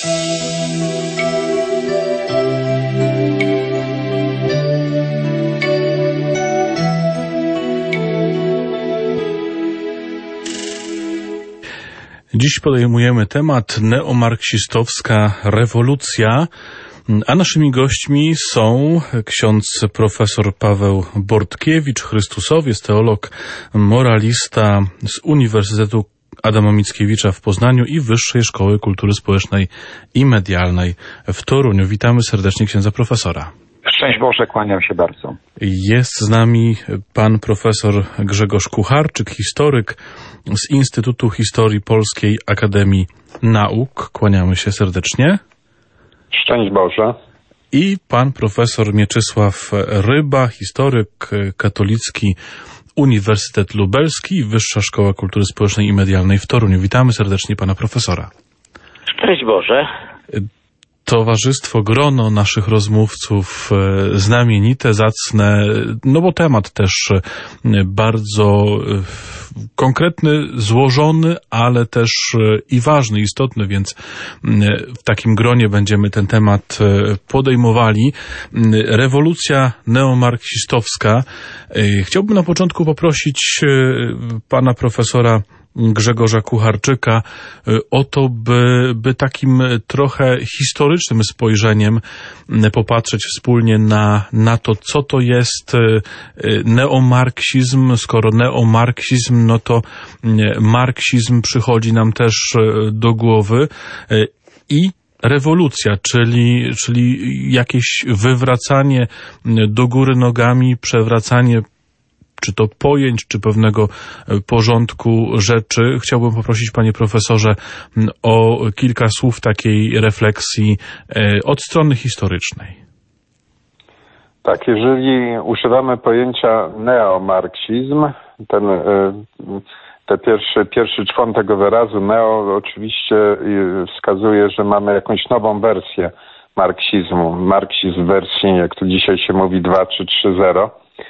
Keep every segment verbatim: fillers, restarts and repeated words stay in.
Dziś podejmujemy temat neomarksistowska rewolucja, a naszymi gośćmi są ksiądz profesor Paweł Bortkiewicz, chrystusowiec, teolog, moralista z Uniwersytetu Adama Mickiewicza w Poznaniu i Wyższej Szkoły Kultury Społecznej i Medialnej w Toruniu. Witamy serdecznie księdza profesora. Szczęść Boże, kłaniam się bardzo. Jest z nami pan profesor Grzegorz Kucharczyk, historyk z Instytutu Historii Polskiej Akademii Nauk. Kłaniamy się serdecznie. Szczęść Boże. I pan profesor Mieczysław Ryba, historyk, katolicki Uniwersytet Lubelski i Wyższa Szkoła Kultury Społecznej i Medialnej w Toruniu. Witamy serdecznie pana profesora. Szczęść Boże. Towarzystwo, grono naszych rozmówców znamienite, zacne, no bo temat też bardzo konkretny, złożony, ale też i ważny, istotny, więc w takim gronie będziemy ten temat podejmowali. Rewolucja neomarksistowska. Chciałbym na początku poprosić pana profesora Grzegorza Kucharczyka o to, by, by takim trochę historycznym spojrzeniem popatrzeć wspólnie na, na to, co to jest neomarksizm. Skoro neomarksizm, no to marksizm przychodzi nam też do głowy i rewolucja, czyli, czyli jakieś wywracanie do góry nogami, przewracanie czy to pojęć, czy pewnego porządku rzeczy. Chciałbym poprosić, panie profesorze, o kilka słów takiej refleksji od strony historycznej. Tak, jeżeli używamy pojęcia neomarksizm, ten, ten pierwszy, pierwszy człon tego wyrazu neo oczywiście wskazuje, że mamy jakąś nową wersję marksizmu. Marksizm w wersji, jak tu dzisiaj się mówi, dwa czy trzy zero.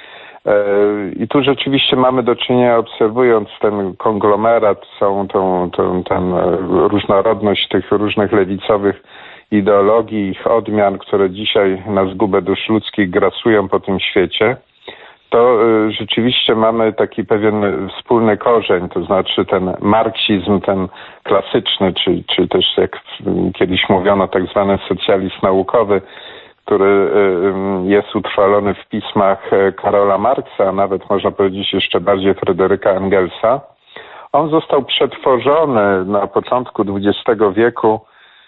I tu rzeczywiście mamy do czynienia, obserwując ten konglomerat, całą tą, tą, tą różnorodność tych różnych lewicowych ideologii, ich odmian, które dzisiaj na zgubę dusz ludzkich grasują po tym świecie, to rzeczywiście mamy taki pewien wspólny korzeń, to znaczy ten marksizm, ten klasyczny, czy, czy też jak kiedyś mówiono, tak zwany socjalizm naukowy, który jest utrwalony w pismach Karola Marksa, a nawet można powiedzieć jeszcze bardziej Fryderyka Engelsa. On został przetworzony na początku dwudziestego wieku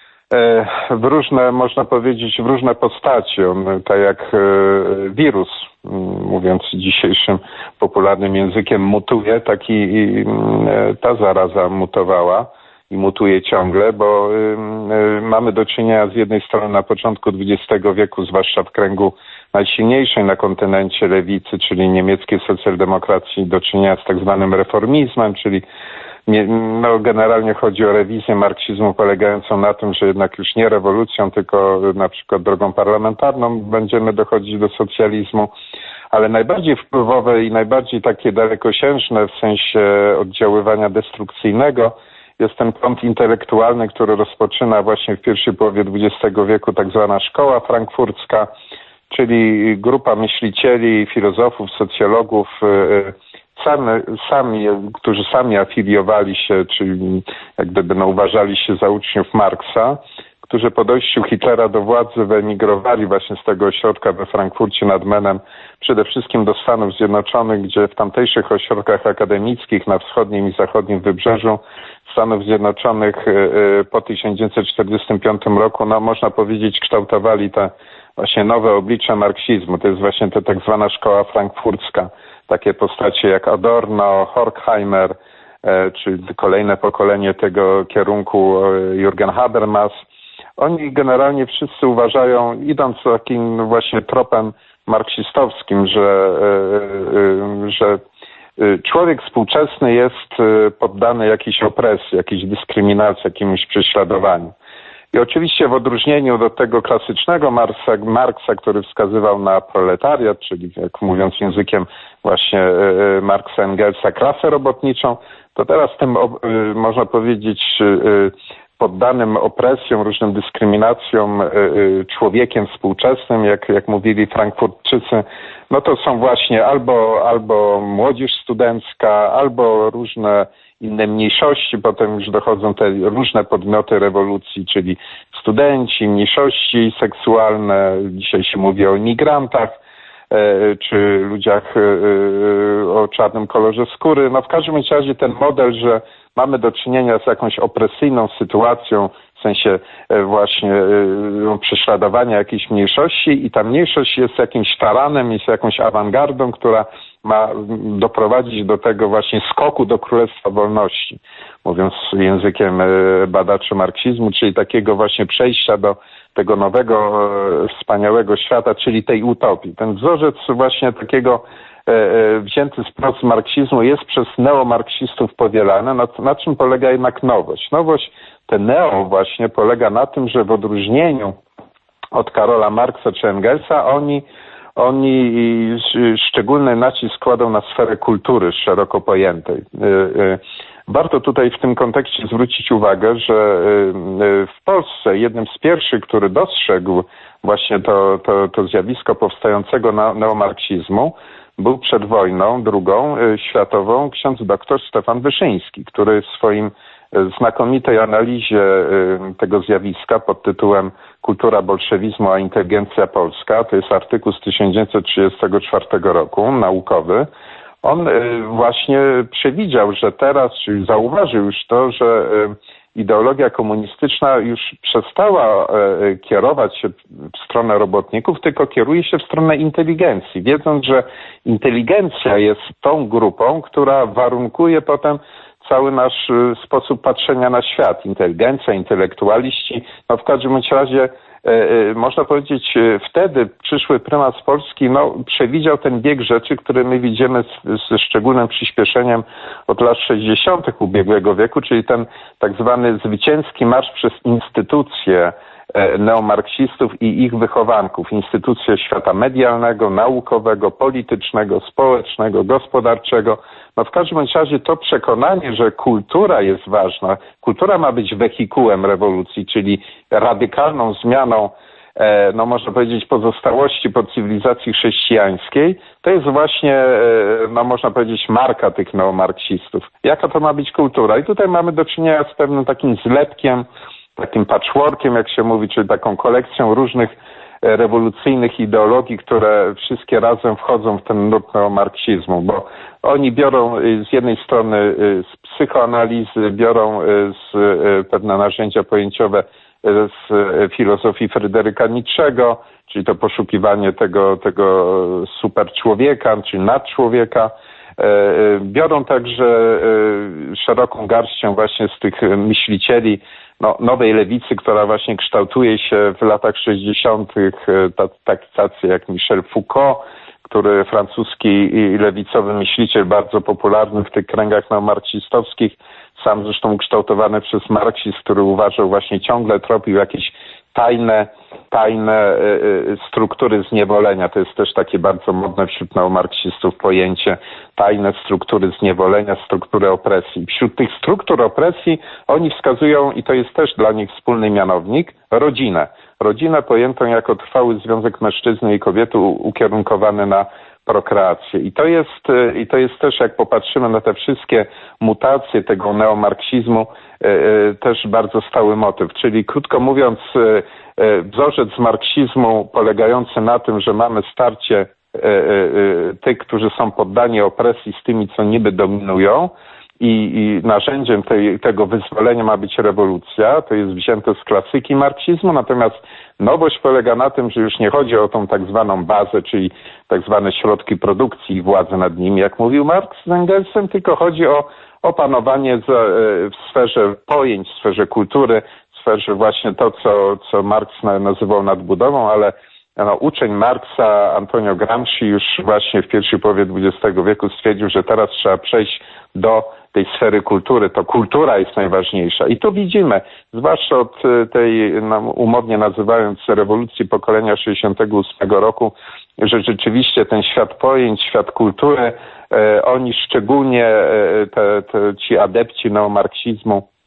w różne, można powiedzieć, w różne postaci. On tak jak wirus, mówiąc dzisiejszym popularnym językiem, mutuje, tak i ta zaraza mutowała i mutuje ciągle, bo y, y, mamy do czynienia z jednej strony na początku dwudziestego wieku, zwłaszcza w kręgu najsilniejszej na kontynencie lewicy, czyli niemieckiej socjaldemokracji, do czynienia z tak zwanym reformizmem, czyli nie, no, generalnie chodzi o rewizję marksizmu polegającą na tym, że jednak już nie rewolucją, tylko na przykład drogą parlamentarną będziemy dochodzić do socjalizmu. Ale najbardziej wpływowe i najbardziej takie dalekosiężne w sensie oddziaływania destrukcyjnego jest ten prąd intelektualny, który rozpoczyna właśnie w pierwszej połowie dwudziestego wieku tak zwana szkoła frankfurcka, czyli grupa myślicieli, filozofów, socjologów, sami, sami, którzy sami afiliowali się, czyli jak gdyby no, uważali się za uczniów Marksa, którzy po dojściu Hitlera do władzy wyemigrowali właśnie z tego ośrodka we Frankfurcie nad Menem przede wszystkim do Stanów Zjednoczonych, gdzie w tamtejszych ośrodkach akademickich na wschodnim i zachodnim wybrzeżu Stanów Zjednoczonych po tysiąc dziewięćset czterdziestym piątym roku, no można powiedzieć, kształtowali te właśnie nowe oblicze marksizmu. To jest właśnie ta tak zwana szkoła frankfurcka. Takie postacie jak Adorno, Horkheimer, czy kolejne pokolenie tego kierunku Jürgen Habermas. Oni generalnie wszyscy uważają, idąc takim właśnie tropem marksistowskim, że, że człowiek współczesny jest poddany jakiejś opresji, jakiejś dyskryminacji, jakimś prześladowaniu. I oczywiście w odróżnieniu do tego klasycznego Marksa, Marksa, który wskazywał na proletariat, czyli jak mówiąc językiem właśnie Marksa Engelsa, klasę robotniczą, to teraz tym można powiedzieć poddanym opresjom, różnym dyskryminacjom człowiekiem współczesnym, jak, jak mówili Frankfurtczycy, no to są właśnie albo, albo młodzież studencka, albo różne inne mniejszości, potem już dochodzą te różne podmioty rewolucji, czyli studenci, mniejszości seksualne, dzisiaj się mówi o imigrantach, czy ludziach o czarnym kolorze skóry. No w każdym razie ten model, że mamy do czynienia z jakąś opresyjną sytuacją, w sensie właśnie prześladowania jakiejś mniejszości i ta mniejszość jest jakimś taranem, jest jakąś awangardą, która ma doprowadzić do tego właśnie skoku do Królestwa Wolności, mówiąc językiem badaczy marksizmu, czyli takiego właśnie przejścia do tego nowego, wspaniałego świata, czyli tej utopii. Ten wzorzec właśnie takiego wzięty wprost z marksizmu jest przez neomarksistów powielany, na, na czym polega jednak nowość. Nowość, te neo właśnie polega na tym, że w odróżnieniu od Karola Marksa czy Engelsa oni, oni szczególny nacisk kładą na sferę kultury szeroko pojętej. Warto tutaj w tym kontekście zwrócić uwagę, że w Polsce jednym z pierwszych, który dostrzegł właśnie to, to, to zjawisko powstającego neomarksizmu, był przed wojną drugą światową ksiądz doktor Stefan Wyszyński, który w swoim znakomitej analizie tego zjawiska pod tytułem Kultura bolszewizmu a inteligencja polska, to jest artykuł z tysiąc dziewięćset trzydziestego czwartego roku, naukowy, on właśnie przewidział, że teraz, czyli zauważył już to, że ideologia komunistyczna już przestała kierować się w stronę robotników, tylko kieruje się w stronę inteligencji, wiedząc, że inteligencja jest tą grupą, która warunkuje potem cały nasz sposób patrzenia na świat. Inteligencja, intelektualiści, no w każdym razie można powiedzieć, wtedy przyszły prymas Polski no, przewidział ten bieg rzeczy, który my widzimy z, ze szczególnym przyspieszeniem od lat sześćdziesiątych ubiegłego wieku, czyli ten tak zwany zwycięski marsz przez instytucje neomarksistów i ich wychowanków, instytucje świata medialnego, naukowego, politycznego, społecznego, gospodarczego. No w każdym razie to przekonanie, że kultura jest ważna, kultura ma być wehikułem rewolucji, czyli radykalną zmianą, no można powiedzieć, pozostałości po cywilizacji chrześcijańskiej, to jest właśnie, no można powiedzieć, marka tych neomarksistów. Jaka to ma być kultura? I tutaj mamy do czynienia z pewnym takim zlepkiem, takim patchworkiem, jak się mówi, czyli taką kolekcją różnych rewolucyjnych ideologii, które wszystkie razem wchodzą w ten nurt neomarksizmu, bo oni biorą z jednej strony z psychoanalizy, biorą z pewne narzędzia pojęciowe z filozofii Fryderyka Nietzschego, czyli to poszukiwanie tego, tego super człowieka, czyli nadczłowieka. Biorą także szeroką garścią właśnie z tych myślicieli no, nowej lewicy, która właśnie kształtuje się w latach sześćdziesiątych, tacy jak Michel Foucault, który francuski lewicowy myśliciel, bardzo popularny w tych kręgach neomarksistowskich, sam zresztą ukształtowany przez marksizm, który uważał właśnie ciągle, tropił jakieś tajne, tajne struktury zniewolenia. To jest też takie bardzo modne wśród neomarksistów pojęcie tajne struktury zniewolenia, struktury opresji. Wśród tych struktur opresji oni wskazują, i to jest też dla nich wspólny mianownik, rodzinę. Rodzinę pojętą jako trwały związek mężczyzny i kobiety ukierunkowany na prokreację. I to jest, i to jest też, jak popatrzymy na te wszystkie mutacje tego neomarksizmu, też bardzo stały motyw. Czyli krótko mówiąc, wzorzec z marksizmu polegający na tym, że mamy starcie tych, którzy są poddani opresji z tymi, co niby dominują, i, i narzędziem tej, tego wyzwolenia ma być rewolucja, to jest wzięte z klasyki marksizmu, natomiast nowość polega na tym, że już nie chodzi o tą tak zwaną bazę, czyli tak zwane środki produkcji i władzę nad nimi, jak mówił Marx z Engelsem, tylko chodzi o opanowanie w sferze pojęć, w sferze kultury, w sferze właśnie to, co, co Marx nazywał nadbudową, ale no, uczeń Marksa, Antonio Gramsci, już właśnie w pierwszej połowie dwudziestego wieku stwierdził, że teraz trzeba przejść do tej sfery kultury. To kultura jest najważniejsza. I tu widzimy, zwłaszcza od tej, no, umownie nazywając, rewolucji pokolenia sześćdziesiątego ósmego roku, że rzeczywiście ten świat pojęć, świat kultury, e, oni szczególnie, e, te, te, ci adepci neomarksizmu,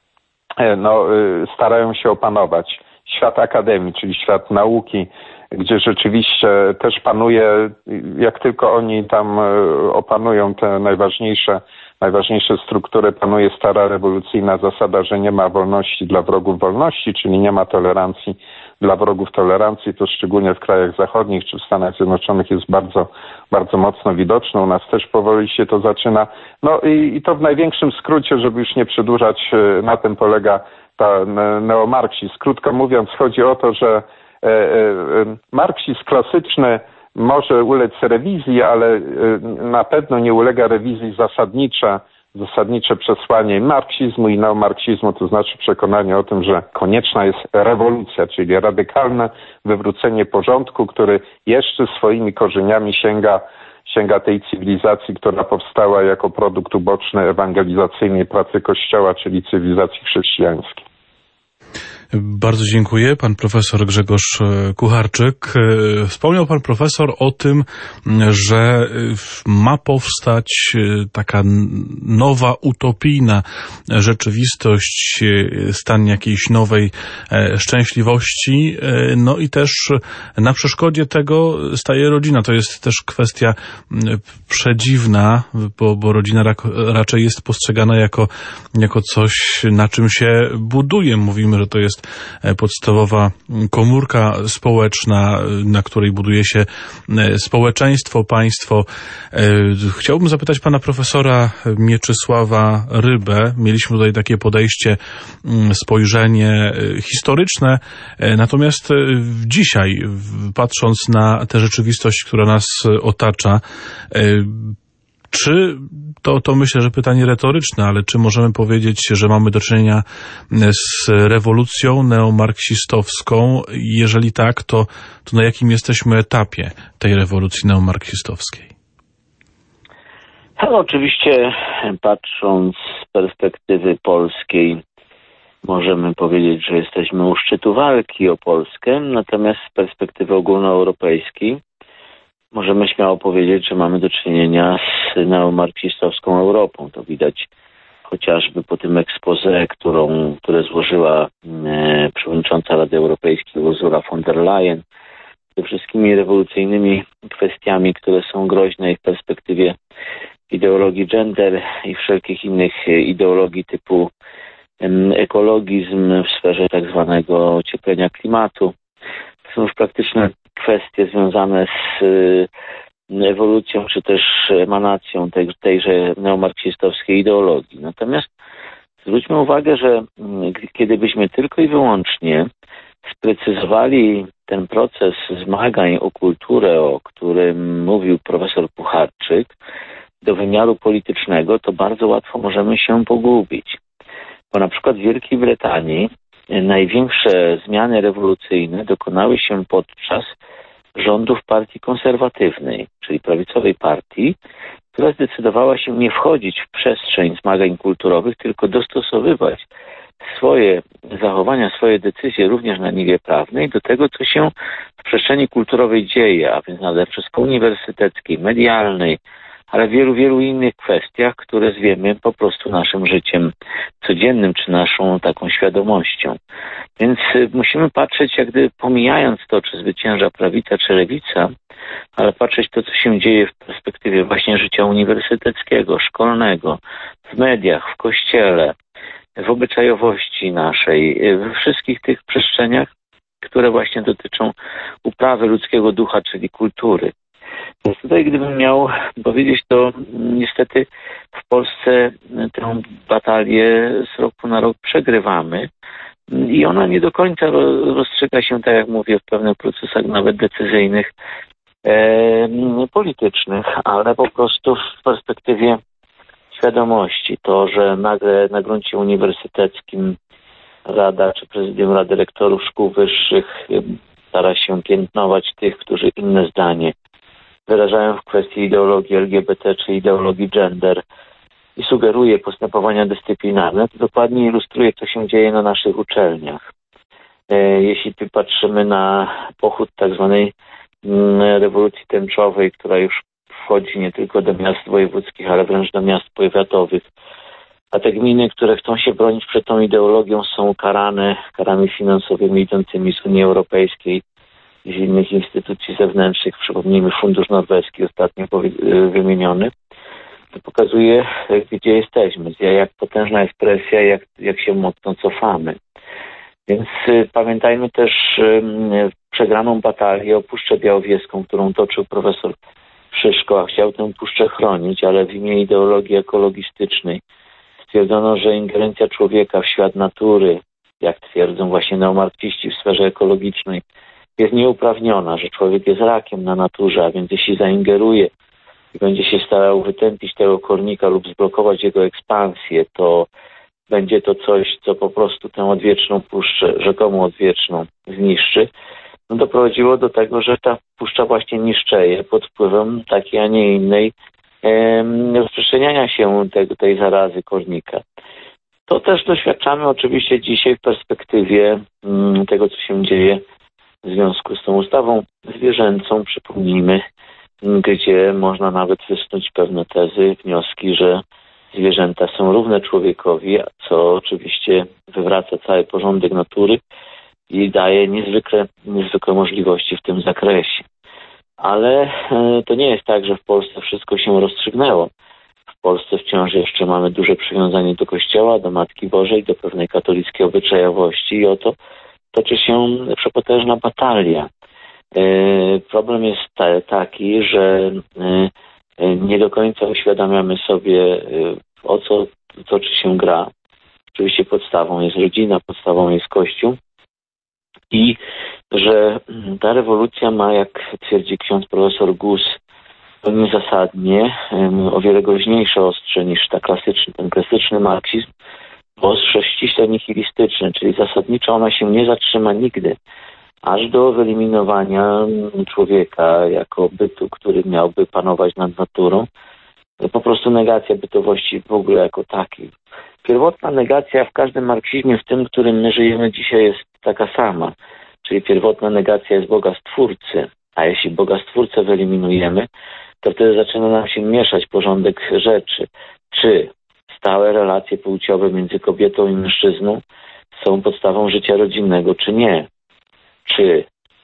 no, starają się opanować. Świat akademii, czyli świat nauki, gdzie rzeczywiście też panuje, jak tylko oni tam opanują te najważniejsze, najważniejsze struktury, panuje stara rewolucyjna zasada, że nie ma wolności dla wrogów wolności, czyli nie ma tolerancji dla wrogów tolerancji. To szczególnie w krajach zachodnich czy w Stanach Zjednoczonych jest bardzo, bardzo mocno widoczne. U nas też powoli się to zaczyna. No i, i to w największym skrócie, żeby już nie przedłużać, na tym polega ta neomarksizm. Krótko mówiąc, chodzi o to, że e, e, marksizm klasyczny może ulec rewizji, ale na pewno nie ulega rewizji zasadnicza, zasadnicze przesłanie marksizmu i neomarksizmu, to znaczy przekonanie o tym, że konieczna jest rewolucja, czyli radykalne wywrócenie porządku, który jeszcze swoimi korzeniami sięga, sięga tej cywilizacji, która powstała jako produkt uboczny ewangelizacyjnej pracy Kościoła, czyli cywilizacji chrześcijańskiej. Bardzo dziękuję. Pan profesor Grzegorz Kucharczyk. Wspomniał pan profesor o tym, że ma powstać taka nowa, utopijna rzeczywistość, stan jakiejś nowej szczęśliwości. No i też na przeszkodzie tego staje rodzina. To jest też kwestia przedziwna, bo, bo rodzina raczej jest postrzegana jako, jako coś, na czym się buduje. Mówimy, że to jest podstawowa komórka społeczna, na której buduje się społeczeństwo, państwo. Chciałbym zapytać pana profesora Mieczysława Rybę. Mieliśmy tutaj takie podejście, spojrzenie historyczne, natomiast dzisiaj, patrząc na tę rzeczywistość, która nas otacza, czy, to, to myślę, że pytanie retoryczne, ale czy możemy powiedzieć, że mamy do czynienia z rewolucją neomarksistowską? Jeżeli tak, to, to na jakim jesteśmy etapie tej rewolucji neomarksistowskiej? No, oczywiście, patrząc z perspektywy polskiej, możemy powiedzieć, że jesteśmy u szczytu walki o Polskę, natomiast z perspektywy ogólnoeuropejskiej możemy śmiało powiedzieć, że mamy do czynienia z neomarksistowską Europą. To widać chociażby po tym expose, którą, które złożyła e, przewodnicząca Rady Europejskiej Ursula von der Leyen, ze wszystkimi rewolucyjnymi kwestiami, które są groźne i w perspektywie ideologii gender i wszelkich innych ideologii typu em, ekologizm w sferze tak zwanego ocieplenia klimatu. To są już praktyczne kwestie związane z ewolucją, czy też emanacją tej, tejże neomarksistowskiej ideologii. Natomiast zwróćmy uwagę, że kiedy byśmy tylko i wyłącznie sprecyzowali ten proces zmagań o kulturę, o którym mówił profesor Kucharczyk, do wymiaru politycznego, to bardzo łatwo możemy się pogubić. Bo na przykład w Wielkiej Brytanii największe zmiany rewolucyjne dokonały się podczas rządów partii konserwatywnej, czyli prawicowej partii, która zdecydowała się nie wchodzić w przestrzeń zmagań kulturowych, tylko dostosowywać swoje zachowania, swoje decyzje również na niwie prawnej do tego, co się w przestrzeni kulturowej dzieje, a więc nade wszystko uniwersyteckiej, medialnej, ale w wielu, wielu innych kwestiach, które zwiemy po prostu naszym życiem codziennym, czy naszą taką świadomością. Więc musimy patrzeć, jak gdyby pomijając to, czy zwycięża prawica, czy lewica, ale patrzeć to, co się dzieje w perspektywie właśnie życia uniwersyteckiego, szkolnego, w mediach, w kościele, w obyczajowości naszej, we wszystkich tych przestrzeniach, które właśnie dotyczą uprawy ludzkiego ducha, czyli kultury. Więc tutaj, gdybym miał powiedzieć, to niestety w Polsce tę batalię z roku na rok przegrywamy i ona nie do końca rozstrzyga się, tak jak mówię, w pewnych procesach nawet decyzyjnych, e, politycznych, ale po prostu w perspektywie świadomości. To, że nagle na gruncie uniwersyteckim Rada czy Prezydium Rady Rektorów Szkół Wyższych stara się piętnować tych, którzy inne zdanie wyrażają w kwestii ideologii L G B T czy ideologii gender i sugeruje postępowania dyscyplinarne, to dokładnie ilustruje, co się dzieje na naszych uczelniach. Jeśli patrzymy na pochód tak zwanej rewolucji tęczowej, która już wchodzi nie tylko do miast wojewódzkich, ale wręcz do miast powiatowych, a te gminy, które chcą się bronić przed tą ideologią, są karane karami finansowymi idącymi z Unii Europejskiej i z innych instytucji zewnętrznych. Przypomnijmy Fundusz Norweski ostatnio wymieniony. To pokazuje, gdzie jesteśmy, jak potężna jest presja, jak, jak się mocno cofamy. Więc y, pamiętajmy też y, przegraną batalię o Puszczę Białowieską, którą toczył profesor Szyszko, a chciał tę puszczę chronić, ale w imię ideologii ekologistycznej stwierdzono, że ingerencja człowieka w świat natury, jak twierdzą właśnie neomarksiści w sferze ekologicznej, jest nieuprawniona, że człowiek jest rakiem na naturze, a więc jeśli zaingeruje i będzie się starał wytępić tego kornika lub zblokować jego ekspansję, to będzie to coś, co po prostu tę odwieczną puszczę, rzekomo odwieczną, zniszczy. No doprowadziło do tego, że ta puszcza właśnie niszczeje pod wpływem takiej, a nie innej e, rozprzestrzeniania się tego, tej zarazy kornika. To też doświadczamy oczywiście dzisiaj w perspektywie m, tego, co się dzieje w związku z tą ustawą zwierzęcą, przypomnijmy, gdzie można nawet wysnuć pewne tezy, wnioski, że zwierzęta są równe człowiekowi, co oczywiście wywraca cały porządek natury i daje niezwykle, niezwykłe możliwości w tym zakresie. Ale to nie jest tak, że w Polsce wszystko się rozstrzygnęło. W Polsce wciąż jeszcze mamy duże przywiązanie do Kościoła, do Matki Bożej, do pewnej katolickiej obyczajowości i oto toczy się przepotężna batalia. Problem jest taki, że nie do końca uświadamiamy sobie, o co toczy się gra. Oczywiście podstawą jest rodzina, podstawą jest Kościół i że ta rewolucja ma, jak twierdzi ksiądz profesor Gus, pewnie zasadnie o wiele groźniejsze ostrze niż ta klasyczny, ten klasyczny marksizm, bo ostrze ściśle nihilistyczne, czyli zasadniczo ona się nie zatrzyma nigdy, aż do wyeliminowania człowieka jako bytu, który miałby panować nad naturą. Po prostu negacja bytowości w ogóle jako takiej. Pierwotna negacja w każdym marksizmie, w tym, w którym my żyjemy dzisiaj, jest taka sama. Czyli pierwotna negacja jest Boga Stwórcy, a jeśli Boga Stwórcę wyeliminujemy, to wtedy zaczyna nam się mieszać porządek rzeczy. Czy stałe relacje płciowe między kobietą i mężczyzną są podstawą życia rodzinnego, czy nie? Czy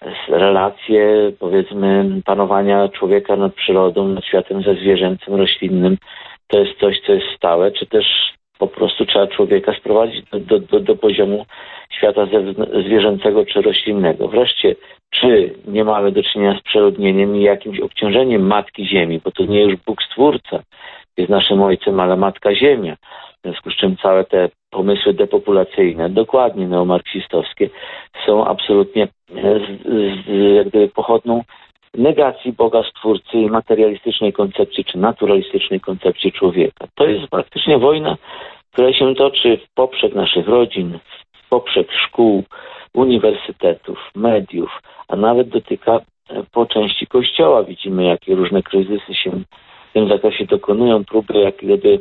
relacje, powiedzmy, panowania człowieka nad przyrodą, nad światem ze zwierzęcym, roślinnym, to jest coś, co jest stałe, czy też po prostu trzeba człowieka sprowadzić do, do, do, do poziomu świata zwierzęcego czy roślinnego. Wreszcie, czy nie mamy do czynienia z przeludnieniem i jakimś obciążeniem Matki Ziemi, bo to nie już Bóg Stwórca jest naszym ojcem, ale Matka Ziemia. W związku z czym całe te pomysły depopulacyjne, dokładnie neomarksistowskie, są absolutnie z, z, jak gdyby pochodną negacji Boga Stwórcy i materialistycznej koncepcji czy naturalistycznej koncepcji człowieka. To jest praktycznie wojna, która się toczy w poprzek naszych rodzin, w poprzek szkół, uniwersytetów, mediów, a nawet dotyka po części Kościoła. Widzimy, jakie różne kryzysy się w tym zakresie dokonują, próby jak gdyby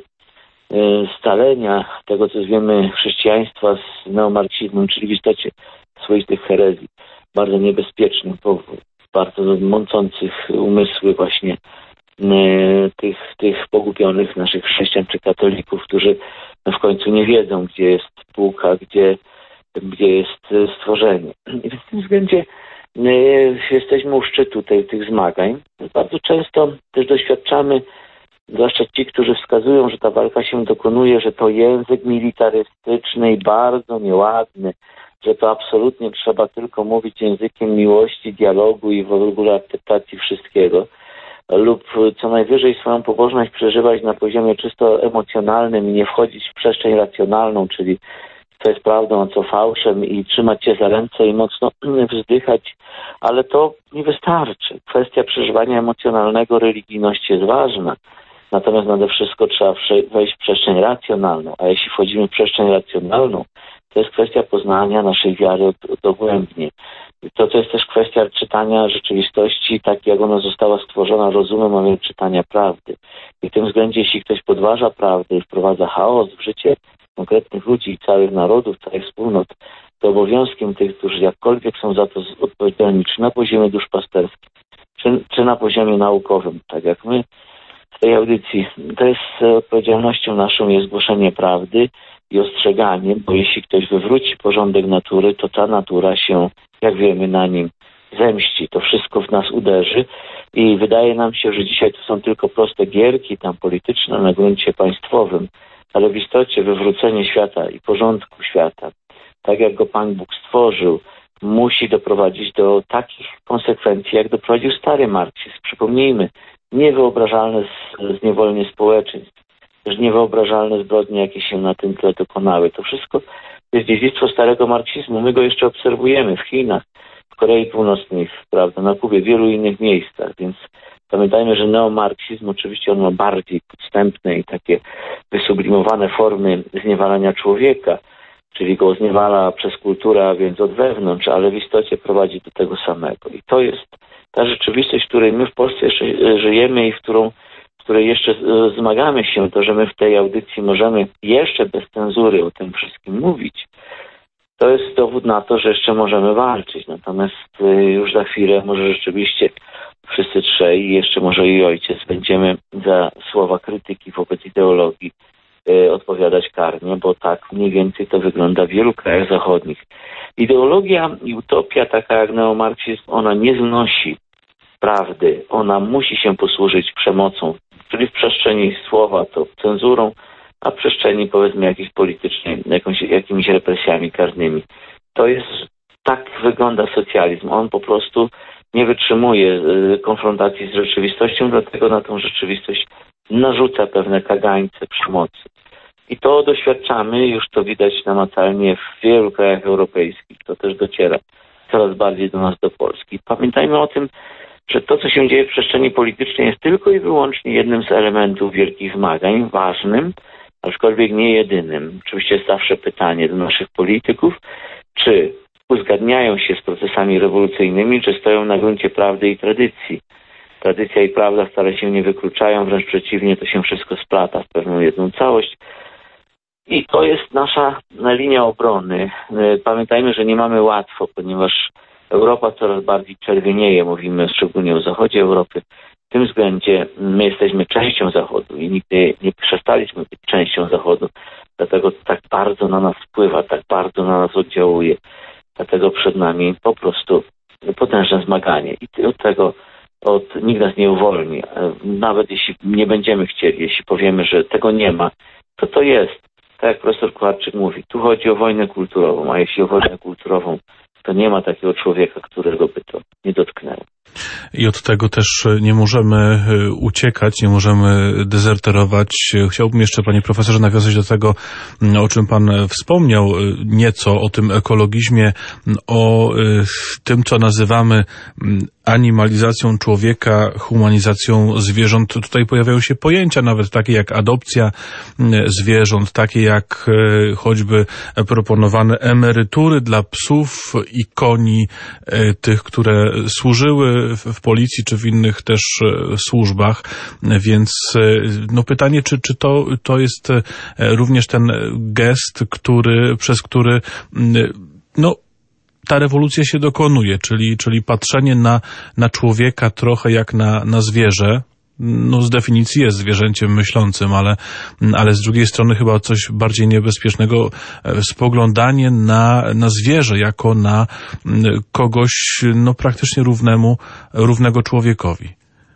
scalenia tego, co wiemy chrześcijaństwa z neomarksizmem, czyli w istocie swoistych herezji, bardzo niebezpiecznych, bardzo mącących umysły właśnie tych, tych pogubionych naszych chrześcijan czy katolików, którzy w końcu nie wiedzą, gdzie jest Bóg, a gdzie, gdzie jest stworzenie. I w tym względzie jesteśmy u szczytu tej, tych zmagań. Bardzo często też doświadczamy, zwłaszcza ci, którzy wskazują, że ta walka się dokonuje, że to język militarystyczny i bardzo nieładny, że to absolutnie trzeba tylko mówić językiem miłości, dialogu i w ogóle akceptacji wszystkiego, lub co najwyżej swoją pobożność przeżywać na poziomie czysto emocjonalnym i nie wchodzić w przestrzeń racjonalną, czyli co jest prawdą, a co fałszem i trzymać się za ręce i mocno wzdychać, ale to nie wystarczy. Kwestia przeżywania emocjonalnego religijności jest ważna, natomiast nade wszystko trzeba wejść w przestrzeń racjonalną, a jeśli wchodzimy w przestrzeń racjonalną, to jest kwestia poznania naszej wiary dogłębnie. To, to jest też kwestia czytania rzeczywistości tak, jak ona została stworzona rozumem, a więc czytania prawdy. I w tym względzie, jeśli ktoś podważa prawdę i wprowadza chaos w życie konkretnych ludzi i całych narodów, całych wspólnot, to obowiązkiem tych, którzy jakkolwiek są za to odpowiedzialni, czy na poziomie duszpasterskim, czy, czy na poziomie naukowym, tak jak my, w tej audycji. To jest odpowiedzialnością naszą jest głoszenie prawdy i ostrzeganie, bo jeśli ktoś wywróci porządek natury, to ta natura się, jak wiemy, na nim zemści. To wszystko w nas uderzy i wydaje nam się, że dzisiaj to są tylko proste gierki tam polityczne na gruncie państwowym, ale w istocie wywrócenie świata i porządku świata, tak jak go Pan Bóg stworzył, musi doprowadzić do takich konsekwencji, jak doprowadził stary marksizm. Przypomnijmy, niewyobrażalne zniewolenie społeczeństw, też niewyobrażalne zbrodnie, jakie się na tym tle dokonały. To wszystko jest dziedzictwo starego marksizmu. My go jeszcze obserwujemy w Chinach, w Korei Północnej, prawda, na Kubie, w wielu innych miejscach, więc pamiętajmy, że neomarksizm oczywiście on ma bardziej podstępne i takie wysublimowane formy zniewalania człowieka, czyli go zniewala przez kulturę, a więc od wewnątrz, ale w istocie prowadzi do tego samego. I to jest ta rzeczywistość, w której my w Polsce jeszcze żyjemy i w którą, w której jeszcze zmagamy się, to, że my w tej audycji możemy jeszcze bez cenzury o tym wszystkim mówić. To jest dowód na to, że jeszcze możemy walczyć. Natomiast już za chwilę może rzeczywiście wszyscy trzej i jeszcze może i ojciec będziemy za słowa krytyki wobec ideologii y, odpowiadać karnie, bo tak mniej więcej to wygląda w wielu krajach zachodnich. Ideologia i utopia taka jak neomarksizm, ona nie znosi prawdy. Ona musi się posłużyć przemocą, czyli w przestrzeni słowa to cenzurą, a w przestrzeni powiedzmy jakiejś politycznej, jakąś, jakimiś represjami karnymi. To jest, tak wygląda socjalizm. On po prostu nie wytrzymuje y, konfrontacji z rzeczywistością, dlatego na tą rzeczywistość narzuca pewne kagańce przemocy. I to doświadczamy, już to widać namacalnie w wielu krajach europejskich. To też dociera coraz bardziej do nas, do Polski. Pamiętajmy o tym, że to, co się dzieje w przestrzeni politycznej, jest tylko i wyłącznie jednym z elementów wielkich zmagań, ważnym, aczkolwiek nie jedynym. Oczywiście jest zawsze pytanie do naszych polityków, czy uzgadniają się z procesami rewolucyjnymi, czy stoją na gruncie prawdy i tradycji. Tradycja i prawda wcale się nie wykluczają, wręcz przeciwnie, to się wszystko splata w pewną jedną całość. I to jest nasza linia obrony. Pamiętajmy, że nie mamy łatwo, ponieważ Europa coraz bardziej czerwienieje, mówimy szczególnie o zachodzie Europy. W tym względzie my jesteśmy częścią Zachodu i nigdy nie przestaliśmy być częścią Zachodu. Dlatego tak bardzo na nas wpływa, tak bardzo na nas oddziałuje. Dlatego przed nami po prostu potężne zmaganie. I od tego od, nikt nas nie uwolni. Nawet jeśli nie będziemy chcieli, jeśli powiemy, że tego nie ma, to to jest. Tak jak profesor Kowalczyk mówi, tu chodzi o wojnę kulturową, a jeśli o wojnę kulturową, to nie ma takiego człowieka, którego by to nie dotknęło. I od tego też nie możemy uciekać, nie możemy dezerterować. Chciałbym jeszcze, panie profesorze, nawiązać do tego, o czym pan wspomniał, nieco o tym ekologizmie, o tym, co nazywamy animalizacją człowieka, humanizacją zwierząt. Tutaj pojawiają się pojęcia nawet takie jak adopcja zwierząt, takie jak choćby proponowane emerytury dla psów i koni, tych, które służyły w policji czy w innych też służbach. Więc no pytanie, czy, czy to, to jest również ten gest, który, przez który no ta rewolucja się dokonuje, czyli, czyli patrzenie na, na człowieka trochę jak na, na zwierzę. No z definicji jest zwierzęciem myślącym, ale, ale z drugiej strony chyba coś bardziej niebezpiecznego, spoglądanie na, na zwierzę jako na kogoś no praktycznie równemu, równego człowiekowi.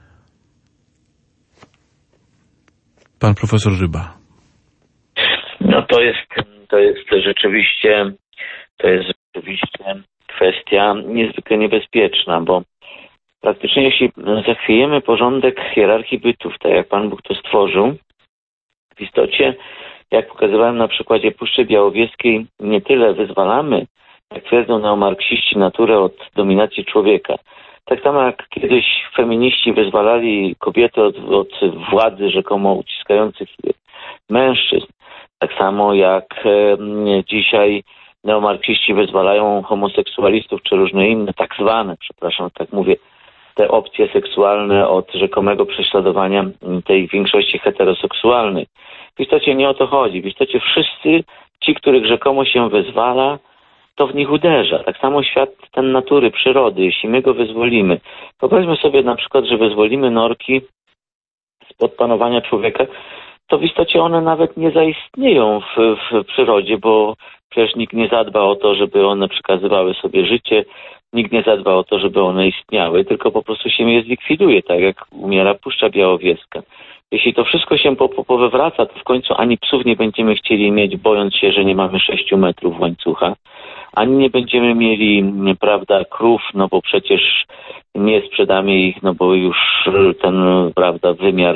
Pan profesor Ryba. No to jest, to jest rzeczywiście, to jest rzeczywiście kwestia niezwykle niebezpieczna, bo praktycznie jeśli zachwiejemy porządek hierarchii bytów, tak jak Pan Bóg to stworzył, w istocie, jak pokazywałem na przykładzie Puszczy Białowieskiej, nie tyle wyzwalamy, jak twierdzą neomarksiści, naturę od dominacji człowieka. Tak samo jak kiedyś feminiści wyzwalali kobiety od, od władzy rzekomo uciskających mężczyzn. Tak samo jak e, dzisiaj neomarksiści wyzwalają homoseksualistów czy różne inne, tak zwane, przepraszam, tak mówię, te opcje seksualne od rzekomego prześladowania tej większości heteroseksualnej. W istocie nie o to chodzi. W istocie wszyscy ci, których rzekomo się wyzwala, to w nich uderza. Tak samo świat ten natury, przyrody, jeśli my go wyzwolimy. Wyobraźmy sobie na przykład, że wyzwolimy norki z spod panowania człowieka, to w istocie one nawet nie zaistnieją w, w przyrodzie, bo przecież nikt nie zadba o to, żeby one przekazywały sobie życie, nikt nie zadba o to, żeby one istniały, tylko po prostu się je zlikwiduje, tak jak umiera Puszcza Białowieska. Jeśli to wszystko się po, po, powywraca, to w końcu ani psów nie będziemy chcieli mieć, bojąc się, że nie mamy sześciu metrów łańcucha, ani nie będziemy mieli, prawda, krów, no bo przecież nie sprzedamy ich, no bo już ten, prawda, wymiar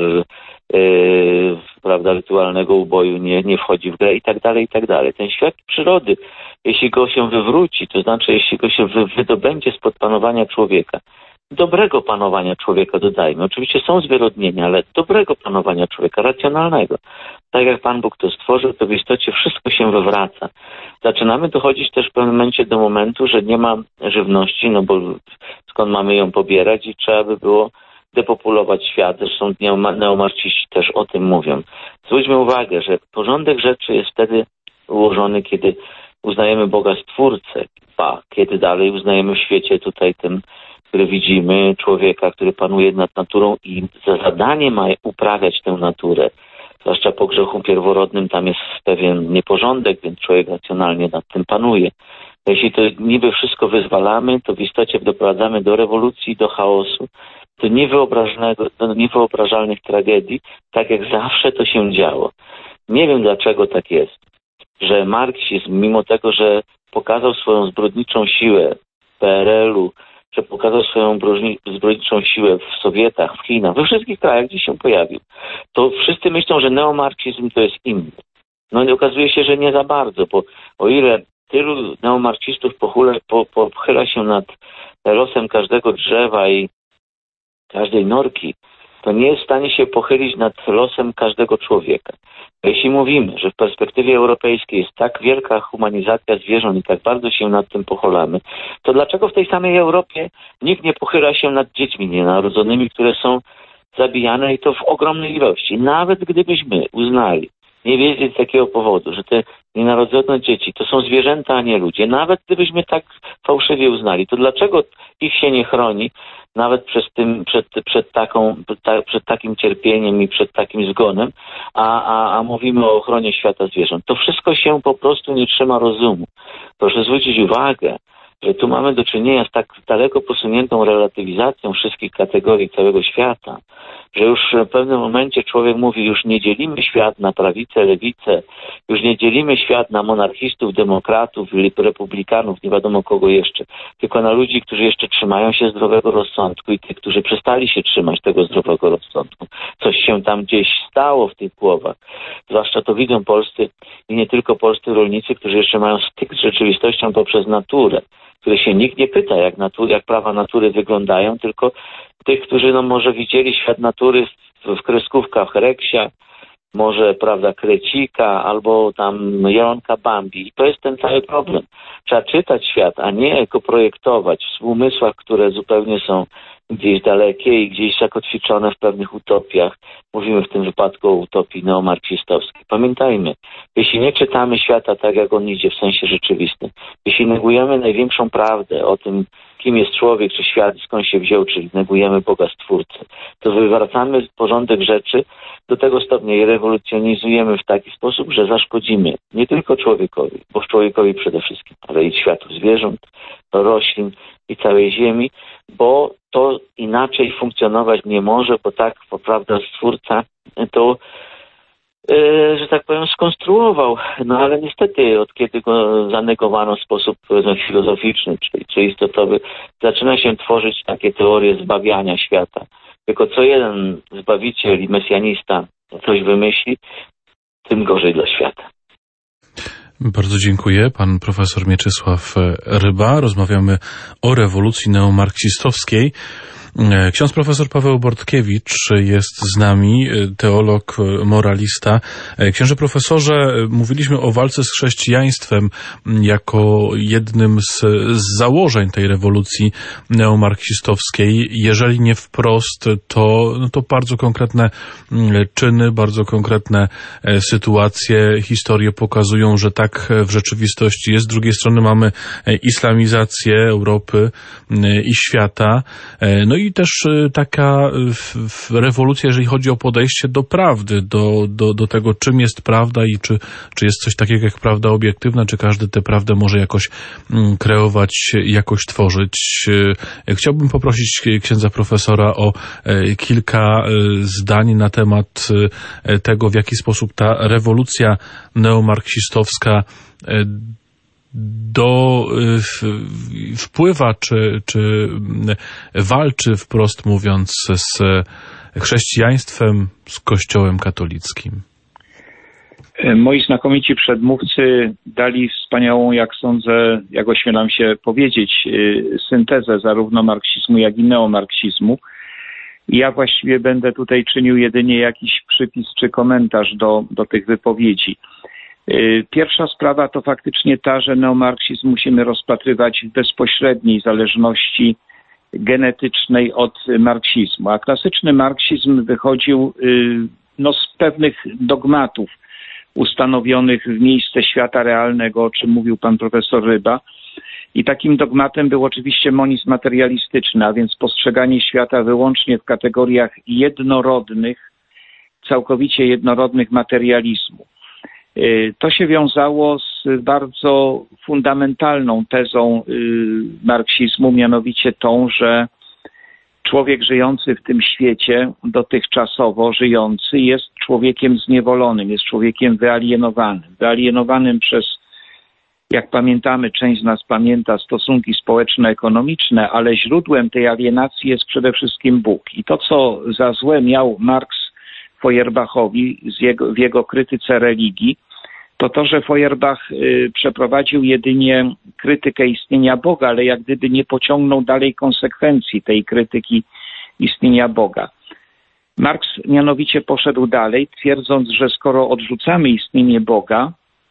Yy, prawda, rytualnego uboju nie, nie wchodzi w grę i tak dalej, i tak dalej. Ten świat przyrody, jeśli go się wywróci, to znaczy jeśli go się wy, wydobędzie spod panowania człowieka, dobrego panowania człowieka dodajmy, oczywiście są zwyrodnienia, ale dobrego panowania człowieka, racjonalnego. Tak jak Pan Bóg to stworzył, to w istocie wszystko się wywraca. Zaczynamy dochodzić też w pewnym momencie do momentu, że nie ma żywności, no bo skąd mamy ją pobierać i trzeba by było depopulować świat. Zresztą neomarksiści też o tym mówią. Zwróćmy uwagę, że porządek rzeczy jest wtedy ułożony, kiedy uznajemy Boga Stwórcę, ba, kiedy dalej uznajemy w świecie tutaj tym, który widzimy, człowieka, który panuje nad naturą i za zadanie ma uprawiać tę naturę. Zwłaszcza po grzechu pierworodnym tam jest pewien nieporządek, więc człowiek racjonalnie nad tym panuje. Jeśli to niby wszystko wyzwalamy, to w istocie doprowadzamy do rewolucji, do chaosu, do niewyobrażalnego, do niewyobrażalnych tragedii, tak jak zawsze to się działo. Nie wiem, dlaczego tak jest, że marksizm, mimo tego, że pokazał swoją zbrodniczą siłę w P R L-u, że pokazał swoją zbrodniczą siłę w Sowietach, w Chinach, we wszystkich krajach, gdzie się pojawił, to wszyscy myślą, że neomarksizm to jest inny. No i okazuje się, że nie za bardzo, bo o ile tylu neomarksistów pochyla, po, pochyla się nad losem każdego drzewa i każdej norki, to nie jest w stanie się pochylić nad losem każdego człowieka. Jeśli mówimy, że w perspektywie europejskiej jest tak wielka humanizacja zwierząt i tak bardzo się nad tym pochylamy, to dlaczego w tej samej Europie nikt nie pochyla się nad dziećmi nienarodzonymi, które są zabijane i to w ogromnej ilości? Nawet gdybyśmy uznali, nie wiedzieć z jakiego powodu, że te nienarodzone dzieci to są zwierzęta, a nie ludzie. Nawet gdybyśmy tak fałszywie uznali, to dlaczego ich się nie chroni nawet przez tym, przed, przed, taką, ta, przed takim cierpieniem i przed takim zgonem, a, a, a mówimy o ochronie świata zwierząt. To wszystko się po prostu nie trzyma rozumu. Proszę zwrócić uwagę, że tu mamy do czynienia z tak daleko posuniętą relatywizacją wszystkich kategorii całego świata, że już w pewnym momencie człowiek mówi, już nie dzielimy świat na prawicę, lewicę, już nie dzielimy świat na monarchistów, demokratów, republikanów, nie wiadomo kogo jeszcze, tylko na ludzi, którzy jeszcze trzymają się zdrowego rozsądku i tych, którzy przestali się trzymać tego zdrowego rozsądku. Coś się tam gdzieś stało w tych głowach. Zwłaszcza to widzą polscy i nie tylko polscy rolnicy, którzy jeszcze mają styk z rzeczywistością poprzez naturę, które się nikt nie pyta, jak, natu- jak prawa natury wyglądają, tylko tych, którzy no może widzieli świat natury w, w kreskówkach Reksia, może, prawda, Krecika, albo tam Jelonka Bambi. I to jest ten cały problem. Trzeba czytać świat, a nie go projektować w umysłach, które zupełnie są gdzieś dalekie i gdzieś zakotwiczone w pewnych utopiach. Mówimy w tym wypadku o utopii neomarksistowskiej. Pamiętajmy, jeśli nie czytamy świata tak, jak on idzie w sensie rzeczywistym, jeśli negujemy największą prawdę o tym, kim jest człowiek, czy świat, skąd się wziął, czyli negujemy Boga Stwórcę, to wywracamy porządek rzeczy do tego stopnia i rewolucjonizujemy w taki sposób, że zaszkodzimy nie tylko człowiekowi, bo człowiekowi przede wszystkim, ale i światu zwierząt, roślin i całej ziemi, bo to inaczej funkcjonować nie może, bo tak, bo prawda, Stwórca to, yy, że tak powiem, skonstruował. No ale niestety, od kiedy go zanegowano w sposób, powiedzmy, filozoficzny, czy, czy istotowy, zaczyna się tworzyć takie teorie zbawiania świata. Tylko co jeden zbawiciel i mesjanista coś wymyśli, tym gorzej dla świata. Bardzo dziękuję. Pan profesor Mieczysław Ryba. Rozmawiamy o rewolucji neomarksistowskiej. Ksiądz profesor Paweł Bortkiewicz jest z nami, teolog, moralista. Księże profesorze, mówiliśmy o walce z chrześcijaństwem jako jednym z, z założeń tej rewolucji neomarksistowskiej. Jeżeli nie wprost, to, no to bardzo konkretne czyny, bardzo konkretne sytuacje, historie pokazują, że tak w rzeczywistości jest. Z drugiej strony mamy islamizację Europy i świata. No i i też taka rewolucja, jeżeli chodzi o podejście do prawdy, do, do, do tego, czym jest prawda i czy, czy jest coś takiego jak prawda obiektywna, czy każdy tę prawdę może jakoś kreować, jakoś tworzyć. Chciałbym poprosić księdza profesora o kilka zdań na temat tego, w jaki sposób ta rewolucja neomarksistowska do wpływa, czy, czy walczy, wprost mówiąc, z chrześcijaństwem, z Kościołem katolickim. Moi znakomici przedmówcy dali wspaniałą, jak sądzę, jak ośmielam się powiedzieć, syntezę zarówno marksizmu, jak i neomarksizmu. Ja właściwie będę tutaj czynił jedynie jakiś przypis czy komentarz do, do tych wypowiedzi. Pierwsza sprawa to faktycznie ta, że neomarksizm musimy rozpatrywać w bezpośredniej zależności genetycznej od marksizmu, a klasyczny marksizm wychodził no, z pewnych dogmatów ustanowionych w miejsce świata realnego, o czym mówił pan profesor Ryba. I takim dogmatem był oczywiście monizm materialistyczny, a więc postrzeganie świata wyłącznie w kategoriach jednorodnych, całkowicie jednorodnych materializmu. To się wiązało z bardzo fundamentalną tezą marksizmu, mianowicie tą, że człowiek żyjący w tym świecie, dotychczasowo żyjący, jest człowiekiem zniewolonym, jest człowiekiem wyalienowanym. Wyalienowanym przez, jak pamiętamy, część z nas pamięta, stosunki społeczno-ekonomiczne, ale źródłem tej alienacji jest przede wszystkim Bóg. I to, co za złe miał Marx Feuerbachowi z jego, w jego krytyce religii, to to, że Feuerbach y, przeprowadził jedynie krytykę istnienia Boga, ale jak gdyby nie pociągnął dalej konsekwencji tej krytyki istnienia Boga. Marx mianowicie poszedł dalej, twierdząc, że skoro odrzucamy istnienie Boga,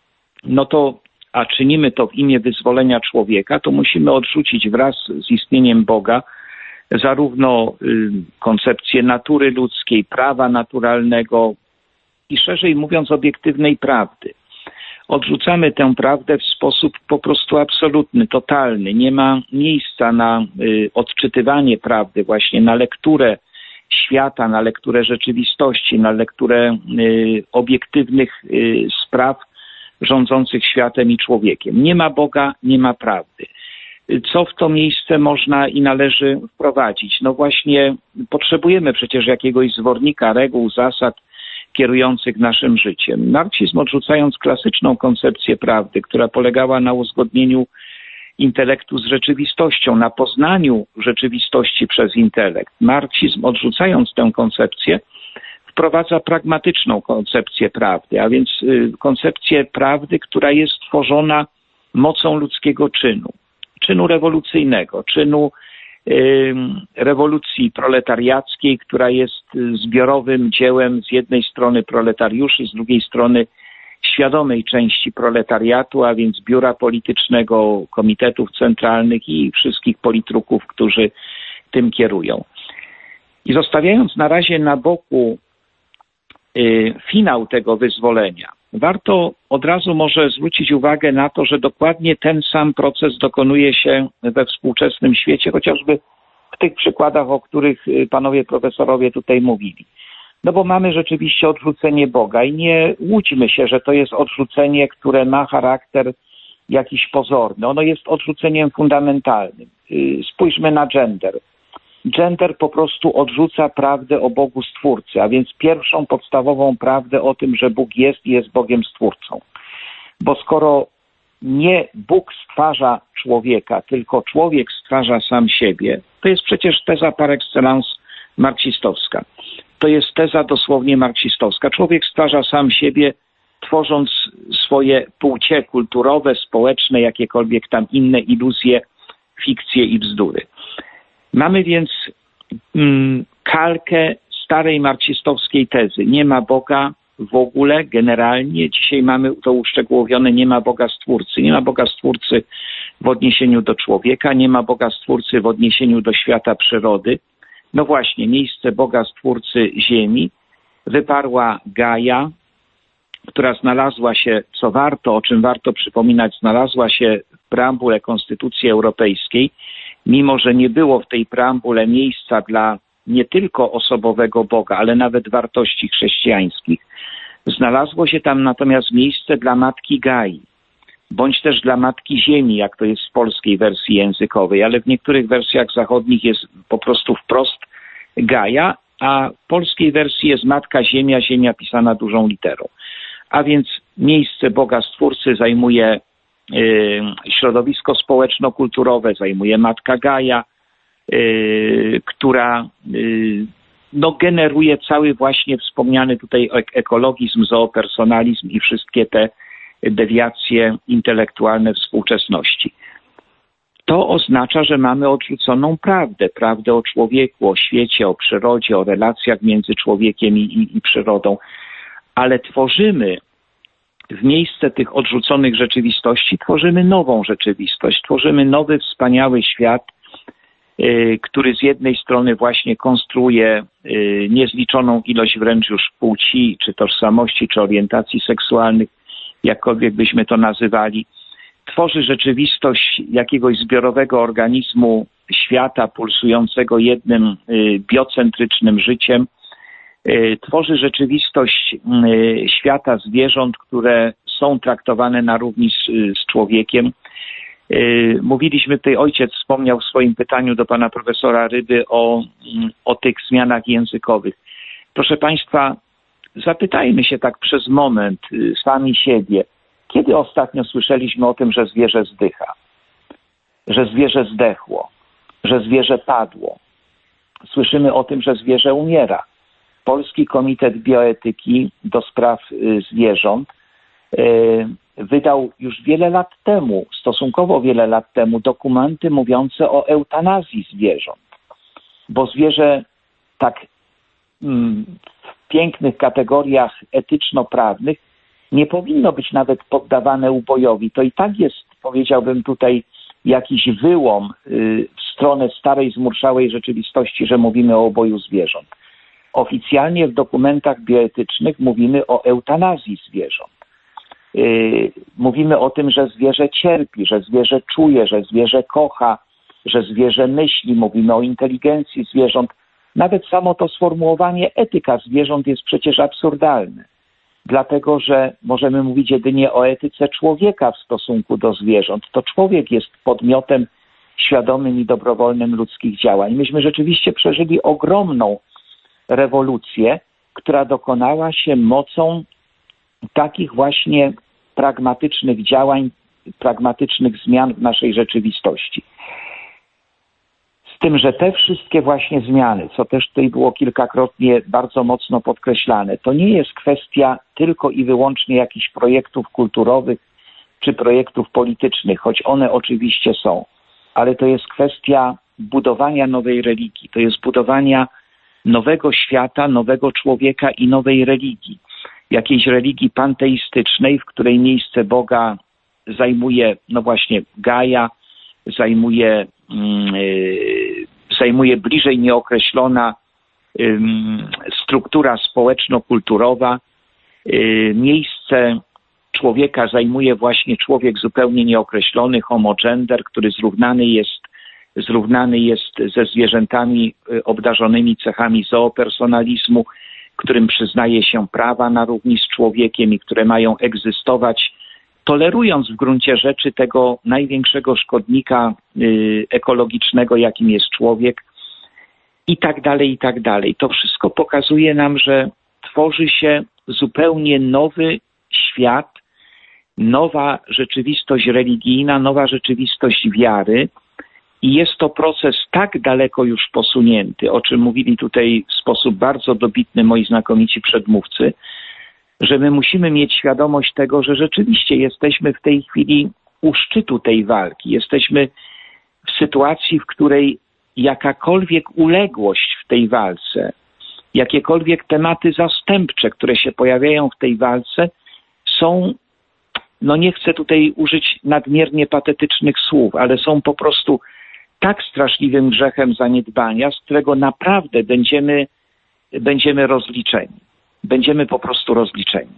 no to, a czynimy to w imię wyzwolenia człowieka, to musimy odrzucić wraz z istnieniem Boga zarówno y, koncepcję natury ludzkiej, prawa naturalnego i szerzej mówiąc obiektywnej prawdy. Odrzucamy tę prawdę w sposób po prostu absolutny, totalny. Nie ma miejsca na y, odczytywanie prawdy, właśnie na lekturę świata, na lekturę rzeczywistości, na lekturę y, obiektywnych y, spraw rządzących światem i człowiekiem. Nie ma Boga, nie ma prawdy. Co w to miejsce można i należy wprowadzić? No właśnie potrzebujemy przecież jakiegoś zwornika reguł, zasad kierujących naszym życiem. Marksizm, odrzucając klasyczną koncepcję prawdy, która polegała na uzgodnieniu intelektu z rzeczywistością, na poznaniu rzeczywistości przez intelekt. Marksizm, odrzucając tę koncepcję, wprowadza pragmatyczną koncepcję prawdy, a więc y, koncepcję prawdy, która jest tworzona mocą ludzkiego czynu. Czynu rewolucyjnego, czynu y, rewolucji proletariackiej, która jest zbiorowym dziełem z jednej strony proletariuszy, z drugiej strony świadomej części proletariatu, a więc biura politycznego, komitetów centralnych i wszystkich politruków, którzy tym kierują. I zostawiając na razie na boku y, finał tego wyzwolenia, warto od razu może zwrócić uwagę na to, że dokładnie ten sam proces dokonuje się we współczesnym świecie, chociażby w tych przykładach, o których panowie profesorowie tutaj mówili. No bo mamy rzeczywiście odrzucenie Boga i nie łudźmy się, że to jest odrzucenie, które ma charakter jakiś pozorny. Ono jest odrzuceniem fundamentalnym. Spójrzmy na gender. Gender po prostu odrzuca prawdę o Bogu Stwórcy, a więc pierwszą podstawową prawdę o tym, że Bóg jest i jest Bogiem Stwórcą. Bo skoro nie Bóg stwarza człowieka, tylko człowiek stwarza sam siebie, to jest przecież teza par excellence marksistowska. To jest teza dosłownie marksistowska. Człowiek stwarza sam siebie, tworząc swoje płcie kulturowe, społeczne, jakiekolwiek tam inne iluzje, fikcje i bzdury. Mamy więc mm, kalkę starej marksistowskiej tezy. Nie ma Boga w ogóle, generalnie. Dzisiaj mamy to uszczegółowione, nie ma Boga Stwórcy. Nie ma Boga Stwórcy w odniesieniu do człowieka, nie ma Boga Stwórcy w odniesieniu do świata przyrody. No właśnie, miejsce Boga Stwórcy Ziemi wyparła Gaja, która znalazła się, co warto, o czym warto przypominać, znalazła się w preambule Konstytucji Europejskiej mimo że nie było w tej preambule miejsca dla nie tylko osobowego Boga, ale nawet wartości chrześcijańskich, znalazło się tam natomiast miejsce dla Matki Gai, bądź też dla Matki Ziemi, jak to jest w polskiej wersji językowej, ale w niektórych wersjach zachodnich jest po prostu wprost Gaja, a w polskiej wersji jest Matka Ziemia, Ziemia pisana dużą literą. A więc miejsce Boga Stwórcy zajmuje y, środowisko społeczno-kulturowe, zajmuje Matka Gaja, y, która y, no, generuje cały właśnie wspomniany tutaj ekologizm, zoopersonalizm i wszystkie te dewiacje intelektualne współczesności. To oznacza, że mamy odrzuconą prawdę, prawdę o człowieku, o świecie, o przyrodzie, o relacjach między człowiekiem i, i, i przyrodą, ale tworzymy w miejsce tych odrzuconych rzeczywistości, tworzymy nową rzeczywistość, tworzymy nowy, wspaniały świat, y, który z jednej strony właśnie konstruuje y, niezliczoną ilość wręcz już płci, czy tożsamości, czy orientacji seksualnych, jakkolwiek byśmy to nazywali, tworzy rzeczywistość jakiegoś zbiorowego organizmu świata pulsującego jednym biocentrycznym życiem, tworzy rzeczywistość świata zwierząt, które są traktowane na równi z, z człowiekiem. Mówiliśmy tutaj, ojciec wspomniał w swoim pytaniu do pana profesora Ryby o, o tych zmianach językowych. Proszę państwa, zapytajmy się tak przez moment sami siebie, kiedy ostatnio słyszeliśmy o tym, że zwierzę zdycha, że zwierzę zdechło, że zwierzę padło. Słyszymy o tym, że zwierzę umiera. Polski Komitet Bioetyki do spraw zwierząt wydał już wiele lat temu, stosunkowo wiele lat temu, dokumenty mówiące o eutanazji zwierząt, bo zwierzę tak w pięknych kategoriach etyczno-prawnych nie powinno być nawet poddawane ubojowi. To i tak jest, powiedziałbym tutaj, jakiś wyłom w stronę starej, zmurszałej rzeczywistości, że mówimy o uboju zwierząt. Oficjalnie w dokumentach bioetycznych mówimy o eutanazji zwierząt. Mówimy o tym, że zwierzę cierpi, że zwierzę czuje, że zwierzę kocha, że zwierzę myśli. Mówimy o inteligencji zwierząt. Nawet samo to sformułowanie etyka zwierząt jest przecież absurdalne. Dlatego, że możemy mówić jedynie o etyce człowieka w stosunku do zwierząt. To człowiek jest podmiotem świadomym i dobrowolnym ludzkich działań. Myśmy rzeczywiście przeżyli ogromną rewolucję, która dokonała się mocą takich właśnie pragmatycznych działań, pragmatycznych zmian w naszej rzeczywistości. Z tym, że te wszystkie właśnie zmiany, co też tutaj było kilkakrotnie bardzo mocno podkreślane, to nie jest kwestia tylko i wyłącznie jakichś projektów kulturowych czy projektów politycznych, choć one oczywiście są, ale to jest kwestia budowania nowej religii, to jest budowania nowego świata, nowego człowieka i nowej religii. Jakiejś religii panteistycznej, w której miejsce Boga zajmuje, no właśnie, Gaja, zajmuje, yy, zajmuje bliżej nieokreślona yy, struktura społeczno-kulturowa. Yy, miejsce człowieka zajmuje właśnie człowiek zupełnie nieokreślony, homogender, który zrównany jest, zrównany jest ze zwierzętami obdarzonymi cechami zoopersonalizmu, którym przyznaje się prawa na równi z człowiekiem i które mają egzystować, tolerując w gruncie rzeczy tego największego szkodnika y, ekologicznego, jakim jest człowiek, i tak dalej, i tak dalej. To wszystko pokazuje nam, że tworzy się zupełnie nowy świat, nowa rzeczywistość religijna, nowa rzeczywistość wiary, i jest to proces tak daleko już posunięty, o czym mówili tutaj w sposób bardzo dobitny moi znakomici przedmówcy, że my musimy mieć świadomość tego, że rzeczywiście jesteśmy w tej chwili u szczytu tej walki. Jesteśmy w sytuacji, w której jakakolwiek uległość w tej walce, jakiekolwiek tematy zastępcze, które się pojawiają w tej walce, są, no nie chcę tutaj użyć nadmiernie patetycznych słów, ale są po prostu tak straszliwym grzechem zaniedbania, z którego naprawdę będziemy, będziemy rozliczeni. Będziemy po prostu rozliczeni.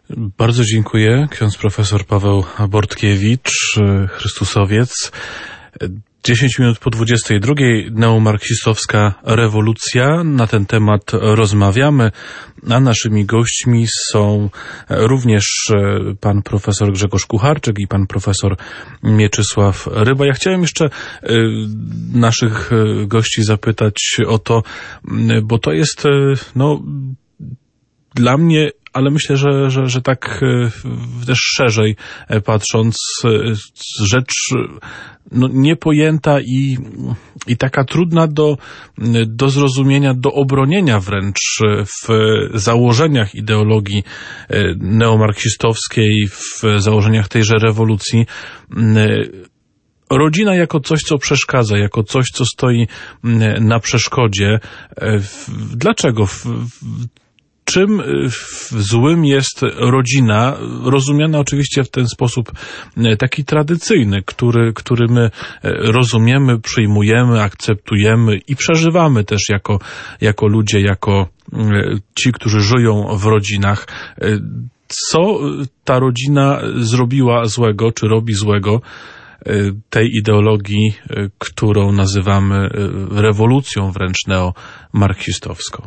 Bardzo dziękuję. Ksiądz profesor Paweł Bortkiewicz, Chrystusowiec. dziesięć minut po dwudziestej drugiej, neomarksistowska rewolucja. Na ten temat rozmawiamy, a naszymi gośćmi są również pan profesor Grzegorz Kucharczyk i pan profesor Mieczysław Ryba. Ja chciałem jeszcze naszych gości zapytać o to, bo to jest no dla mnie, ale myślę, że, że, że tak też szerzej patrząc, rzecz no, niepojęta i, i taka trudna do, do zrozumienia, do obronienia wręcz w założeniach ideologii neomarksistowskiej, w założeniach tejże rewolucji. Rodzina jako coś, co przeszkadza, jako coś, co stoi na przeszkodzie. Dlaczego? Czym złym jest rodzina, rozumiana oczywiście w ten sposób taki tradycyjny, który, który my rozumiemy, przyjmujemy, akceptujemy i przeżywamy też jako, jako ludzie, jako ci, którzy żyją w rodzinach. Co ta rodzina zrobiła złego, czy robi złego tej ideologii, którą nazywamy rewolucją wręcz neomarksistowską?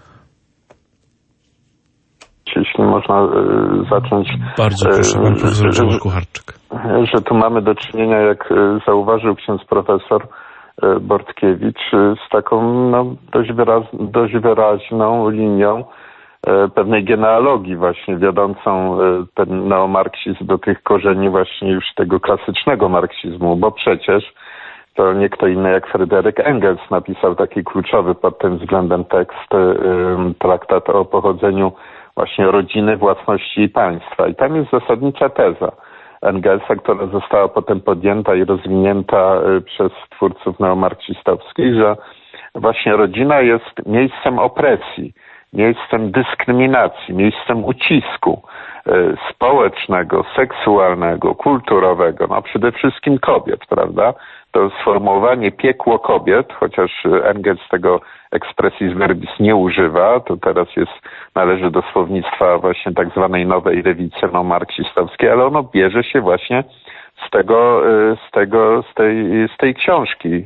Jeśli można y, zacząć... Bardzo proszę, pan profesor Grzegorz Kucharczyk. Że tu mamy do czynienia, jak zauważył ksiądz profesor Bortkiewicz, z taką no, dość, wyraz, dość wyraźną linią pewnej genealogii właśnie wiodącą ten neomarksizm do tych korzeni właśnie już tego klasycznego marksizmu, bo przecież to nie kto inny jak Fryderyk Engels napisał taki kluczowy pod tym względem tekst, traktat o pochodzeniu właśnie rodziny, własności i państwa. I tam jest zasadnicza teza Engelsa, która została potem podjęta i rozwinięta przez twórców neomarksistowskich, że właśnie rodzina jest miejscem opresji, miejscem dyskryminacji, miejscem ucisku społecznego, seksualnego, kulturowego, no przede wszystkim kobiet, prawda? To sformułowanie piekło kobiet, chociaż Engels tego expressis verbis nie używa, to teraz jest, należy do słownictwa właśnie tak zwanej nowej lewicy neomarksistowskiej, ale ono bierze się właśnie z tego, z tego, z tej, z tej książki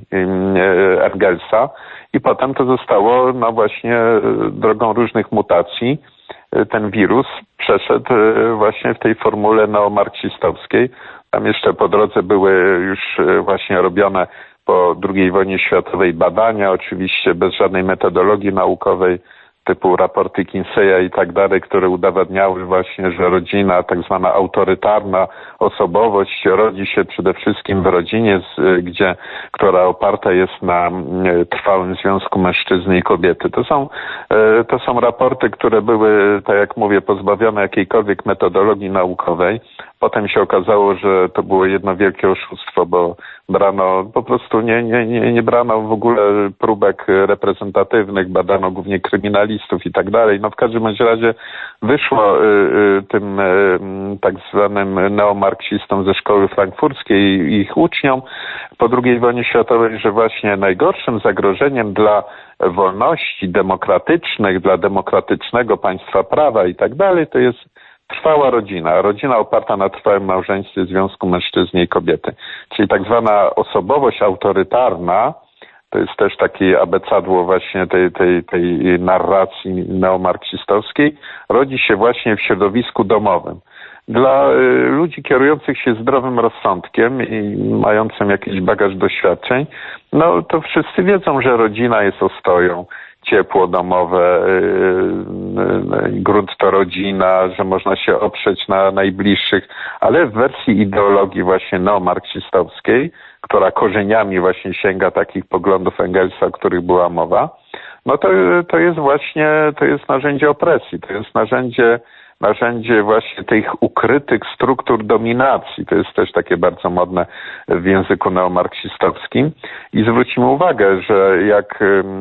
Engelsa i potem to zostało, no właśnie drogą różnych mutacji, ten wirus przeszedł właśnie w tej formule neomarksistowskiej. Tam jeszcze po drodze były już właśnie robione po drugiej wojnie światowej badania, oczywiście bez żadnej metodologii naukowej, typu raporty Kinseya i tak dalej, które udowadniały właśnie, że rodzina, tak zwana autorytarna osobowość rodzi się przede wszystkim w rodzinie, gdzie, która oparta jest na trwałym związku mężczyzny i kobiety. To są, to są raporty, które były, tak jak mówię, pozbawione jakiejkolwiek metodologii naukowej. Potem się okazało, że to było jedno wielkie oszustwo, bo brano, po prostu nie, nie, nie, nie brano w ogóle próbek reprezentatywnych, badano głównie kryminalistów i tak dalej. No w każdym bądź razie wyszło y, y, tym y, tak zwanym neomarksistom ze szkoły frankfurskiej i ich uczniom po drugiej wojnie światowej, że właśnie najgorszym zagrożeniem dla wolności demokratycznych, dla demokratycznego państwa prawa i tak dalej, to jest trwała rodzina. Rodzina oparta na trwałym małżeństwie, związku mężczyzny i kobiety. Czyli tak zwana osobowość autorytarna, to jest też takie abecadło właśnie tej, tej, tej narracji neomarksistowskiej, rodzi się właśnie w środowisku domowym. Dla y, ludzi kierujących się zdrowym rozsądkiem i mającym jakiś bagaż doświadczeń, no to wszyscy wiedzą, że rodzina jest ostoją, ciepło domowe, yy, yy, grunt to rodzina, że można się oprzeć na najbliższych, ale w wersji ideologii właśnie neomarksistowskiej, która korzeniami właśnie sięga takich poglądów Engelsa, o których była mowa, no to, to jest właśnie, to jest narzędzie opresji, to jest narzędzie narzędzie właśnie tych ukrytych struktur dominacji. To jest też takie bardzo modne w języku neomarksistowskim. I zwróćmy uwagę, że jak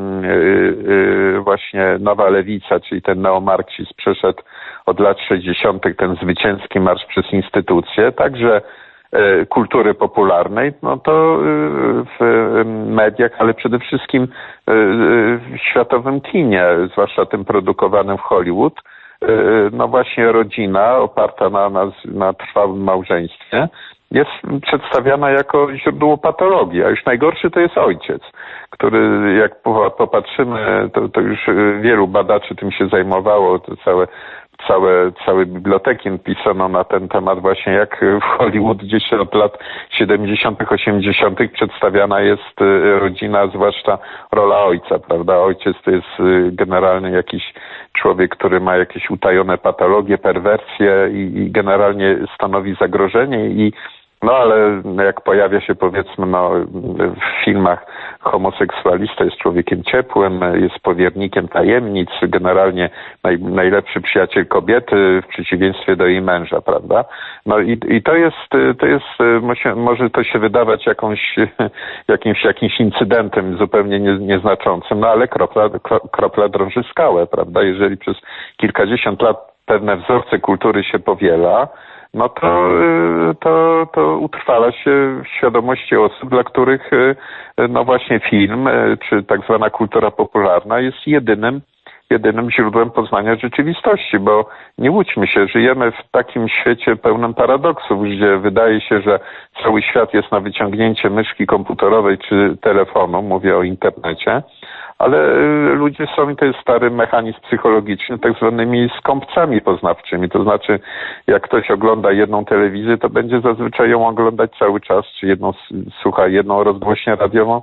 właśnie nowa lewica, czyli ten neomarksizm przeszedł od lat sześćdziesiątych ten zwycięski marsz przez instytucje, także kultury popularnej, no to w mediach, ale przede wszystkim w światowym kinie, zwłaszcza tym produkowanym w Hollywood, no właśnie rodzina oparta na, na, na trwałym małżeństwie jest przedstawiana jako źródło patologii, a już najgorszy to jest ojciec, który jak popatrzymy, to, to już wielu badaczy tym się zajmowało, to całe Całe, całe biblioteki pisano na ten temat właśnie, jak w Hollywood gdzieś od lat siedemdziesiątych, osiemdziesiątych przedstawiana jest rodzina, zwłaszcza rola ojca, prawda? Ojciec to jest generalnie jakiś człowiek, który ma jakieś utajone patologie, perwersje i, i generalnie stanowi zagrożenie i no ale jak pojawia się powiedzmy no, w filmach homoseksualista jest człowiekiem ciepłym, jest powiernikiem tajemnic, generalnie naj, najlepszy przyjaciel kobiety w przeciwieństwie do jej męża, prawda? No i, i to jest, to jest, może to się wydawać jakąś, jakimś, jakimś incydentem zupełnie nie, nieznaczącym, no ale kropla, kropla drąży skałę, prawda? Jeżeli przez kilkadziesiąt lat pewne wzorce kultury się powiela, no to, to, to utrwala się w świadomości osób, dla których no właśnie film, czy tak zwana kultura popularna jest jedynym, jedynym źródłem poznania rzeczywistości, bo nie łudźmy się, żyjemy w takim świecie pełnym paradoksów, gdzie wydaje się, że cały świat jest na wyciągnięcie myszki komputerowej czy telefonu, mówię o internecie, ale ludzie są, i to jest stary mechanizm psychologiczny, tak zwanymi skąpcami poznawczymi. To znaczy, jak ktoś ogląda jedną telewizję, to będzie zazwyczaj ją oglądać cały czas, czy jedną, słucha jedną rozgłośnię radiową,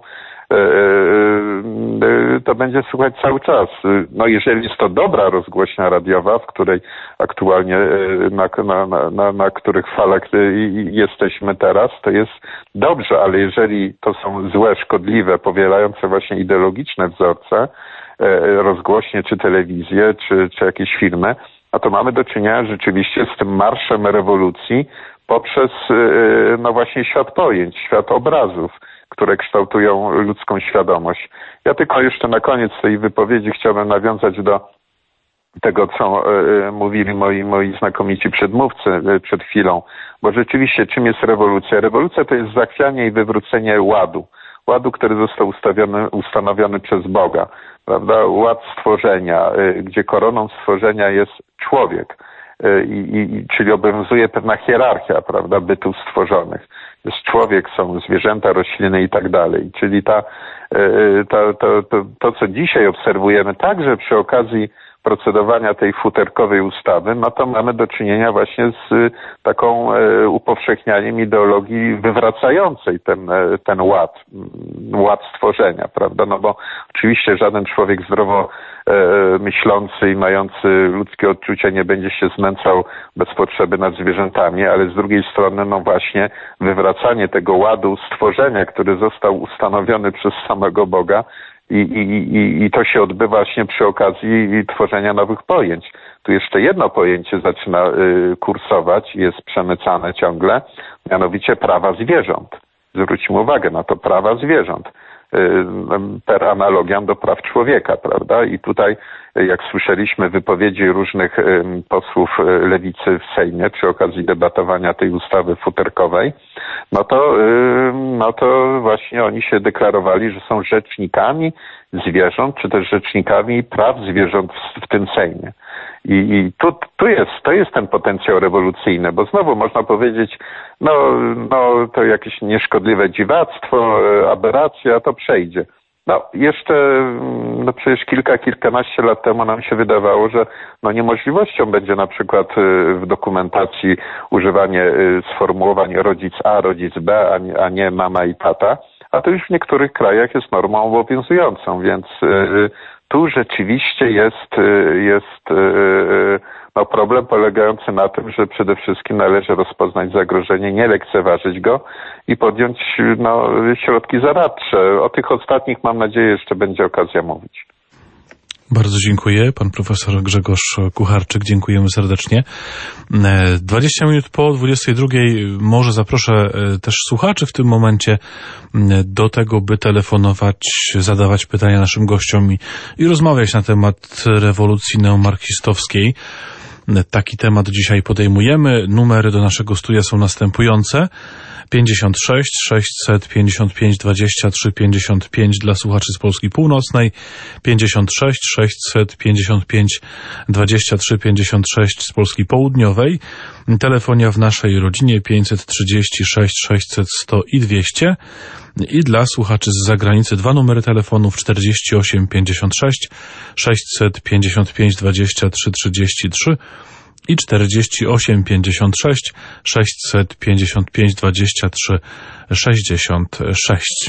to będzie słuchać cały czas. No jeżeli jest to dobra rozgłośnia radiowa, w której aktualnie, na, na, na, na których falach jesteśmy teraz, to jest dobrze, ale jeżeli to są złe, szkodliwe, powielające właśnie ideologiczne wzorce, rozgłośnie czy telewizję, czy, czy jakieś filmy, a to mamy do czynienia rzeczywiście z tym marszem rewolucji poprzez no właśnie świat pojęć, świat obrazów, które kształtują ludzką świadomość. Ja tylko jeszcze na koniec tej wypowiedzi chciałbym nawiązać do tego, co y, mówili moi, moi znakomici przedmówcy y, przed chwilą, bo rzeczywiście czym jest rewolucja? Rewolucja to jest zachwianie i wywrócenie ładu. Ładu, który został ustawiony, ustanowiony przez Boga, prawda? Ład stworzenia, y, gdzie koroną stworzenia jest człowiek. I, i, czyli obowiązuje pewna hierarchia, prawda, bytów stworzonych. Jest człowiek, są zwierzęta, rośliny i tak dalej. Czyli ta, ta, to, to, to, co dzisiaj obserwujemy także przy okazji procedowania tej futerkowej ustawy, no to mamy do czynienia właśnie z taką upowszechnianiem ideologii wywracającej ten, ten ład, ład stworzenia, prawda? No bo oczywiście żaden człowiek zdrowo myślący i mający ludzkie odczucia nie będzie się znęcał bez potrzeby nad zwierzętami, ale z drugiej strony no właśnie wywracanie tego ładu stworzenia, który został ustanowiony przez samego Boga, I, i, i, I to się odbywa właśnie przy okazji tworzenia nowych pojęć. Tu jeszcze jedno pojęcie zaczyna y, kursować, jest przemycane ciągle, mianowicie prawa zwierząt. Zwróćmy uwagę na to, prawa zwierząt. Y, per analogiam do praw człowieka, prawda? I tutaj, jak słyszeliśmy wypowiedzi różnych y, posłów lewicy w Sejmie przy okazji debatowania tej ustawy futerkowej, no to, y, no to właśnie oni się deklarowali, że są rzecznikami zwierząt, czy też rzecznikami praw zwierząt w, w tym Sejmie. I, i tu, tu jest, to jest ten potencjał rewolucyjny, bo znowu można powiedzieć, no, no to jakieś nieszkodliwe dziwactwo, aberracja, to przejdzie. No jeszcze, no przecież kilka, kilkanaście lat temu nam się wydawało, że no niemożliwością będzie na przykład w dokumentacji używanie sformułowań rodzic A, rodzic B, a nie, a nie mama i tata, a to już w niektórych krajach jest normą obowiązującą, więc tu rzeczywiście jest, jest no problem polegający na tym, że przede wszystkim należy rozpoznać zagrożenie, nie lekceważyć go i podjąć no, środki zaradcze. O tych ostatnich, mam nadzieję, jeszcze będzie okazja mówić. Bardzo dziękuję. Pan profesor Grzegorz Kucharczyk, dziękujemy serdecznie. dwadzieścia minut po dwudziestej drugiej może zaproszę też słuchaczy w tym momencie do tego, by telefonować, zadawać pytania naszym gościom i, i rozmawiać na temat rewolucji neomarksistowskiej. Taki temat dzisiaj podejmujemy. Numery do naszego studia są następujące. pięćdziesiąt sześć sześćset pięćdziesiąt pięć dwadzieścia trzy pięćdziesiąt pięć dla słuchaczy z Polski Północnej, pięćdziesiąt sześć sześćset pięćdziesiąt pięć dwadzieścia trzy pięćdziesiąt sześć z Polski Południowej, telefonia w naszej rodzinie pięćset trzydzieści sześć sześćset sto i dwieście i dla słuchaczy z zagranicy dwa numery telefonów czterdzieści osiem pięćdziesiąt sześć sześćset pięćdziesiąt pięć dwadzieścia trzy trzydzieści trzy i czterdzieści osiem pięćdziesiąt sześć sześćset pięćdziesiąt pięć dwadzieścia trzy sześćdziesiąt sześć.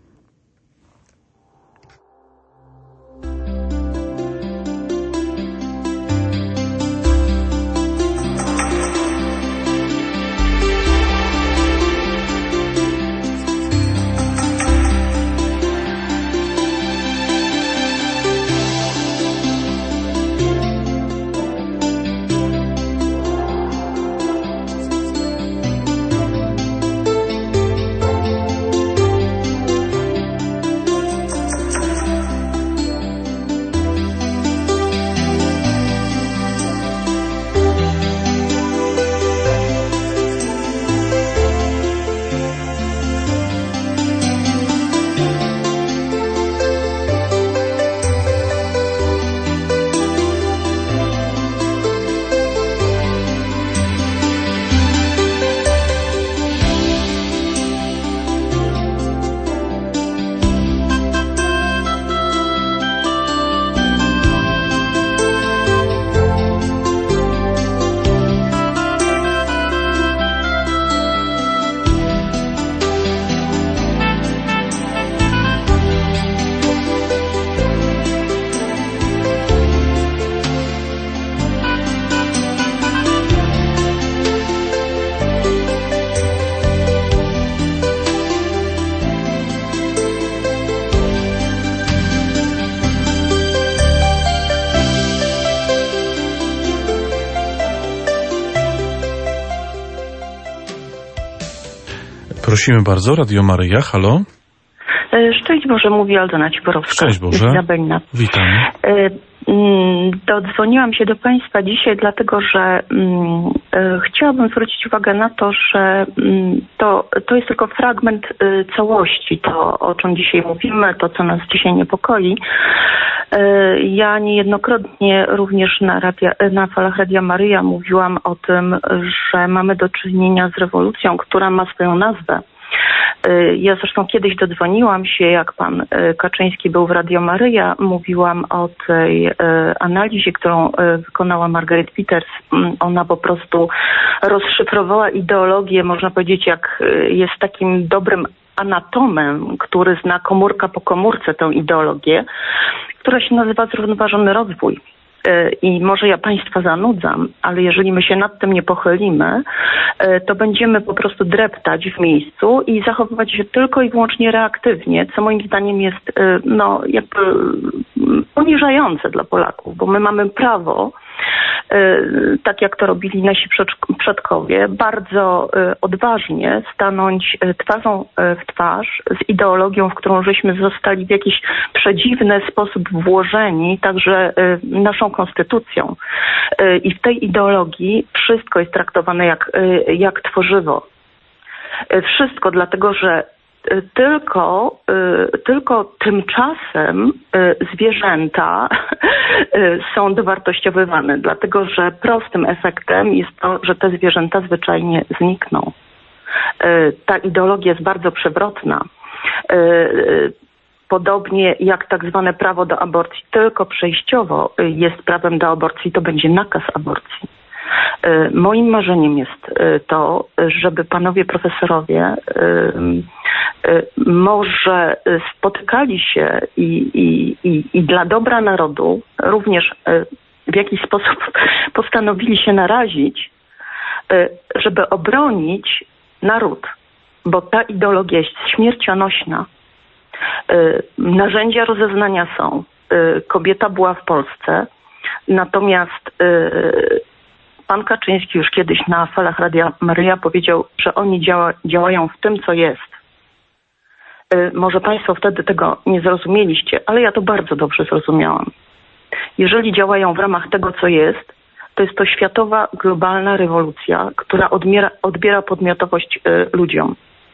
Prosimy bardzo, Radio Maryja, halo. Szczęść Boże, mówi Aldona Ciborowska. Szczęść Boże, witam. Dodzwoniłam się do Państwa dzisiaj, dlatego że um, chciałabym zwrócić uwagę na to, że um, to, to jest tylko fragment y, całości, to o czym dzisiaj mówimy, to co nas dzisiaj niepokoi. Y, ja niejednokrotnie również na, radia, na falach Radia Maryja mówiłam o tym, że mamy do czynienia z rewolucją, która ma swoją nazwę. Ja zresztą kiedyś dodzwoniłam się, jak pan Kaczyński był w Radio Maryja, mówiłam o tej analizie, którą wykonała Margaret Peters. Ona po prostu rozszyfrowała ideologię, można powiedzieć, jak jest takim dobrym anatomem, który zna komórka po komórce tę ideologię, która się nazywa zrównoważony rozwój. I może ja Państwa zanudzam, ale jeżeli my się nad tym nie pochylimy, to będziemy po prostu dreptać w miejscu i zachowywać się tylko i wyłącznie reaktywnie, co moim zdaniem jest no jakby poniżające dla Polaków, bo my mamy prawo, tak jak to robili nasi przodkowie, bardzo odważnie stanąć twarzą w twarz z ideologią, w którą żeśmy zostali w jakiś przedziwny sposób włożeni, także naszą konstytucją. I w tej ideologii wszystko jest traktowane jak, jak tworzywo. Wszystko dlatego, że Tylko, tylko tymczasem zwierzęta są dowartościowywane, dlatego że prostym efektem jest to, że te zwierzęta zwyczajnie znikną. Ta ideologia jest bardzo przewrotna. Podobnie jak tak zwane prawo do aborcji tylko przejściowo jest prawem do aborcji, to będzie nakaz aborcji. Moim marzeniem jest to, żeby panowie profesorowie może spotykali się i, i, i, i dla dobra narodu również w jakiś sposób postanowili się narazić, żeby obronić naród, bo ta ideologia jest śmiercionośna. Narzędzia rozeznania są. Kobieta była w Polsce, natomiast pan Kaczyński już kiedyś na falach Radia Maryja powiedział, że oni działa, działają w tym, co jest. Może Państwo wtedy tego nie zrozumieliście, ale ja to bardzo dobrze zrozumiałam. Jeżeli działają w ramach tego, co jest, to jest to światowa, globalna rewolucja, która odbiera, odbiera podmiotowość ludziom.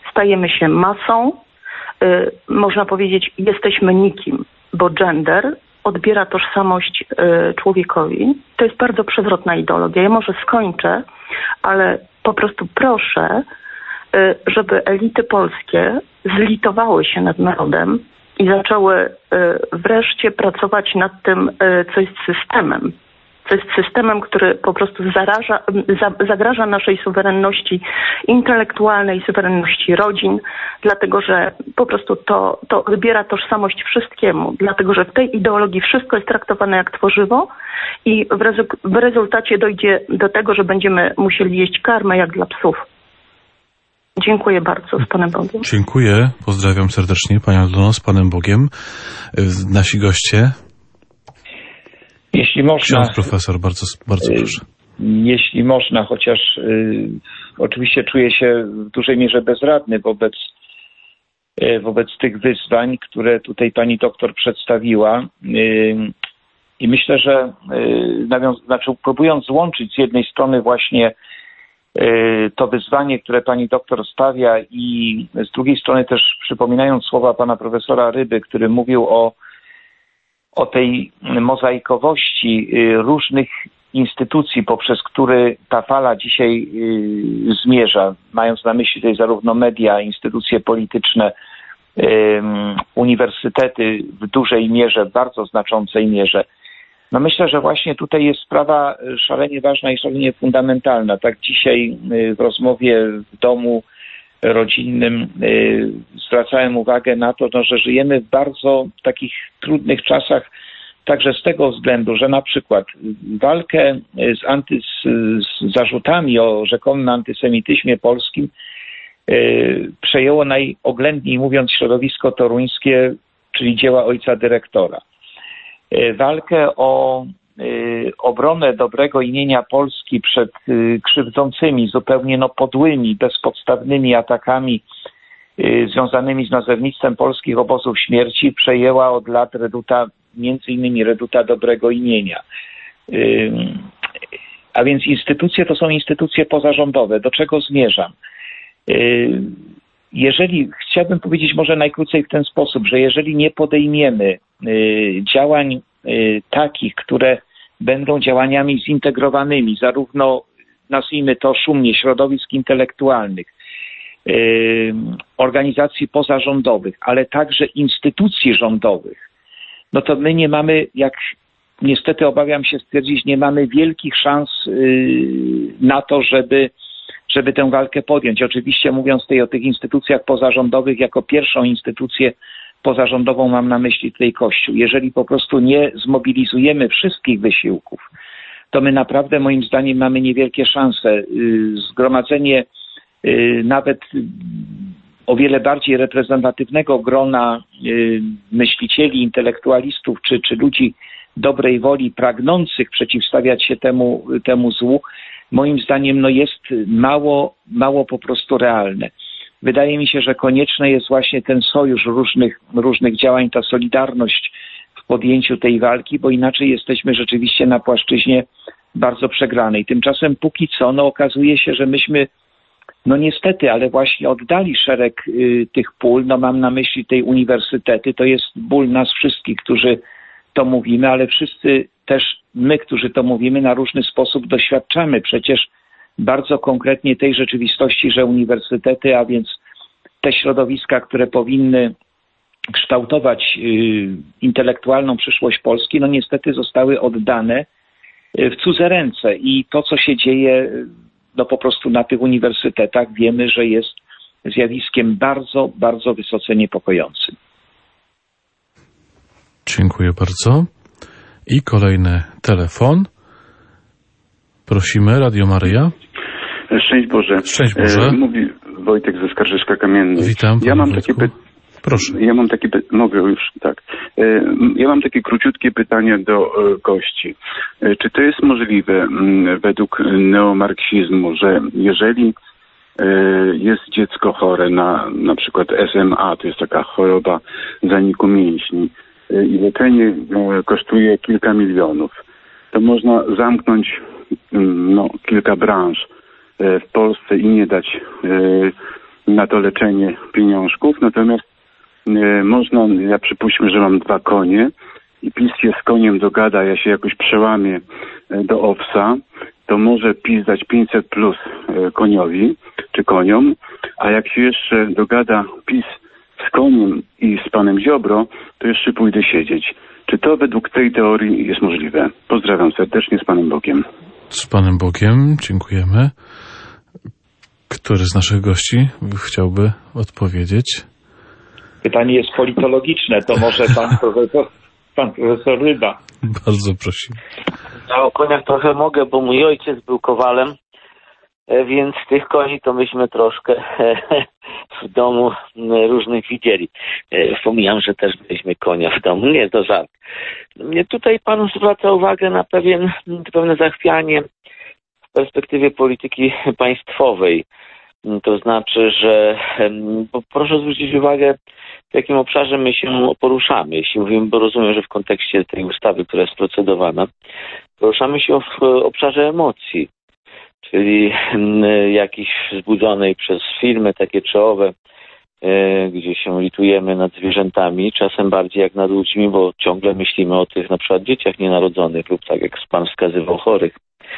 stajemy się masą, można powiedzieć, jesteśmy nikim, bo gender odbiera tożsamość człowiekowi. To jest bardzo przewrotna ideologia. Ja może skończę, ale po prostu proszę, żeby elity polskie zlitowały się nad narodem i zaczęły wreszcie pracować nad tym, co jest systemem. Co jest systemem, który po prostu zaraża, za, zagraża naszej suwerenności intelektualnej, suwerenności rodzin, dlatego że po prostu to, to odbiera tożsamość wszystkiemu, dlatego że w tej ideologii wszystko jest traktowane jak tworzywo i w, rezu- w rezultacie dojdzie do tego, że będziemy musieli jeść karmę jak dla psów. Dziękuję bardzo, z Panem Bogiem. Dziękuję, pozdrawiam serdecznie Panią Aldono, z Panem Bogiem. Nasi goście. Jeśli można, Ksiądz profesor, bardzo, bardzo proszę. Jeśli można, chociaż y, oczywiście czuję się w dużej mierze bezradny wobec, y, wobec tych wyzwań, które tutaj pani doktor przedstawiła. Y, I myślę, że y, nawiąz, znaczy, próbując złączyć z jednej strony właśnie y, to wyzwanie, które pani doktor stawia, i z drugiej strony też przypominając słowa pana profesora Ryby, który mówił o o tej mozaikowości różnych instytucji, poprzez które ta fala dzisiaj zmierza, mając na myśli tutaj zarówno media, instytucje polityczne, uniwersytety w dużej mierze, w bardzo znaczącej mierze. No myślę, że właśnie tutaj jest sprawa szalenie ważna i szalenie fundamentalna. Tak dzisiaj w rozmowie w domu rodzinnym zwracałem uwagę na to, no, że żyjemy w bardzo takich trudnych czasach, także z tego względu, że na przykład walkę z, anty, z, z zarzutami o rzekomym antysemityzmie polskim yy, przejęło najoględniej mówiąc środowisko toruńskie, czyli dzieła ojca dyrektora. Yy, walkę o yy, obronę dobrego imienia Polski przed yy, krzywdzącymi, zupełnie no, podłymi, bezpodstawnymi atakami yy, związanymi z nazewnictwem polskich obozów śmierci przejęła od lat reduta, między innymi reduta dobrego imienia. Yy, a więc instytucje to są instytucje pozarządowe. Do czego zmierzam? Yy, jeżeli, chciałbym powiedzieć może najkrócej w ten sposób, że jeżeli nie podejmiemy yy, działań yy, takich, które będą działaniami zintegrowanymi, zarówno nazwijmy to szumnie środowisk intelektualnych, yy, organizacji pozarządowych, ale także instytucji rządowych, no to my nie mamy, jak niestety obawiam się stwierdzić, nie mamy wielkich szans yy, na to, żeby, żeby tę walkę podjąć. Oczywiście mówiąc tutaj o tych instytucjach pozarządowych, jako pierwszą instytucję pozarządową mam na myśli tutaj Kościół. Jeżeli po prostu nie zmobilizujemy wszystkich wysiłków, to my naprawdę moim zdaniem mamy niewielkie szanse. Yy, zgromadzenie yy, nawet yy, o wiele bardziej reprezentatywnego grona y, myślicieli, intelektualistów czy, czy ludzi dobrej woli, pragnących przeciwstawiać się temu, temu złu, moim zdaniem no jest mało, mało po prostu realne. Wydaje mi się, że konieczny jest właśnie ten sojusz różnych, różnych działań, ta solidarność w podjęciu tej walki, bo inaczej jesteśmy rzeczywiście na płaszczyźnie bardzo przegranej. Tymczasem póki co no, okazuje się, że myśmy no niestety, ale właśnie oddali szereg y, tych pól, no mam na myśli tej uniwersytety, to jest ból nas wszystkich, którzy to mówimy, ale wszyscy też my, którzy to mówimy, na różny sposób doświadczamy przecież bardzo konkretnie tej rzeczywistości, że uniwersytety, a więc te środowiska, które powinny kształtować y, intelektualną przyszłość Polski, no niestety zostały oddane y, w cudze ręce i to, co się dzieje no po prostu na tych uniwersytetach, wiemy, że jest zjawiskiem bardzo, bardzo wysoce niepokojącym. Dziękuję bardzo. I kolejny telefon. Prosimy, Radio Maryja. Szczęść Boże. Szczęść Boże. E, mówi Wojtek ze Skarżyszka Kamiennej. Witam. Ja mam Wojtku. takie pytanie. Proszę. Ja mam takie py- mogę już, tak. E, ja mam takie króciutkie pytanie do e, gości. E, czy to jest możliwe m, według neomarksizmu, że jeżeli e, jest dziecko chore na na przykład S M A, to jest taka choroba zaniku mięśni e, i leczenie e, kosztuje kilka milionów, to można zamknąć m, no, kilka branż e, w Polsce i nie dać e, na to leczenie pieniążków, natomiast e, można, ja przypuśćmy, że mam dwa konie i PiS się z koniem dogada, ja się jakoś przełamię e, do owsa, to może PiS dać pięćset plus e, koniowi czy koniom, a jak się jeszcze dogada PiS z koniem i z panem Ziobro, to jeszcze pójdę siedzieć. Czy to według tej teorii jest możliwe? Pozdrawiam serdecznie, z Panem Bogiem. Z Panem Bogiem, dziękujemy. Który z naszych gości chciałby odpowiedzieć? Pytanie jest politologiczne, to może pan profesor, pan profesor Ryba. Bardzo prosimy. Ja o koniach trochę mogę, bo mój ojciec był kowalem, więc tych koni to myśmy troszkę w domu różnych widzieli. Wspomniałem, że też mieliśmy konia w domu. Nie, to żart. Mnie tutaj pan zwraca uwagę na pewien, pewne zachwianie w perspektywie polityki państwowej. To znaczy, że proszę zwrócić uwagę, w jakim obszarze my się poruszamy. Jeśli mówimy, bo rozumiem, że w kontekście tej ustawy, która jest procedowana, poruszamy się w obszarze emocji. Czyli jakiejś wzbudzonej przez filmy takie czołowe, gdzie się litujemy nad zwierzętami, czasem bardziej jak nad ludźmi, bo ciągle myślimy o tych na przykład dzieciach nienarodzonych lub tak jak pan wskazywał, chorych.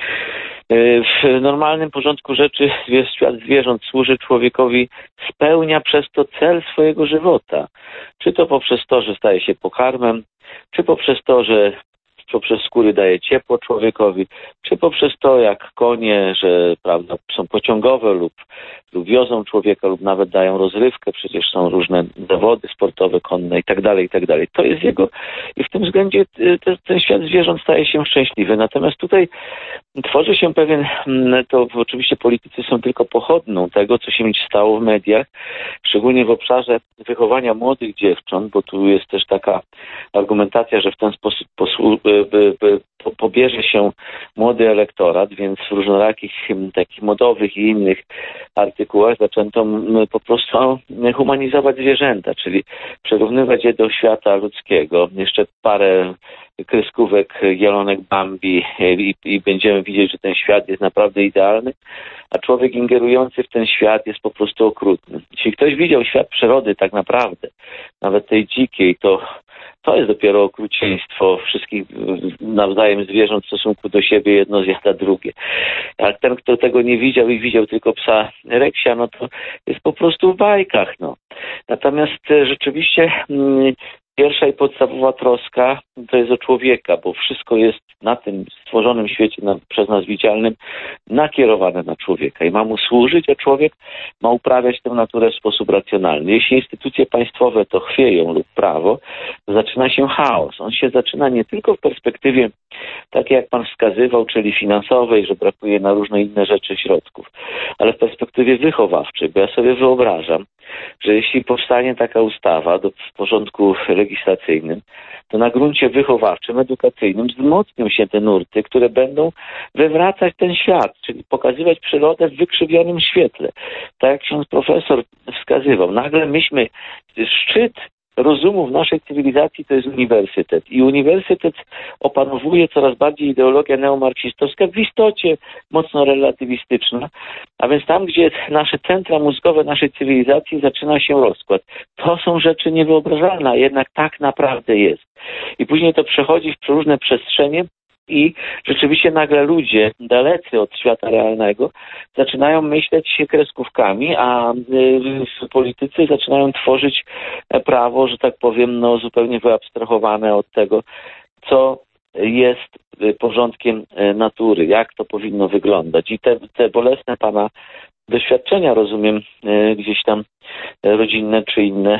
W normalnym porządku rzeczy świat zwierząt służy człowiekowi, spełnia przez to cel swojego żywota. Czy to poprzez to, że staje się pokarmem, czy poprzez to, że poprzez skóry daje ciepło człowiekowi, czy poprzez to, jak konie, że prawda, są pociągowe lub, lub wiozą człowieka, lub nawet dają rozrywkę, przecież są różne zawody sportowe, konne i tak dalej, i tak dalej. To jest jego, i w tym względzie ten, ten świat zwierząt staje się szczęśliwy. Natomiast tutaj tworzy się pewien, to oczywiście politycy są tylko pochodną tego, co się stało w mediach, szczególnie w obszarze wychowania młodych dziewcząt, bo tu jest też taka argumentacja, że w ten sposób posłu- by, by, po, pobierze się młody elektorat, więc w różnorakich takich modowych i innych artykułach zaczęto po prostu humanizować zwierzęta, czyli przyrównywać je do świata ludzkiego. Jeszcze parę kreskówek Jelonek Bambi i, i będziemy widzieć, że ten świat jest naprawdę idealny, a człowiek ingerujący w ten świat jest po prostu okrutny. Jeśli ktoś widział świat przyrody tak naprawdę, nawet tej dzikiej, to to jest dopiero okrucieństwo wszystkich nawzajem zwierząt w stosunku do siebie, jedno zjada drugie. A ten, kto tego nie widział i widział tylko psa Reksia, no to jest po prostu w bajkach, no. Natomiast rzeczywiście mm, pierwsza i podstawowa troska to jest o człowieka, bo wszystko jest na tym stworzonym świecie na, przez nas widzialnym nakierowane na człowieka i ma mu służyć, a człowiek ma uprawiać tę naturę w sposób racjonalny. Jeśli instytucje państwowe to chwieją lub prawo, to zaczyna się chaos. On się zaczyna nie tylko w perspektywie takiej, jak pan wskazywał, czyli finansowej, że brakuje na różne inne rzeczy środków, ale w perspektywie wychowawczej, bo ja sobie wyobrażam, że jeśli powstanie taka ustawa do, w porządku legislacyjnym, to na gruncie wychowawczym, edukacyjnym wzmocnią się te nurty, które będą wywracać ten świat, czyli pokazywać przyrodę w wykrzywionym świetle. Tak jak ksiądz profesor wskazywał, nagle myśmy szczyt rozumu w naszej cywilizacji to jest uniwersytet. I uniwersytet opanowuje coraz bardziej ideologia neomarksistowska, w istocie mocno relatywistyczna, a więc tam, gdzie nasze centra mózgowe naszej cywilizacji zaczyna się rozkład. To są rzeczy niewyobrażalne, a jednak tak naprawdę jest. I później to przechodzi w różne przestrzenie, i rzeczywiście nagle ludzie dalecy od świata realnego zaczynają myśleć się kreskówkami, a y, politycy zaczynają tworzyć prawo, że tak powiem, no zupełnie wyabstrahowane od tego, co jest porządkiem natury, jak to powinno wyglądać. I te, te bolesne pana doświadczenia, rozumiem, gdzieś tam rodzinne czy inne,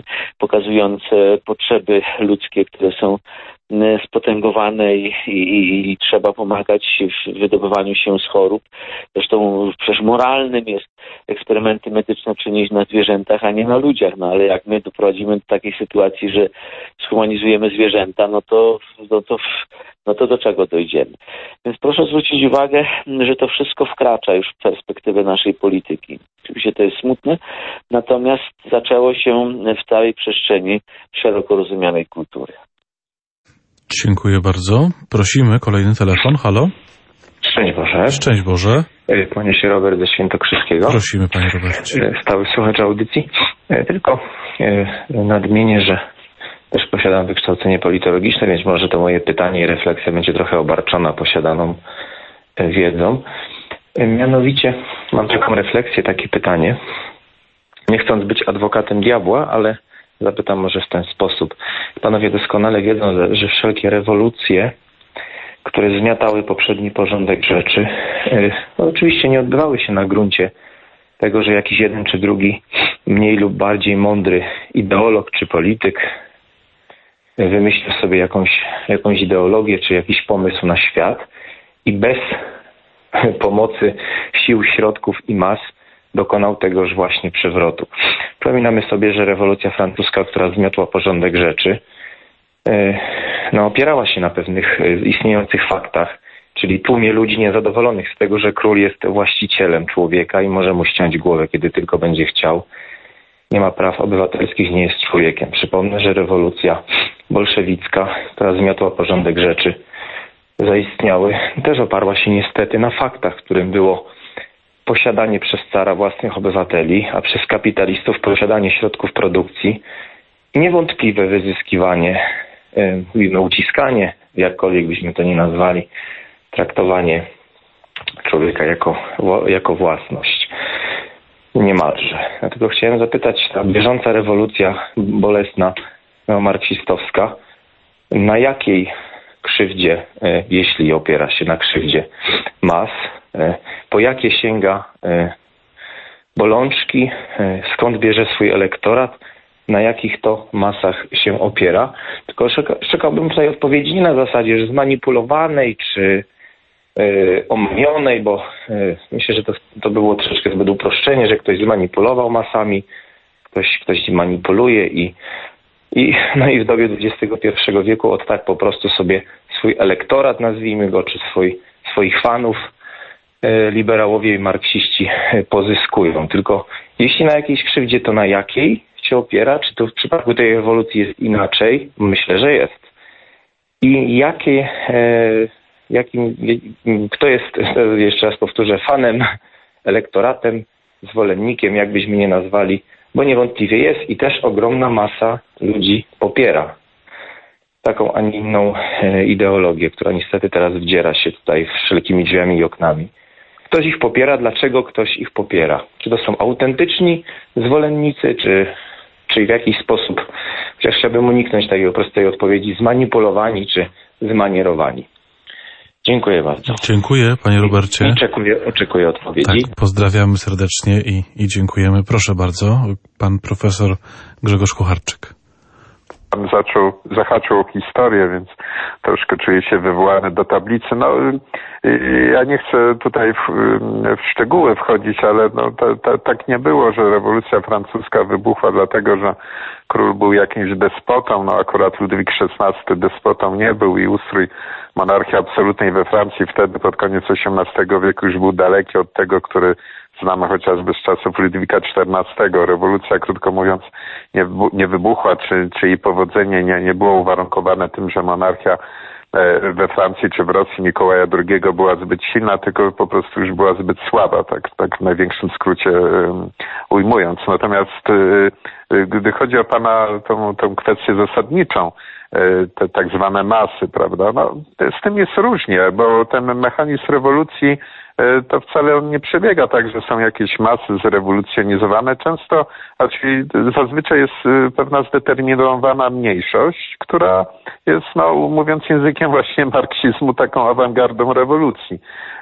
pokazujące potrzeby ludzkie, które są spotęgowane i, i, i trzeba pomagać w wydobywaniu się z chorób. Zresztą przecież moralnym jest eksperymenty medyczne czynić na zwierzętach, a nie na ludziach. No ale jak my doprowadzimy do takiej sytuacji, że zhumanizujemy zwierzęta, no to, no to, no to do czego dojdziemy? Więc proszę zwrócić uwagę, że to wszystko wkracza już w perspektywę naszej polityki. Oczywiście to jest smutne, natomiast zaczęło się w całej przestrzeni szeroko rozumianej kultury. Dziękuję bardzo. Prosimy, kolejny telefon. Halo? Szczęść Boże. Szczęść Boże. Kłania się Robert ze Świętokrzyskiego. Prosimy, panie Robercie. Stały słuchacz audycji. Tylko nadmienię, że też posiadam wykształcenie politologiczne, więc może to moje pytanie i refleksja będzie trochę obarczona posiadaną wiedzą. Mianowicie mam taką refleksję, takie pytanie. Nie chcąc być adwokatem diabła, ale zapytam może w ten sposób. Panowie doskonale wiedzą, że wszelkie rewolucje, które zmiatały poprzedni porządek rzeczy, no oczywiście nie odbywały się na gruncie tego, że jakiś jeden czy drugi mniej lub bardziej mądry ideolog czy polityk wymyślił sobie jakąś, jakąś ideologię czy jakiś pomysł na świat i bez pomocy sił, środków i mas dokonał tegoż właśnie przewrotu. Przypominamy sobie, że rewolucja francuska, która zmiotła porządek rzeczy, no, opierała się na pewnych istniejących faktach, czyli tłumie ludzi niezadowolonych z tego, że król jest właścicielem człowieka i może mu ściąć głowę, kiedy tylko będzie chciał. Nie ma praw obywatelskich, nie jest człowiekiem. Przypomnę, że rewolucja bolszewicka, która zmiotła porządek rzeczy, zaistniały, też oparła się niestety na faktach, którym było posiadanie przez cara własnych obywateli, a przez kapitalistów posiadanie środków produkcji i niewątpliwe wyzyskiwanie, no, uciskanie, jakkolwiek byśmy to nie nazwali, traktowanie człowieka jako, jako własność. Niemalże. Dlatego chciałem zapytać, ta bieżąca rewolucja bolesna, marksistowska, na jakiej krzywdzie, jeśli opiera się na krzywdzie mas, po jakie sięga bolączki, skąd bierze swój elektorat, na jakich to masach się opiera. Tylko czekałbym tutaj odpowiedzi nie na zasadzie, że zmanipulowanej czy yy, omówionej, bo yy, myślę, że to, to było troszeczkę zbyt uproszczenie, że ktoś zmanipulował masami, ktoś, ktoś manipuluje i, i, no i w dobie dwudziestego pierwszego wieku od tak po prostu sobie swój elektorat, nazwijmy go, czy swój, swoich fanów yy, liberałowie i marksiści yy, pozyskują. Tylko jeśli na jakiejś krzywdzie, to na jakiej się opiera? Czy to w przypadku tej ewolucji jest inaczej? Myślę, że jest. I jakie, e, jakim, kto jest, jeszcze raz powtórzę, fanem, elektoratem, zwolennikiem, jakbyśmy nie nazwali, bo niewątpliwie jest i też ogromna masa ludzi popiera taką, a nie inną e, ideologię, która niestety teraz wdziera się tutaj wszelkimi drzwiami i oknami. Ktoś ich popiera, dlaczego ktoś ich popiera? Czy to są autentyczni zwolennicy, czy, czy w jakiś sposób, chociaż chciałbym uniknąć takiej prostej odpowiedzi, zmanipulowani czy zmanierowani. Dziękuję bardzo. Dziękuję, panie Robercie. I oczekuję, oczekuję odpowiedzi. Tak, pozdrawiamy serdecznie i, i dziękujemy. Proszę bardzo, pan profesor Grzegorz Kucharczyk. Pan zaczął, zahaczył o historię, więc troszkę czuję się wywołany do tablicy. No, ja nie chcę tutaj w, w szczegóły wchodzić, ale no, to, to, tak nie było, że rewolucja francuska wybuchła dlatego, że król był jakimś despotą. No akurat Ludwik szesnasty despotą nie był i ustrój monarchii absolutnej we Francji wtedy pod koniec osiemnastego wieku już był daleki od tego, który znamy chociażby z czasów Ludwika czternastego. Rewolucja, krótko mówiąc, nie, nie wybuchła, czy, czy jej powodzenie nie, nie było uwarunkowane tym, że monarchia we Francji czy w Rosji Mikołaja drugiego była zbyt silna, tylko po prostu już była zbyt słaba, tak, tak w największym skrócie um, ujmując. Natomiast y, gdy chodzi o pana tą, tą kwestię zasadniczą, y, te tak zwane masy, prawda, no, z tym jest różnie, bo ten mechanizm rewolucji to wcale on nie przebiega tak, że są jakieś masy zrewolucjonizowane. Często, znaczy zazwyczaj jest pewna zdeterminowana mniejszość, która jest, no mówiąc językiem właśnie marksizmu, taką awangardą rewolucji.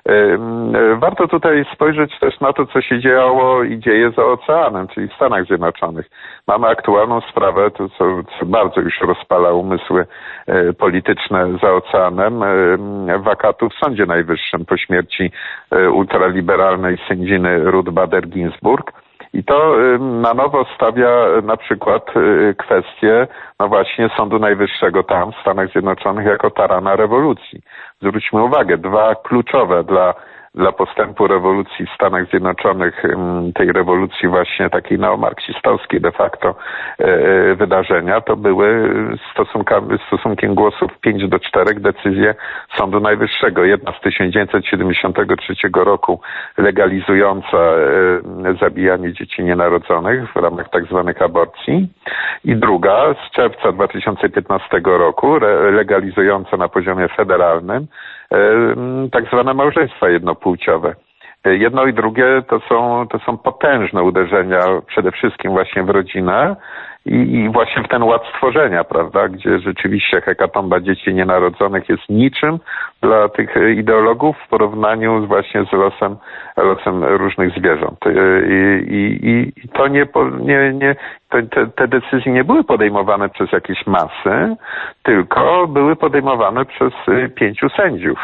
Warto tutaj spojrzeć też na to, co się działo i dzieje za oceanem, czyli w Stanach Zjednoczonych. Mamy aktualną sprawę, to co, co bardzo już rozpala umysły polityczne za oceanem, wakatu w Sądzie Najwyższym po śmierci ultraliberalnej sędziny Ruth Bader Ginsburg. I to na nowo stawia na przykład kwestię, no właśnie, Sądu Najwyższego tam w Stanach Zjednoczonych jako tarana rewolucji. Zwróćmy uwagę, dwa kluczowe dla dla postępu rewolucji w Stanach Zjednoczonych, tej rewolucji właśnie takiej neomarksistowskiej de facto wydarzenia, to były stosunkami, stosunkiem głosów pięć do czterech decyzje Sądu Najwyższego. Jedna z tysiąc dziewięćset siedemdziesiątego trzeciego roku legalizująca zabijanie dzieci nienarodzonych w ramach tak zwanych aborcji i druga z czerwca dwa tysiące piętnastego roku legalizująca na poziomie federalnym tak zwane małżeństwa jednopłciowe. Jedno i drugie to są, to są potężne uderzenia przede wszystkim właśnie w rodzinę i, i właśnie w ten ład stworzenia, prawda, gdzie rzeczywiście hekatomba dzieci nienarodzonych jest niczym dla tych ideologów w porównaniu właśnie z losem, losem różnych zwierząt. I, i, i to nie, nie, nie te, te decyzje nie były podejmowane przez jakieś masy, tylko były podejmowane przez pięciu sędziów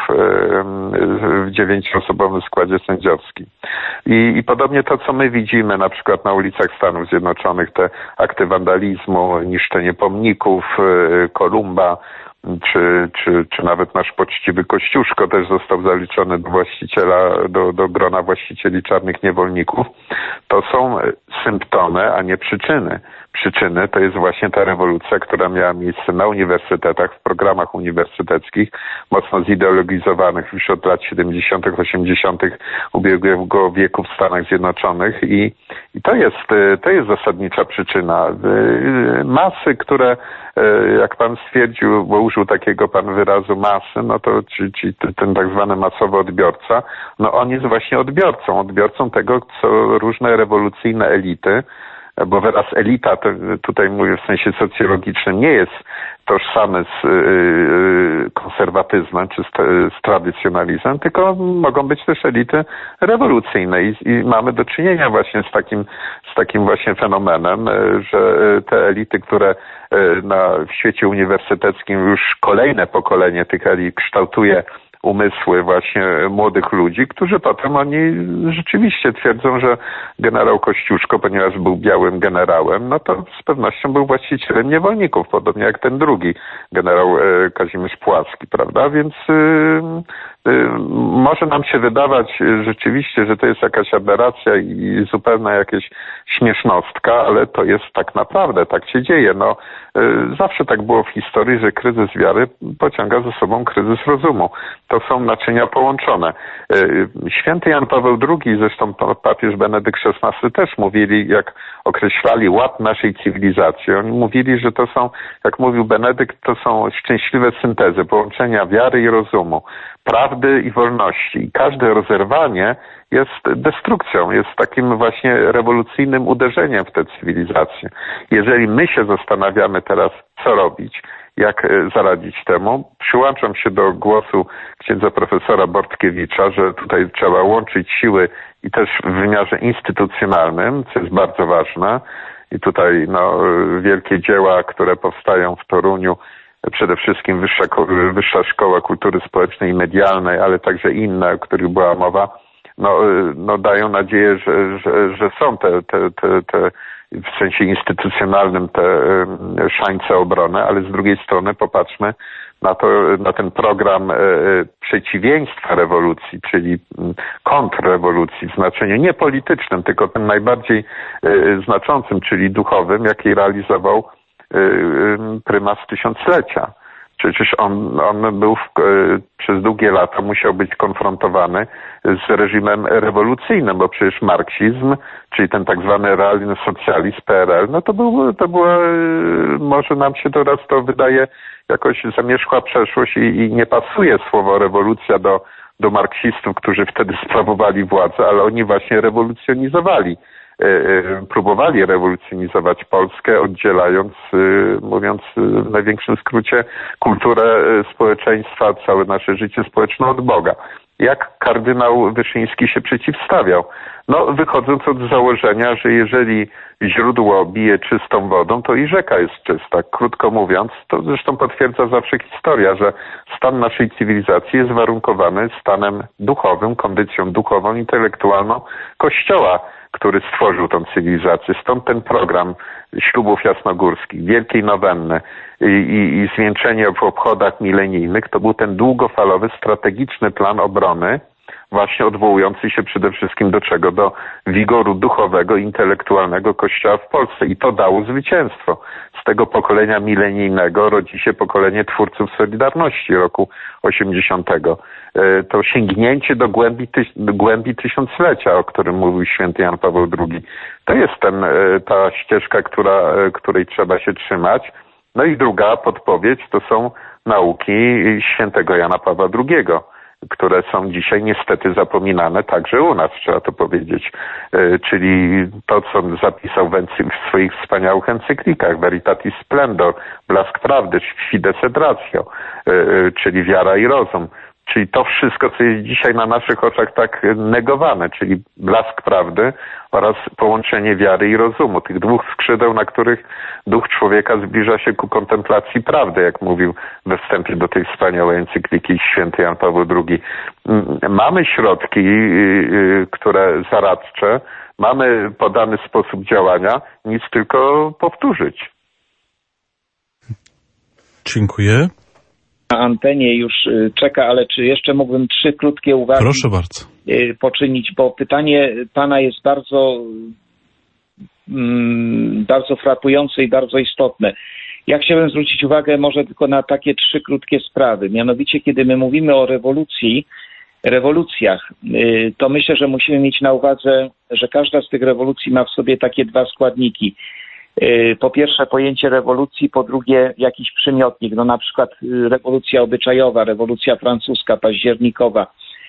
w dziewięcioosobowym składzie sędziowskim. I, I podobnie to, co my widzimy na przykład na ulicach Stanów Zjednoczonych, te akty wandalizmu, niszczenie pomników, Kolumba, czy, czy, czy nawet nasz poczciwy Kościuszko też został zaliczony do właściciela, do, do grona właścicieli czarnych niewolników. To są symptomy, a nie przyczyny. Przyczyny to jest właśnie ta rewolucja, która miała miejsce na uniwersytetach, w programach uniwersyteckich, mocno zideologizowanych już od lat siedemdziesiątych, osiemdziesiątych ubiegłego wieku w Stanach Zjednoczonych i, i to jest, to jest zasadnicza przyczyna. Masy, które, jak pan stwierdził, bo użył takiego pan wyrazu masy, no to czyli, czyli ten tak zwany masowy odbiorca, no on jest właśnie odbiorcą, odbiorcą tego, co różne rewolucyjne elity, bo wyraz elita, to tutaj mówię w sensie socjologicznym, nie jest tożsamy z yy, konserwatyzmem czy z, z tradycjonalizmem, tylko mogą być też elity rewolucyjne i, i mamy do czynienia właśnie z takim, z takim właśnie fenomenem, że te elity, które na, w świecie uniwersyteckim już kolejne pokolenie tych elit kształtuje umysły właśnie młodych ludzi, którzy potem oni rzeczywiście twierdzą, że generał Kościuszko, ponieważ był białym generałem, no to z pewnością był właścicielem niewolników, podobnie jak ten drugi generał Kazimierz Puławski, prawda? Więc może nam się wydawać rzeczywiście, że to jest jakaś aberracja i zupełna jakaś śmiesznostka, ale to jest tak naprawdę, tak się dzieje. No, zawsze tak było w historii, że kryzys wiary pociąga ze sobą kryzys rozumu. To są naczynia połączone. Święty Jan Paweł drugi, zresztą papież Benedykt szesnasty też mówili, jak określali ład naszej cywilizacji. Oni mówili, że to są, jak mówił Benedykt, to są szczęśliwe syntezy, połączenia wiary i rozumu, prawdy i wolności. I każde rozerwanie jest destrukcją, jest takim właśnie rewolucyjnym uderzeniem w tę cywilizację. Jeżeli my się zastanawiamy teraz, co robić, jak zaradzić temu, przyłączam się do głosu księdza profesora Bortkiewicza, że tutaj trzeba łączyć siły i też w wymiarze instytucjonalnym, co jest bardzo ważne. I tutaj no, wielkie dzieła, które powstają w Toruniu, przede wszystkim Wyższa, Wyższa Szkoła Kultury Społecznej i Medialnej, ale także inne, o których była mowa, no, no dają nadzieję, że, że, że są te, te, te, te w sensie instytucjonalnym te szańce obrony, ale z drugiej strony popatrzmy na to, na ten program przeciwieństwa rewolucji, czyli kontrrewolucji w znaczeniu nie politycznym, tylko tym najbardziej znaczącym, czyli duchowym, jaki realizował prymas tysiąclecia. Przecież on, on był w, przez długie lata musiał być konfrontowany z reżimem rewolucyjnym, bo przecież marksizm, czyli ten tak zwany realny socjalizm, P R L, no to był, to była, może nam się teraz to wydaje jakoś zamierzchła przeszłość i, i nie pasuje słowo rewolucja do, do marksistów, którzy wtedy sprawowali władzę, ale oni właśnie rewolucjonizowali. Próbowali rewolucjonizować Polskę, oddzielając, mówiąc w największym skrócie, kulturę społeczeństwa, całe nasze życie społeczne od Boga. Jak kardynał Wyszyński się przeciwstawiał? No, wychodząc od założenia, że jeżeli źródło bije czystą wodą, to i rzeka jest czysta. Krótko mówiąc, to zresztą potwierdza zawsze historia, że stan naszej cywilizacji jest warunkowany stanem duchowym, kondycją duchową, intelektualną Kościoła, który stworzył tą cywilizację. Stąd ten program ślubów jasnogórskich, wielkiej nowenny i, i, i zwieńczenie w obchodach milenijnych, to był ten długofalowy, strategiczny plan obrony właśnie odwołujący się przede wszystkim do czego? Do wigoru duchowego, intelektualnego Kościoła w Polsce. I to dało zwycięstwo. Z tego pokolenia milenijnego rodzi się pokolenie twórców Solidarności roku osiemdziesiątego. To sięgnięcie do głębi, tyś, do głębi tysiąclecia, o którym mówił święty Jan Paweł drugi. To jest ten, ta ścieżka, która, której trzeba się trzymać. No i druga podpowiedź to są nauki świętego Jana Pawła drugiego, które są dzisiaj niestety zapominane także u nas, trzeba to powiedzieć. Czyli to, co zapisał w, ency- w swoich wspaniałych encyklikach, Veritatis Splendor, Blask Prawdy, Fides et Ratio, czyli wiara i rozum. Czyli to wszystko, co jest dzisiaj na naszych oczach tak negowane, czyli blask prawdy oraz połączenie wiary i rozumu. Tych dwóch skrzydeł, na których duch człowieka zbliża się ku kontemplacji prawdy, jak mówił we wstępie do tej wspaniałej encykliki święty Jan Paweł drugi. Mamy środki, które zaradcze, mamy podany sposób działania, nic tylko powtórzyć. Dziękuję. Na antenie już czeka, ale czy jeszcze mógłbym trzy krótkie uwagi Proszę bardzo. poczynić, bo pytanie pana jest bardzo, bardzo frapujące i bardzo istotne. Ja chciałem zwrócić uwagę może tylko na takie trzy krótkie sprawy. Mianowicie, kiedy my mówimy o rewolucji, rewolucjach, to myślę, że musimy mieć na uwadze, że każda z tych rewolucji ma w sobie takie dwa składniki. Po pierwsze pojęcie rewolucji, po drugie jakiś przymiotnik, no na przykład rewolucja obyczajowa, rewolucja francuska, październikowa.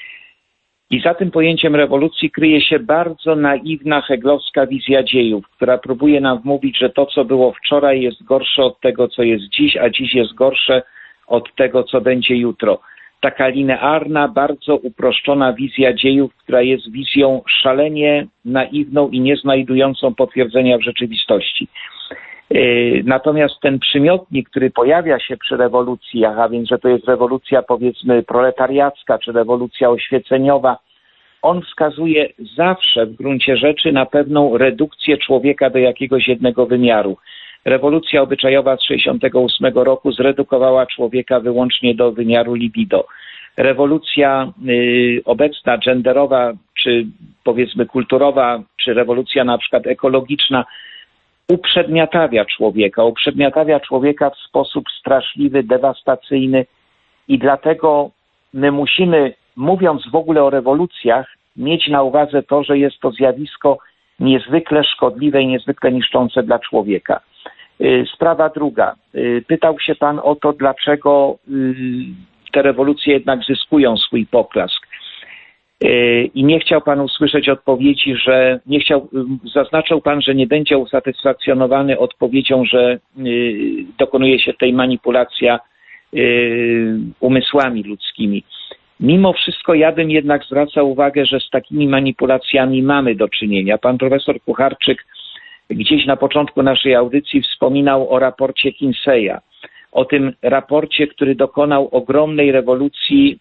I za tym pojęciem rewolucji kryje się bardzo naiwna heglowska wizja dziejów, która próbuje nam wmówić, że to, co było wczoraj, jest gorsze od tego, co jest dziś, a dziś jest gorsze od tego, co będzie jutro. Taka linearna, bardzo uproszczona wizja dziejów, która jest wizją szalenie naiwną i nie znajdującą potwierdzenia w rzeczywistości. Natomiast ten przymiotnik, który pojawia się przy rewolucjach, a więc, że to jest rewolucja powiedzmy proletariacka czy rewolucja oświeceniowa, on wskazuje zawsze w gruncie rzeczy na pewną redukcję człowieka do jakiegoś jednego wymiaru. Rewolucja obyczajowa z sześćdziesiątego ósmego roku zredukowała człowieka wyłącznie do wymiaru libido. Rewolucja y, obecna, genderowa, czy powiedzmy kulturowa, czy rewolucja na przykład ekologiczna uprzedmiotawia człowieka, uprzedmiotawia człowieka w sposób straszliwy, dewastacyjny i dlatego my musimy, mówiąc w ogóle o rewolucjach, mieć na uwadze to, że jest to zjawisko niezwykle szkodliwe i niezwykle niszczące dla człowieka. Sprawa druga. Pytał się pan o to, dlaczego te rewolucje jednak zyskują swój poklask. I nie chciał pan usłyszeć odpowiedzi, że nie chciał, zaznaczył pan, że nie będzie usatysfakcjonowany odpowiedzią, że dokonuje się tej manipulacja umysłami ludzkimi. Mimo wszystko ja bym jednak zwracał uwagę, że z takimi manipulacjami mamy do czynienia. Pan profesor Kucharczyk gdzieś na początku naszej audycji wspominał o raporcie Kinseya, o tym raporcie, który dokonał ogromnej rewolucji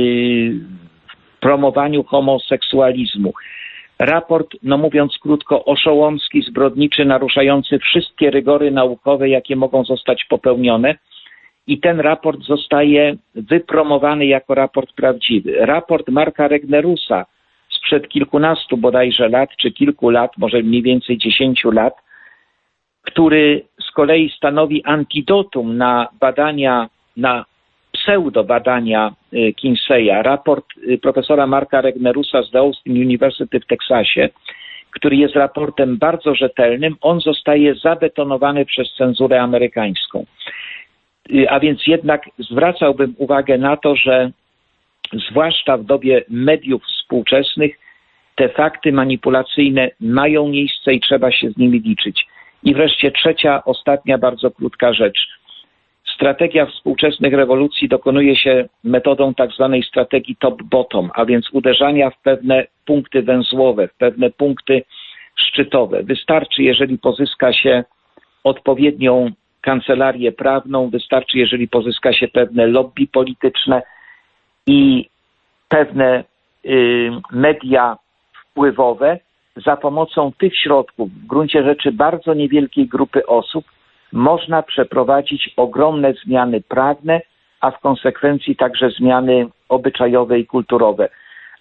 w promowaniu homoseksualizmu. Raport, no mówiąc krótko, oszołomski, zbrodniczy, naruszający wszystkie rygory naukowe, jakie mogą zostać popełnione. I ten raport zostaje wypromowany jako raport prawdziwy. Raport Marka Regnerusa sprzed kilkunastu bodajże lat, czy kilku lat, może mniej więcej dziesięciu lat, który z kolei stanowi antidotum na badania, na pseudobadania Kinseya. Raport profesora Marka Regnerusa z The Austin University w Teksasie, który jest raportem bardzo rzetelnym, on zostaje zabetonowany przez cenzurę amerykańską. A więc jednak zwracałbym uwagę na to, że zwłaszcza w dobie mediów współczesnych te fakty manipulacyjne mają miejsce i trzeba się z nimi liczyć. I wreszcie trzecia, ostatnia, bardzo krótka rzecz. Strategia współczesnych rewolucji dokonuje się metodą tak zwanej strategii top-bottom, a więc uderzania w pewne punkty węzłowe, w pewne punkty szczytowe. Wystarczy, jeżeli pozyska się odpowiednią kancelarię prawną, wystarczy, jeżeli pozyska się pewne lobby polityczne i pewne y, media wpływowe, za pomocą tych środków, w gruncie rzeczy bardzo niewielkiej grupy osób, można przeprowadzić ogromne zmiany prawne, a w konsekwencji także zmiany obyczajowe i kulturowe.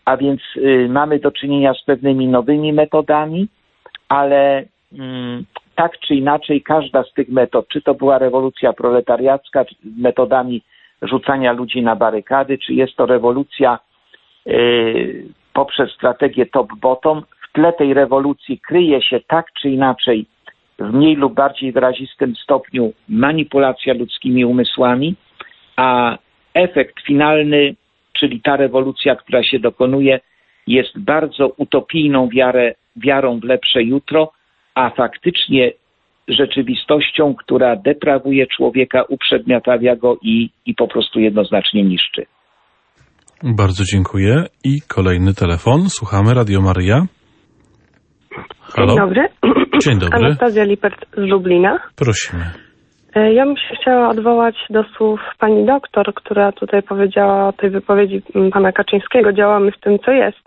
a więc y, mamy do czynienia z pewnymi nowymi metodami, ale mm, tak czy inaczej każda z tych metod, czy to była rewolucja proletariacka, czy metodami rzucania ludzi na barykady, czy jest to rewolucja y, poprzez strategię top-bottom, w tle tej rewolucji kryje się tak czy inaczej w mniej lub bardziej wyrazistym stopniu manipulacja ludzkimi umysłami, a efekt finalny, czyli ta rewolucja, która się dokonuje, jest bardzo utopijną wiarę, wiarą w lepsze jutro, a faktycznie rzeczywistością, która deprawuje człowieka, uprzedmiotawia go i, i po prostu jednoznacznie niszczy. Bardzo dziękuję. I kolejny telefon. Słuchamy, Radio Maryja. Halo? Dzień dobry. Dzień dobry. Anastazja Lipert z Lublina. Prosimy. Ja bym się chciała odwołać do słów pani doktor, która tutaj powiedziała o tej wypowiedzi pana Kaczyńskiego. Działamy w tym, co jest.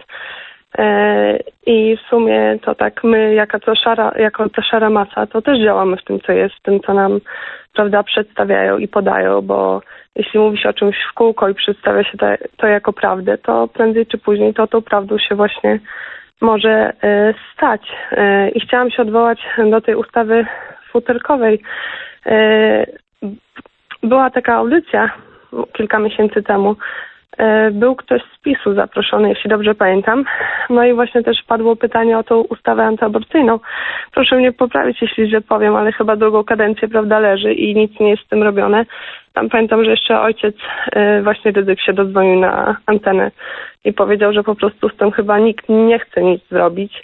I w sumie to tak my, jako, to szara, jako ta szara masa, to też działamy w tym, co jest, w tym, co nam, prawda, przedstawiają i podają, bo jeśli mówi się o czymś w kółko i przedstawia się to, to jako prawdę, to prędzej czy później to tą prawdą się właśnie może y, stać. Y, I chciałam się odwołać do tej ustawy futerkowej. Y, była taka audycja kilka miesięcy temu. Y, był ktoś z PiSu zaproszony, jeśli dobrze pamiętam. No i właśnie też padło pytanie o tą ustawę antyaborcyjną. Proszę mnie poprawić, jeśli źle powiem, ale chyba drugą kadencję, prawda, leży i nic nie jest z tym robione. Tam pamiętam, że jeszcze ojciec y, właśnie Rydzyk się dodzwonił na antenę i powiedział, że po prostu z tym chyba nikt nie chce nic zrobić.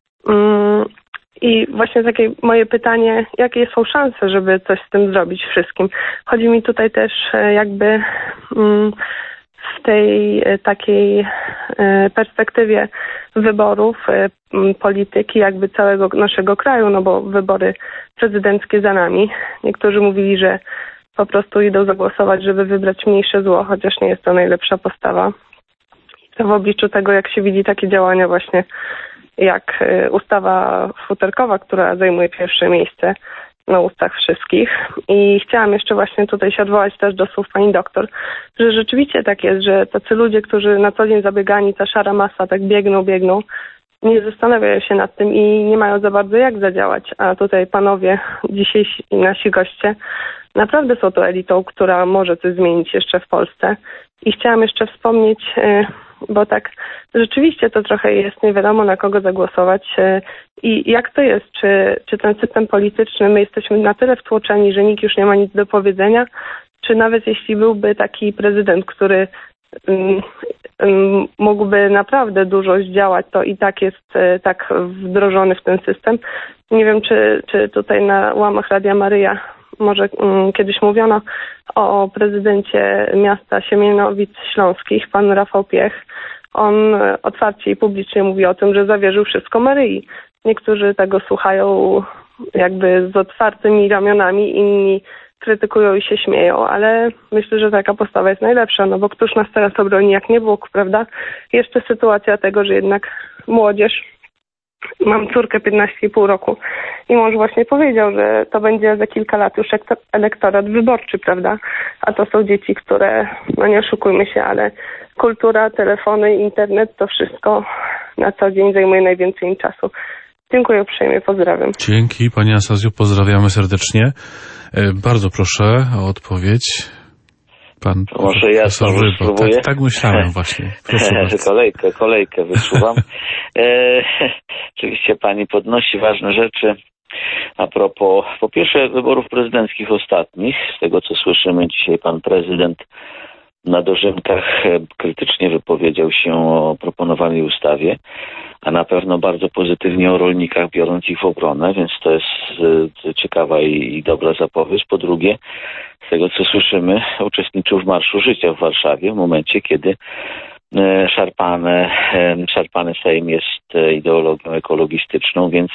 Mm, I właśnie takie moje pytanie, jakie są szanse, żeby coś z tym zrobić wszystkim? Chodzi mi tutaj też y, jakby mm, w tej y, takiej y, perspektywie wyborów, y, polityki jakby całego naszego kraju, no bo wybory prezydenckie za nami. Niektórzy mówili, że po prostu idą zagłosować, żeby wybrać mniejsze zło, chociaż nie jest to najlepsza postawa. To w obliczu tego, jak się widzi takie działania właśnie jak ustawa futerkowa, która zajmuje pierwsze miejsce na ustach wszystkich. I chciałam jeszcze właśnie tutaj się odwołać też do słów pani doktor, że rzeczywiście tak jest, że tacy ludzie, którzy na co dzień zabiegani, ta szara masa, tak biegną, biegną, nie zastanawiają się nad tym i nie mają za bardzo jak zadziałać. A tutaj panowie, dzisiejsi nasi goście, naprawdę są to elitą, która może coś zmienić jeszcze w Polsce. I chciałam jeszcze wspomnieć, bo tak rzeczywiście to trochę jest, nie wiadomo na kogo zagłosować i jak to jest, czy, czy ten system polityczny, my jesteśmy na tyle wtłoczeni, że nikt już nie ma nic do powiedzenia, czy nawet jeśli byłby taki prezydent, który um, um, mógłby naprawdę dużo zdziałać, to i tak jest tak wdrożony w ten system. Nie wiem, czy, czy tutaj na łamach Radia Maryja może um, kiedyś mówiono o prezydencie miasta Siemianowic Śląskich, pan Rafał Piech. On otwarcie i publicznie mówi o tym, że zawierzył wszystko Maryi. Niektórzy tego słuchają jakby z otwartymi ramionami, inni krytykują i się śmieją, ale myślę, że taka postawa jest najlepsza, no bo któż nas teraz obroni jak nie Bóg, prawda? Jeszcze sytuacja tego, że jednak młodzież, mam córkę piętnaście i pół roku i mąż właśnie powiedział, że to będzie za kilka lat już elektorat wyborczy, prawda? A to są dzieci, które, no nie oszukujmy się, ale kultura, telefony, internet, to wszystko na co dzień zajmuje najwięcej im czasu. Dziękuję uprzejmie, pozdrawiam. Dzięki, pani Anastazjo, pozdrawiamy serdecznie. Bardzo proszę o odpowiedź. Pan Może ja znowu spróbuję. Tak, tak myślałem właśnie. kolejkę, kolejkę wyczuwam. e, oczywiście pani podnosi ważne rzeczy. A propos, po pierwsze, wyborów prezydenckich ostatnich. Z tego, co słyszymy dzisiaj, pan prezydent na dożynkach krytycznie wypowiedział się o proponowanej ustawie, a na pewno bardzo pozytywnie o rolnikach, biorąc ich w obronę, więc to jest ciekawa i dobra zapowiedź. Po drugie, z tego co słyszymy, uczestniczył w Marszu Życia w Warszawie w momencie, kiedy szarpane, szarpany Sejm jest ideologią ekologistyczną, więc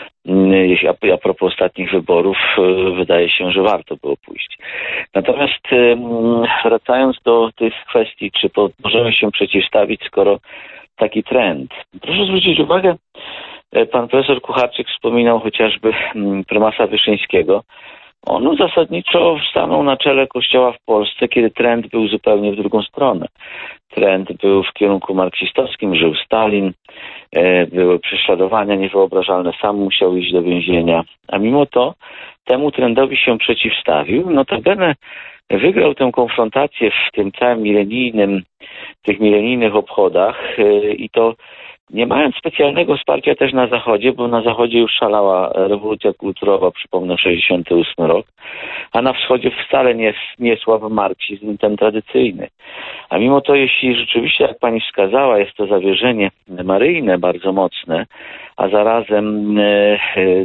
a propos ostatnich wyborów, wydaje się, że warto było pójść. Natomiast wracając do tych kwestii, czy możemy się przeciwstawić, skoro taki trend. Proszę zwrócić uwagę, pan profesor Kucharczyk wspominał chociażby prymasa Wyszyńskiego. On zasadniczo stanął na czele Kościoła w Polsce, kiedy trend był zupełnie w drugą stronę. Trend był w kierunku marksistowskim, żył Stalin, były prześladowania niewyobrażalne, sam musiał iść do więzienia, a mimo to temu trendowi się przeciwstawił. Notabene wygrał tę konfrontację w tym całym milenijnym, tych milenijnych obchodach i to nie mając specjalnego wsparcia też na Zachodzie, bo na Zachodzie już szalała rewolucja kulturowa, przypomnę, sześćdziesiąty ósmy rok, a na Wschodzie wcale nie, nie słabł marksizm, ten tradycyjny. A mimo to, jeśli rzeczywiście, jak pani wskazała, jest to zawierzenie maryjne bardzo mocne, a zarazem e, e,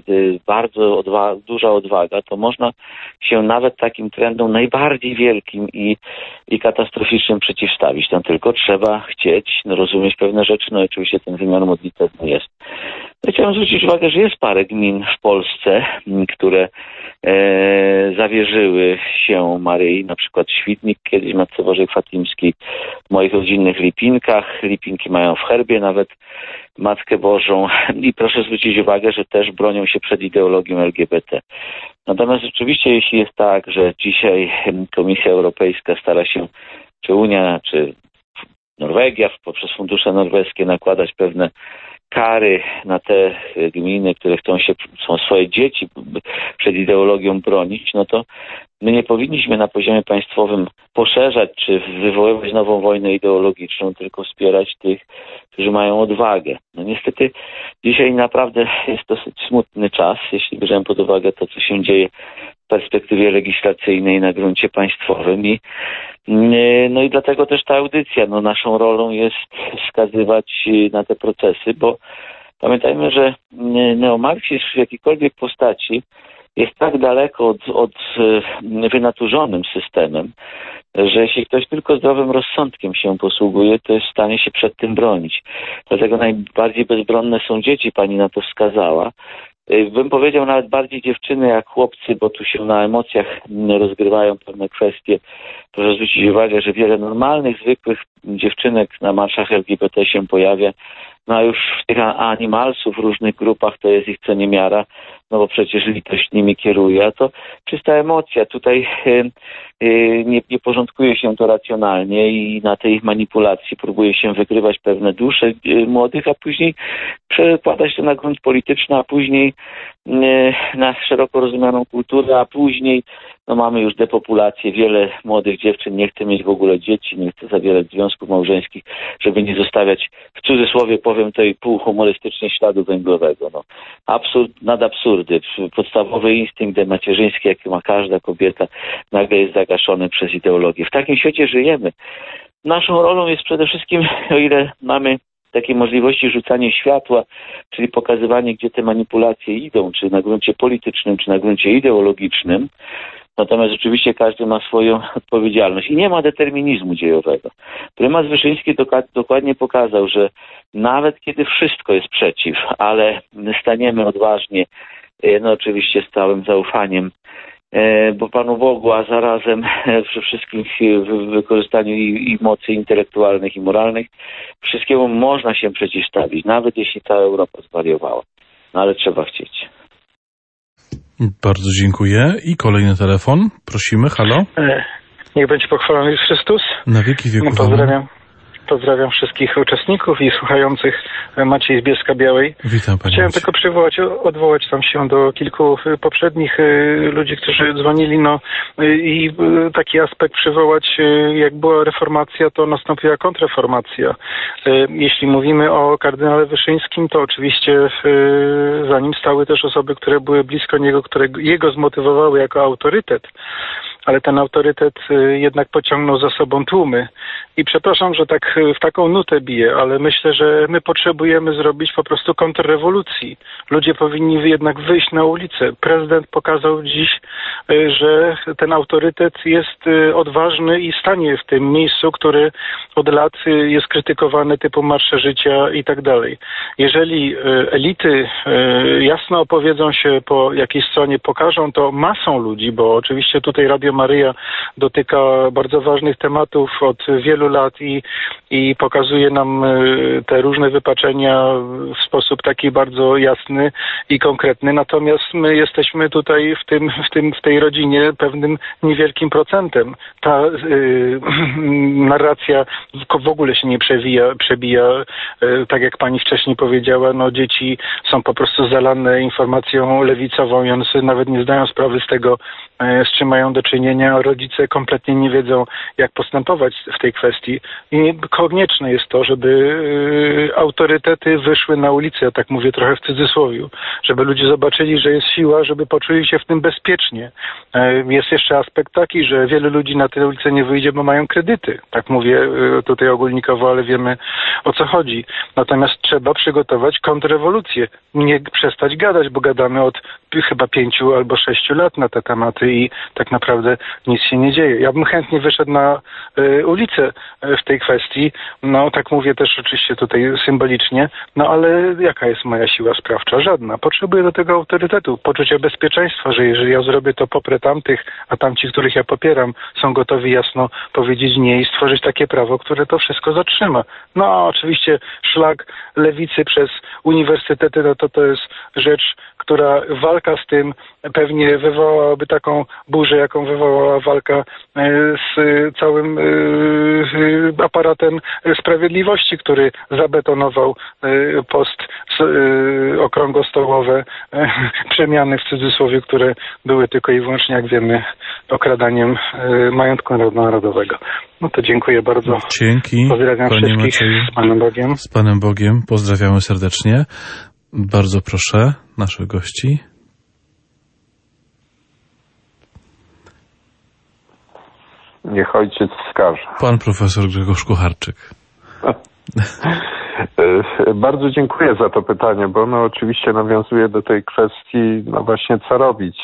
bardzo odwa duża odwaga, to można się nawet takim trendom najbardziej wielkim i, i katastroficznym przeciwstawić. Tam tylko trzeba chcieć, no, rozumieć pewne rzeczy, no oczywiście ten wymiar modlitewny jest. No, chciałem zwrócić uwagę, że jest parę gmin w Polsce, które e, zawierzyły się Maryi, na przykład Świdnik, kiedyś Matce Bożej Fatimskiej, w moich rodzinnych Lipinkach. Lipinki mają w herbie nawet Matkę Bożą i proszę zwrócić uwagę, że też bronią się przed ideologią L G B T. Natomiast rzeczywiście, jeśli jest tak, że dzisiaj Komisja Europejska stara się, czy Unia, czy Norwegia poprzez fundusze norweskie nakładać pewne kary na te gminy, które chcą się, chcą swoje dzieci przed ideologią bronić, no to my nie powinniśmy na poziomie państwowym poszerzać czy wywoływać nową wojnę ideologiczną, tylko wspierać tych, którzy mają odwagę. No niestety dzisiaj naprawdę jest dosyć smutny czas, jeśli bierzemy pod uwagę to, co się dzieje w perspektywie legislacyjnej na gruncie państwowym i no i dlatego też ta audycja, no naszą rolą jest wskazywać na te procesy, bo pamiętajmy, że neomarksizm w jakiejkolwiek postaci jest tak daleko od, od wynaturzonym systemem, że jeśli ktoś tylko zdrowym rozsądkiem się posługuje, to jest w stanie się przed tym bronić. Dlatego najbardziej bezbronne są dzieci, pani na to wskazała. Bym powiedział nawet bardziej dziewczyny jak chłopcy, bo tu się na emocjach rozgrywają pewne kwestie. Proszę zwrócić uwagę, że wiele normalnych, zwykłych dziewczynek na marszach L G B T się pojawia, no a już w tych animalsów w różnych grupach to jest ich co niemiara, no bo przecież litość nimi kieruje, a to czysta emocja. Tutaj yy, yy, nie, nie porządkuje się to racjonalnie i na tej manipulacji próbuje się wykrywać pewne dusze yy, młodych, a później przekładać to na grunt polityczny, a później yy, na szeroko rozumianą kulturę, a później no mamy już depopulację, wiele młodych dziewczyn nie chce mieć w ogóle dzieci, nie chce zawierać związków małżeńskich, żeby nie zostawiać, w cudzysłowie powiem to i pół humorystycznie, śladu węglowego. No. Absurd nad absurdy. Podstawowy instynkt macierzyński, jaki ma każda kobieta, nagle jest zagaszony przez ideologię. W takim świecie żyjemy. Naszą rolą jest przede wszystkim, o ile mamy takie możliwości rzucania światła, czyli pokazywanie, gdzie te manipulacje idą, czy na gruncie politycznym, czy na gruncie ideologicznym. Natomiast rzeczywiście każdy ma swoją odpowiedzialność i nie ma determinizmu dziejowego. Prymas Wyszyński dokładnie pokazał, że nawet kiedy wszystko jest przeciw, ale staniemy odważnie, no oczywiście z całym zaufaniem, bo Panu Bogu, a zarazem przy wszystkim wykorzystaniu i, i mocy intelektualnych i moralnych, wszystkiemu można się przeciwstawić, nawet jeśli cała Europa zwariowała. No ale trzeba chcieć. Bardzo dziękuję. I kolejny telefon. Prosimy. Halo? Niech będzie pochwalony Jezus Chrystus. Na wieki wieków. Pozdrawiam. Pozdrawiam wszystkich uczestników i słuchających. Maciej z Bielska-Białej. Witam panie. Chciałem Maciej. tylko przywołać, odwołać tam się do kilku poprzednich ludzi, którzy dzwonili, no i taki aspekt przywołać, jak była reformacja, to nastąpiła kontrreformacja. Jeśli mówimy o kardynale Wyszyńskim, to oczywiście za nim stały też osoby, które były blisko niego, które jego zmotywowały jako autorytet, ale ten autorytet jednak pociągnął za sobą tłumy. I przepraszam, że tak w taką nutę biję, ale myślę, że my potrzebujemy zrobić po prostu kontrrewolucji. Ludzie powinni jednak wyjść na ulicę. Prezydent pokazał dziś, że ten autorytet jest odważny i stanie w tym miejscu, który od lat jest krytykowany, typu marsze życia i tak dalej. Jeżeli elity jasno opowiedzą się po jakiejś stronie, pokażą to masą ludzi, bo oczywiście tutaj Radio Maryja dotyka bardzo ważnych tematów od wielu lat i, i pokazuje nam te różne wypaczenia w sposób taki bardzo jasny i konkretny. Natomiast my jesteśmy tutaj w tym, w tym, w tej rodzinie pewnym niewielkim procentem. Ta y, narracja w ogóle się nie przewija, przebija, y, tak jak pani wcześniej powiedziała, no dzieci są po prostu zalane informacją lewicową i one sobie nawet nie zdają sprawy z tego, y, z czym mają do czynienia. Rodzice kompletnie nie wiedzą, jak postępować w tej kwestii. I konieczne jest to, żeby y, autorytety wyszły na ulicę, ja tak mówię trochę w cudzysłowiu, żeby ludzie zobaczyli, że jest siła, żeby poczuli się w tym bezpiecznie. Y, jest jeszcze aspekt taki, że wielu ludzi na tę ulicę nie wyjdzie, bo mają kredyty. Tak mówię y, tutaj ogólnikowo, ale wiemy, o co chodzi. Natomiast trzeba przygotować kontrrewolucję. Nie przestać gadać, bo gadamy od chyba pięciu albo sześciu lat na te tematy i tak naprawdę nic się nie dzieje. Ja bym chętnie wyszedł na y, ulicę w tej kwestii. No tak mówię też oczywiście tutaj symbolicznie, no ale jaka jest moja siła sprawcza? Żadna. Potrzebuję do tego autorytetu, poczucia bezpieczeństwa, że jeżeli ja zrobię to, poprę tamtych, a tamci, których ja popieram, są gotowi jasno powiedzieć nie i stworzyć takie prawo, które to wszystko zatrzyma. No a oczywiście szlak lewicy przez uniwersytety, no to to jest rzecz, która walka z tym pewnie wywołałaby taką burzę, jaką wywołała walka z całym aparatem sprawiedliwości, który zabetonował post okrągłostołowe przemiany w cudzysłowie, które były tylko i wyłącznie, jak wiemy, okradaniem majątku narodowego. No to dziękuję bardzo. Dzięki. Pozdrawiam Panie wszystkich. Macieju. Z Panem Bogiem. Z Panem Bogiem. Pozdrawiamy serdecznie. Bardzo proszę naszych gości. Niech ojciec wskaże. Pan profesor Grzegorz Kucharczyk. Bardzo dziękuję za to pytanie, bo ono oczywiście nawiązuje do tej kwestii, no właśnie co robić,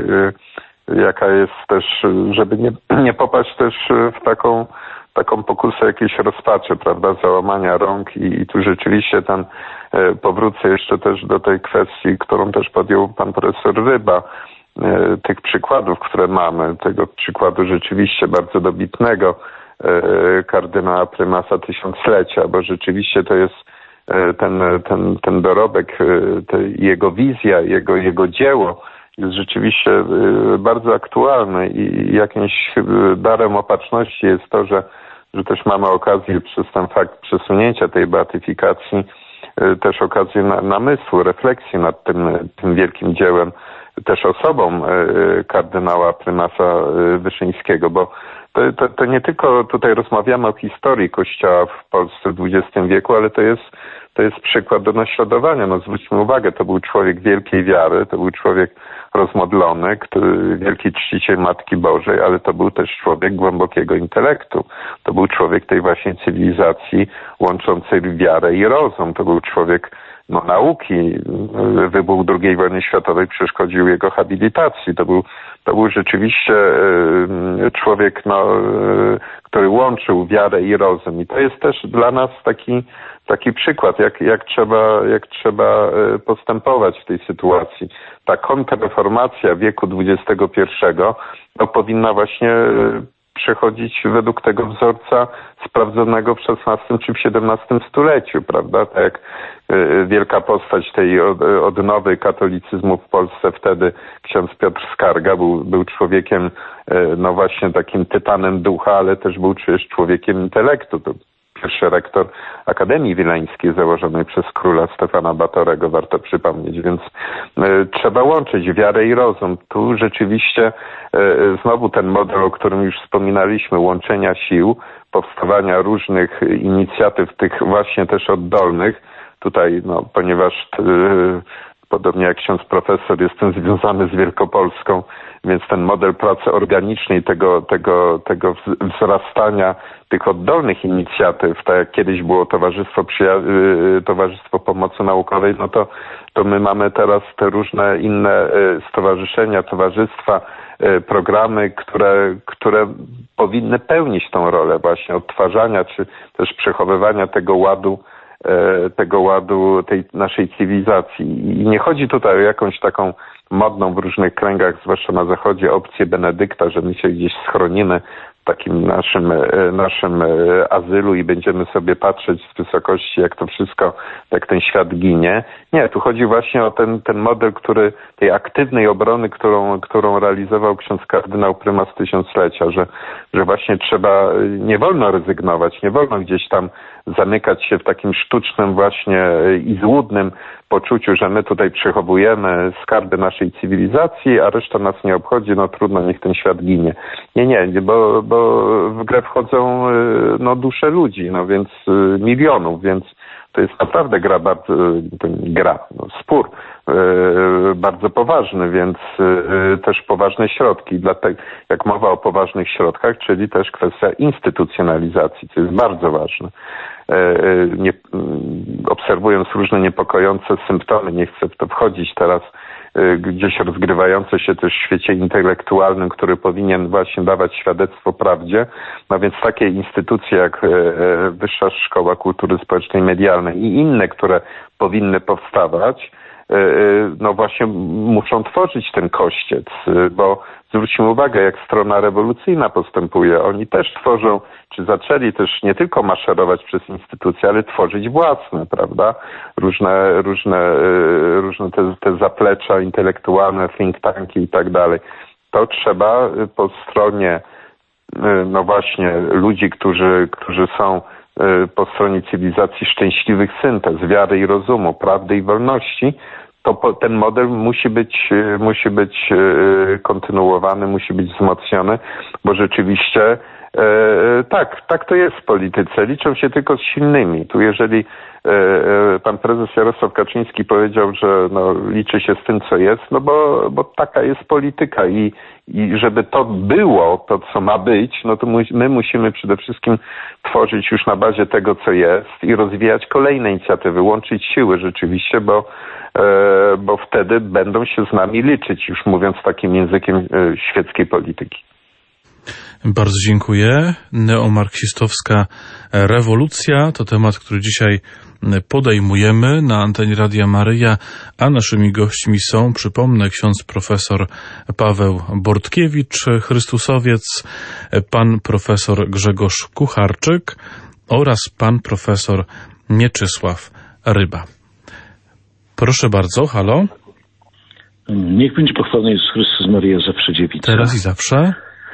jaka jest też, żeby nie, nie popaść też w taką, taką pokusę jakiejś rozpaczy, prawda, załamania rąk i, i tu rzeczywiście ten, powrócę jeszcze też do tej kwestii, którą też podjął pan profesor Ryba, tych przykładów, które mamy, tego przykładu rzeczywiście bardzo dobitnego kardynała prymasa tysiąclecia, bo rzeczywiście to jest ten, ten, ten dorobek, jego wizja, jego, jego dzieło jest rzeczywiście bardzo aktualne i jakimś darem opatrzności jest to, że, że też mamy okazję przez ten fakt przesunięcia tej beatyfikacji, też okazję na, namysłu, refleksji nad tym, tym wielkim dziełem, też osobą kardynała prymasa Wyszyńskiego, bo to, to, to nie tylko tutaj rozmawiamy o historii Kościoła w Polsce w dwudziestym wieku, ale to jest, to jest przykład do naśladowania. No zwróćmy uwagę, to był człowiek wielkiej wiary, to był człowiek rozmodlony, który, wielki czciciel Matki Bożej, ale to był też człowiek głębokiego intelektu. To był człowiek tej właśnie cywilizacji łączącej wiarę i rozum. To był człowiek no, nauki. Wybuch drugiej wojny światowej przeszkodził jego habilitacji. To był, to był rzeczywiście człowiek, no, który łączył wiarę i rozum. I to jest też dla nas taki, taki przykład, jak, jak, trzeba, jak trzeba postępować w tej sytuacji. Ta kontrreformacja wieku dwudziestego pierwszego no, powinna właśnie przechodzić według tego wzorca sprawdzonego w szesnastym czy w siedemnastym stuleciu, prawda? Tak jak wielka postać tej odnowy katolicyzmu w Polsce wtedy, ksiądz Piotr Skarga, był, był człowiekiem, no właśnie takim tytanem ducha, ale też był przecież człowiekiem intelektu. To pierwszy rektor Akademii Wileńskiej założonej przez króla Stefana Batorego, warto przypomnieć, więc y, trzeba łączyć wiarę i rozum. Tu rzeczywiście y, znowu ten model, o którym już wspominaliśmy, łączenia sił, powstawania różnych inicjatyw, tych właśnie też oddolnych. Tutaj, no, ponieważ y, podobnie jak ksiądz profesor, jestem związany z Wielkopolską, więc ten model pracy organicznej, tego, tego, tego wzrastania tych oddolnych inicjatyw, tak jak kiedyś było Towarzystwo, Przyja- Towarzystwo Pomocy Naukowej, no to, to my mamy teraz te różne inne stowarzyszenia, towarzystwa, programy, które, które powinny pełnić tą rolę właśnie odtwarzania, czy też przechowywania tego ładu tego ładu, tej naszej cywilizacji. I nie chodzi tutaj o jakąś taką modną w różnych kręgach, zwłaszcza na zachodzie, opcję Benedykta, że my się gdzieś schronimy w takim naszym, naszym azylu i będziemy sobie patrzeć z wysokości, jak to wszystko, jak ten świat ginie. Nie, tu chodzi właśnie o ten, ten model, który, tej aktywnej obrony, którą, którą realizował ksiądz kardynał prymas tysiąclecia, że, że właśnie trzeba, nie wolno rezygnować, nie wolno gdzieś tam zamykać się w takim sztucznym właśnie i złudnym poczuciu, że my tutaj przechowujemy skarby naszej cywilizacji, a reszta nas nie obchodzi, no trudno, niech ten świat ginie. Nie, nie, bo, bo w grę wchodzą no, dusze ludzi, no więc milionów, więc to jest naprawdę gra, bardzo, gra no, spór yy, bardzo poważny, więc yy, też poważne środki. Dlatego, jak mowa o poważnych środkach, czyli też kwestia instytucjonalizacji, co jest bardzo ważne. Yy, nie, yy, obserwując różne niepokojące symptomy, nie chcę w to wchodzić teraz, yy, gdzieś rozgrywające się też w świecie intelektualnym, który powinien właśnie dawać świadectwo prawdzie, no więc takie instytucje jak yy, Wyższa Szkoła Kultury Społecznej i Medialnej i inne, które powinny powstawać, no właśnie muszą tworzyć ten kościec, bo zwróćmy uwagę, jak strona rewolucyjna postępuje. Oni też tworzą, czy zaczęli też nie tylko maszerować przez instytucje, ale tworzyć własne, prawda? Różne, różne, różne te, te zaplecza intelektualne, think tanki i tak dalej. To trzeba po stronie, no właśnie, ludzi, którzy, którzy są po stronie cywilizacji szczęśliwych syntez, wiary i rozumu, prawdy i wolności, to ten model musi być, musi być kontynuowany, musi być wzmocniony, bo rzeczywiście tak, tak to jest w polityce. Liczą się tylko z silnymi. Tu jeżeli pan prezes Jarosław Kaczyński powiedział, że no, liczy się z tym, co jest, no bo, bo taka jest polityka i, i żeby to było, to co ma być, no to my musimy przede wszystkim tworzyć już na bazie tego, co jest i rozwijać kolejne inicjatywy, łączyć siły rzeczywiście, bo, bo wtedy będą się z nami liczyć, już mówiąc takim językiem świeckiej polityki. Bardzo dziękuję. Neomarksistowska rewolucja to temat, który dzisiaj podejmujemy na antenie Radia Maryja, a naszymi gośćmi są, przypomnę, ksiądz profesor Paweł Bortkiewicz, chrystusowiec, pan profesor Grzegorz Kucharczyk oraz pan profesor Mieczysław Ryba. Proszę bardzo, halo. Niech będzie pochwalony Jezus Chrystus, Maryja zawsze dziewica. Teraz i zawsze.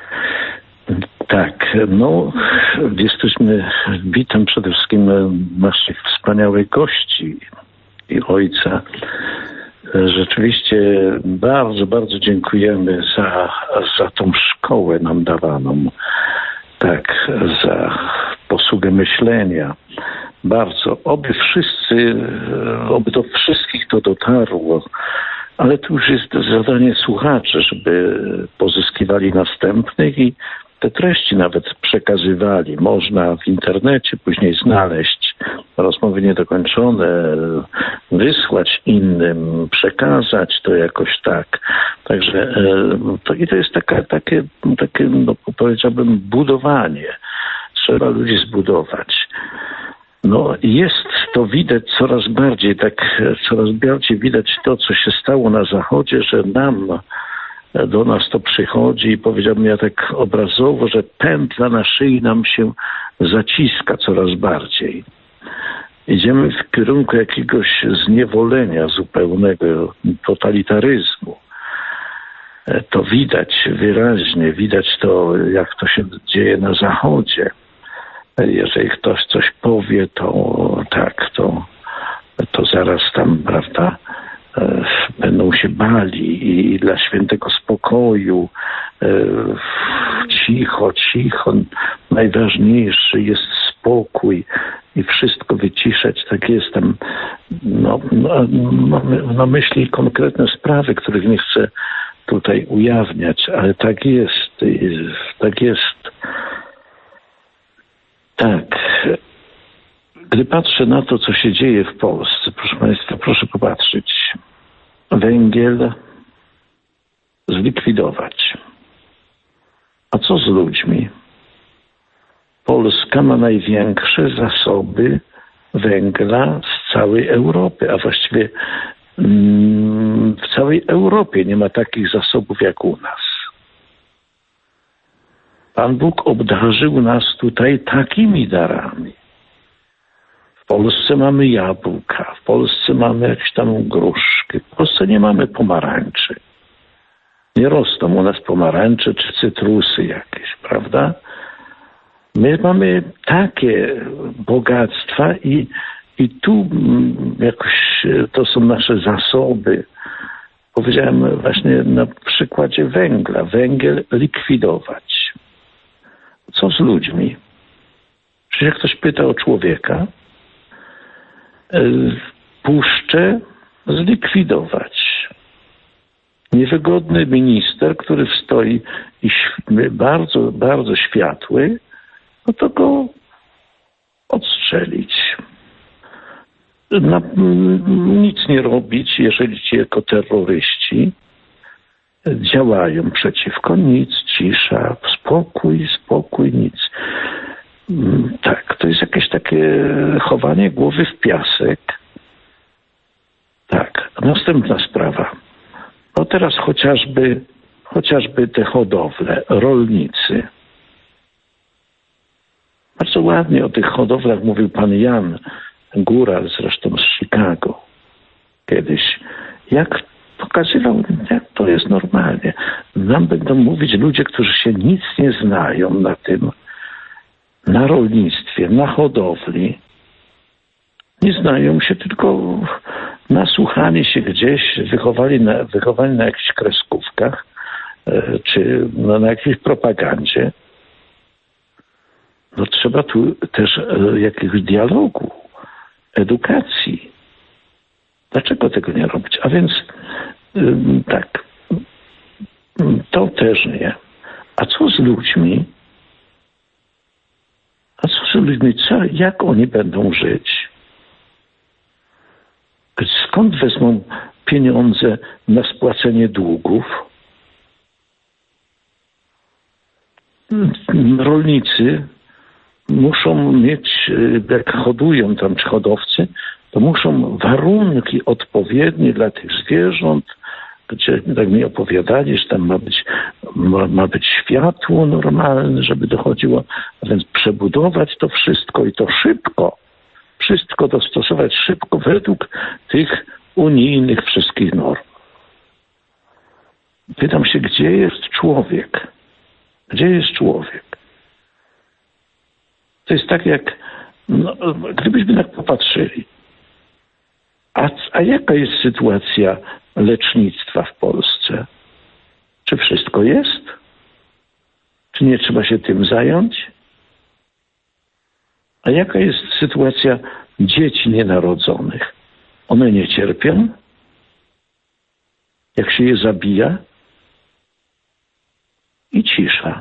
Tak, no jesteśmy, witam przede wszystkim naszych wspaniałych gości i ojca. Rzeczywiście bardzo, bardzo dziękujemy za, za tą szkołę nam dawaną, tak, za posługę myślenia. Bardzo, oby wszyscy, oby do wszystkich to dotarło, ale to już jest zadanie słuchaczy, żeby pozyskiwali następnych i te treści nawet przekazywali. Można w internecie później znaleźć rozmowy niedokończone, wysłać innym, przekazać to jakoś tak. Także to, i to jest taka, takie, takie no, powiedziałbym, budowanie. Trzeba ludzi zbudować. No jest to widać coraz bardziej, tak coraz bardziej widać to, co się stało na Zachodzie, że nam do nas to przychodzi i powiedziałbym ja tak obrazowo, że pętla na szyi nam się zaciska coraz bardziej. Idziemy w kierunku jakiegoś zniewolenia zupełnego, totalitaryzmu. To widać wyraźnie, widać to, jak to się dzieje na Zachodzie. Jeżeli ktoś coś powie, to tak, to, to zaraz tam, prawda, będą się bali i dla świętego spokoju cicho, cicho, najważniejszy jest spokój i wszystko wyciszać. Tak jest tam, no, no, mam na myśli konkretne sprawy, których nie chcę tutaj ujawniać, ale tak jest, tak jest. Tak. Gdy patrzę na to, co się dzieje w Polsce, proszę Państwa, proszę popatrzeć. Węgiel zlikwidować. A co z ludźmi? Polska ma największe zasoby węgla z całej Europy, a właściwie mm, w całej Europie nie ma takich zasobów jak u nas. Pan Bóg obdarzył nas tutaj takimi darami. W Polsce mamy jabłka, w Polsce mamy jakieś tam gruszki, w Polsce nie mamy pomarańczy. Nie rosną u nas pomarańcze czy cytrusy jakieś, prawda? My mamy takie bogactwa i, i tu jakoś to są nasze zasoby. Powiedziałem właśnie na przykładzie węgla. Węgiel likwidować. Co z ludźmi? Przecież jak ktoś pyta o człowieka, puszczę zlikwidować. Niewygodny minister, który stoi i bardzo, bardzo światły, no to go odstrzelić. Na, nic nie robić, jeżeli ci jako terroryści działają przeciwko, nic, cisza, spokój, spokój, nic. Tak, to jest jakieś takie chowanie głowy w piasek. Tak, następna sprawa. No teraz chociażby, chociażby te hodowle, rolnicy. Bardzo ładnie o tych hodowlach mówił pan Jan Góral, zresztą z Chicago kiedyś. Jak pokazywał, jak to jest normalnie. Nam będą mówić ludzie, którzy się nic nie znają na tym, na rolnictwie, na hodowli. Nie znają się, tylko nasłuchani się gdzieś, wychowali na, wychowani na jakichś kreskówkach, czy na, na jakiejś propagandzie. No trzeba tu też jakiegoś dialogu, edukacji. Dlaczego tego nie robić? A więc tak, to też nie. A co z ludźmi? A co z ludźmi? Co, jak oni będą żyć? Skąd wezmą pieniądze na spłacenie długów? Rolnicy muszą mieć, jak hodują tam czy hodowcy, to muszą warunki odpowiednie dla tych zwierząt, gdzie tak mi opowiadali, że tam ma być, ma, ma być światło normalne, żeby dochodziło, a więc przebudować to wszystko i to szybko. Wszystko dostosować szybko według tych unijnych wszystkich norm. Pytam się, gdzie jest człowiek? Gdzie jest człowiek? To jest tak jak, no, gdybyśmy tak popatrzyli, a, a jaka jest sytuacja lecznictwa w Polsce? Czy wszystko jest? Czy nie trzeba się tym zająć? A jaka jest sytuacja dzieci nienarodzonych? One nie cierpią? Jak się je zabija? I cisza.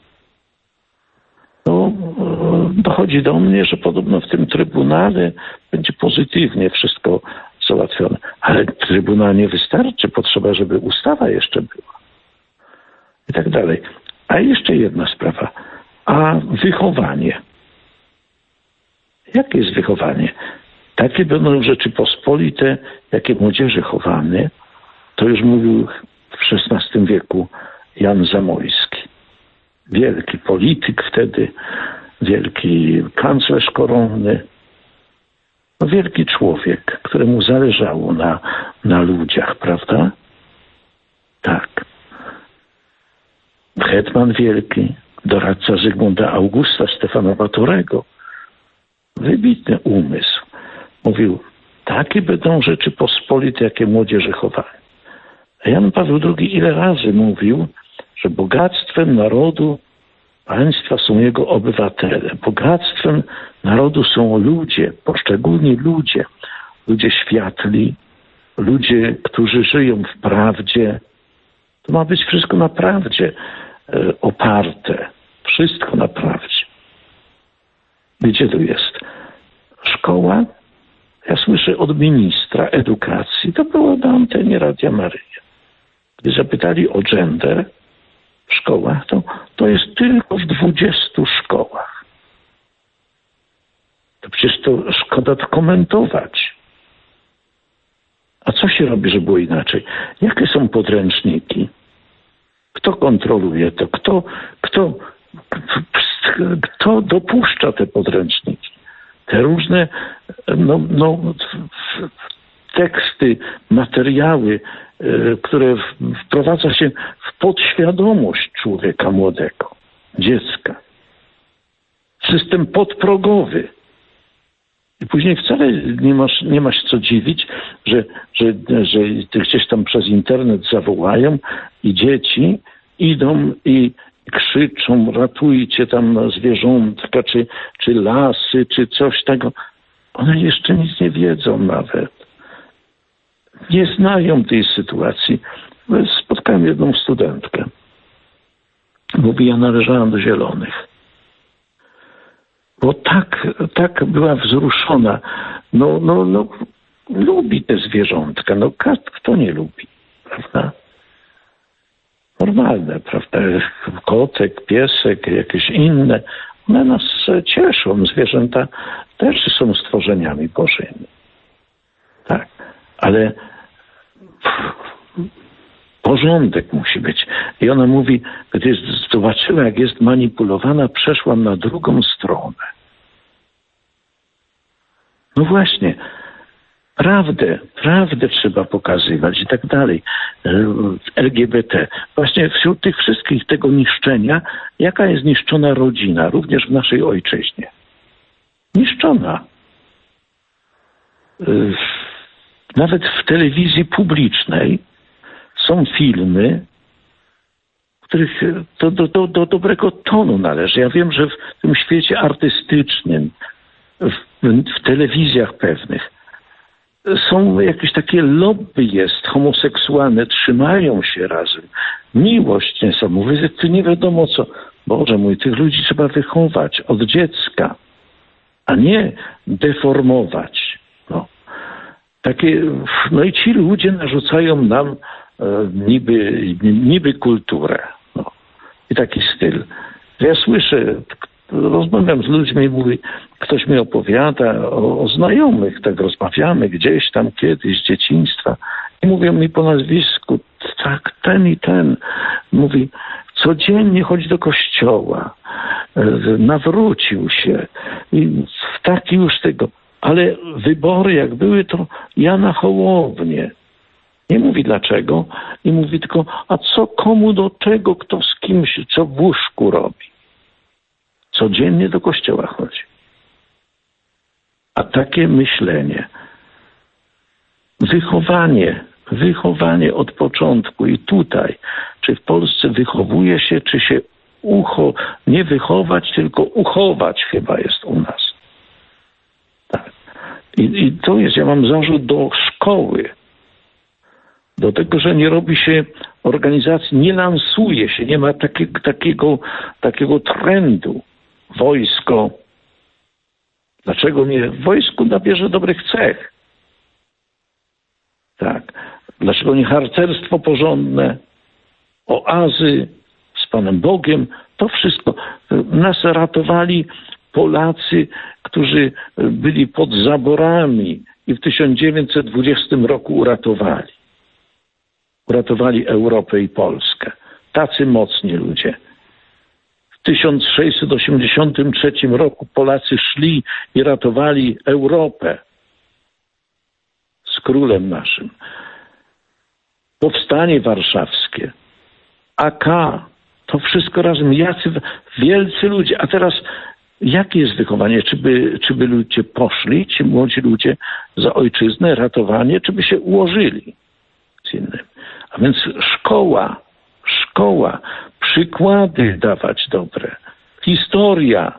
No, dochodzi do mnie, że podobno w tym Trybunale będzie pozytywnie wszystko załatwione. Ale Trybunał nie wystarczy, potrzeba, żeby ustawa jeszcze była. I tak dalej. A jeszcze jedna sprawa. A wychowanie. Jakie jest wychowanie? Takie będą rzeczy pospolite, jakie młodzieży chowane. To już mówił w szesnastym wieku Jan Zamojski. Wielki polityk wtedy, wielki kanclerz koronny. No, wielki człowiek, któremu zależało na, na ludziach, prawda? Tak. Hetman wielki, doradca Zygmunta Augusta, Stefana Batorego. Wybitny umysł. Mówił, takie będą rzeczy pospolite, jakie młodzieży chowają. A Jan Paweł drugi ile razy mówił, że bogactwem narodu państwa są jego obywatele. Bogactwem narodu są ludzie, poszczególni ludzie. Ludzie światli, ludzie, którzy żyją w prawdzie. To ma być wszystko na prawdzie e, oparte. Wszystko na prawdzie. Gdzie to jest? Szkoła? Ja słyszę od ministra edukacji. To było na antenie Radia Maryja. Gdy zapytali o gender w szkołach, to, to jest tylko w dwudziestu szkołach. To przecież Przecież to szkoda to komentować. A co się robi, że było inaczej? Jakie są podręczniki? Kto kontroluje to? Kto, kto, kto dopuszcza te podręczniki? Te różne no, no, teksty, materiały, które wprowadza się w podświadomość człowieka młodego, dziecka. System podprogowy. I później wcale nie masz, nie masz co dziwić, że, że, że gdzieś tam przez internet zawołają i dzieci idą i krzyczą, ratujcie tam zwierzątka, czy, czy lasy, czy coś tego. One jeszcze nic nie wiedzą nawet. Nie znają tej sytuacji. Spotkałem jedną studentkę. Mówi, ja należałam do zielonych. Bo tak, tak była wzruszona. No, no, no, lubi te zwierzątka. No, kto nie lubi, prawda? Normalne, prawda? Kotek, piesek, jakieś inne. One nas cieszą. Zwierzęta też są stworzeniami Bożymi. Tak, ale porządek musi być. I ona mówi, gdy zobaczyła, jak jest manipulowana, przeszłam na drugą stronę. No właśnie, prawdę, prawdę trzeba pokazywać i tak dalej. L G B T. Właśnie wśród tych wszystkich tego niszczenia, jaka jest niszczona rodzina, również w naszej ojczyźnie? Niszczona. Nawet w telewizji publicznej są filmy, których do, do, do, do dobrego tonu należy. Ja wiem, że w tym świecie artystycznym, w, w telewizjach pewnych są jakieś takie lobby jest homoseksualne, trzymają się razem. Miłość niesamowita, nie wiadomo co. Boże mój, tych ludzi trzeba wychować od dziecka, a nie deformować. No. Takie, no i ci ludzie narzucają nam e, niby, niby kulturę. No. I taki styl. Ja słyszę, rozmawiam z ludźmi, mówi, ktoś mi opowiada o, o znajomych, tak rozmawiamy gdzieś tam kiedyś z dzieciństwa i mówią mi po nazwisku, tak, ten i ten. Mówi, codziennie chodzi do kościoła, nawrócił się i taki już tego. Ale wybory jak były, to ja na Hołownię. Nie mówi dlaczego i mówi tylko, a co komu do czego, kto z kimś, co w łóżku robi. Codziennie do kościoła chodzi. A takie myślenie, wychowanie, wychowanie od początku i tutaj, czy w Polsce wychowuje się, czy się ucho, nie wychować, tylko uchować chyba jest u nas. Tak. I, I to jest, ja mam zarzut do szkoły, do tego, że nie robi się organizacji, nie lansuje się, nie ma takiego, takiego, takiego trendu. Wojsko. Dlaczego nie? W wojsku nabierze dobrych cech. Tak. Dlaczego nie harcerstwo porządne, oazy z Panem Bogiem? To wszystko. Nas ratowali Polacy, którzy byli pod zaborami i w tysiąc dziewięćset dwudziestym roku uratowali. Uratowali Europę i Polskę. Tacy mocni ludzie. W tysiąc sześćset osiemdziesiątym trzecim roku Polacy szli i ratowali Europę z królem naszym. Powstanie warszawskie, A K, to wszystko razem, jacy wielcy ludzie. A teraz jakie jest wychowanie? Czy by, czy by ludzie poszli, ci młodzi ludzie za ojczyznę, ratowanie, czy by się ułożyli z innym? A więc szkoła, szkoła, przykłady dawać dobre, historia,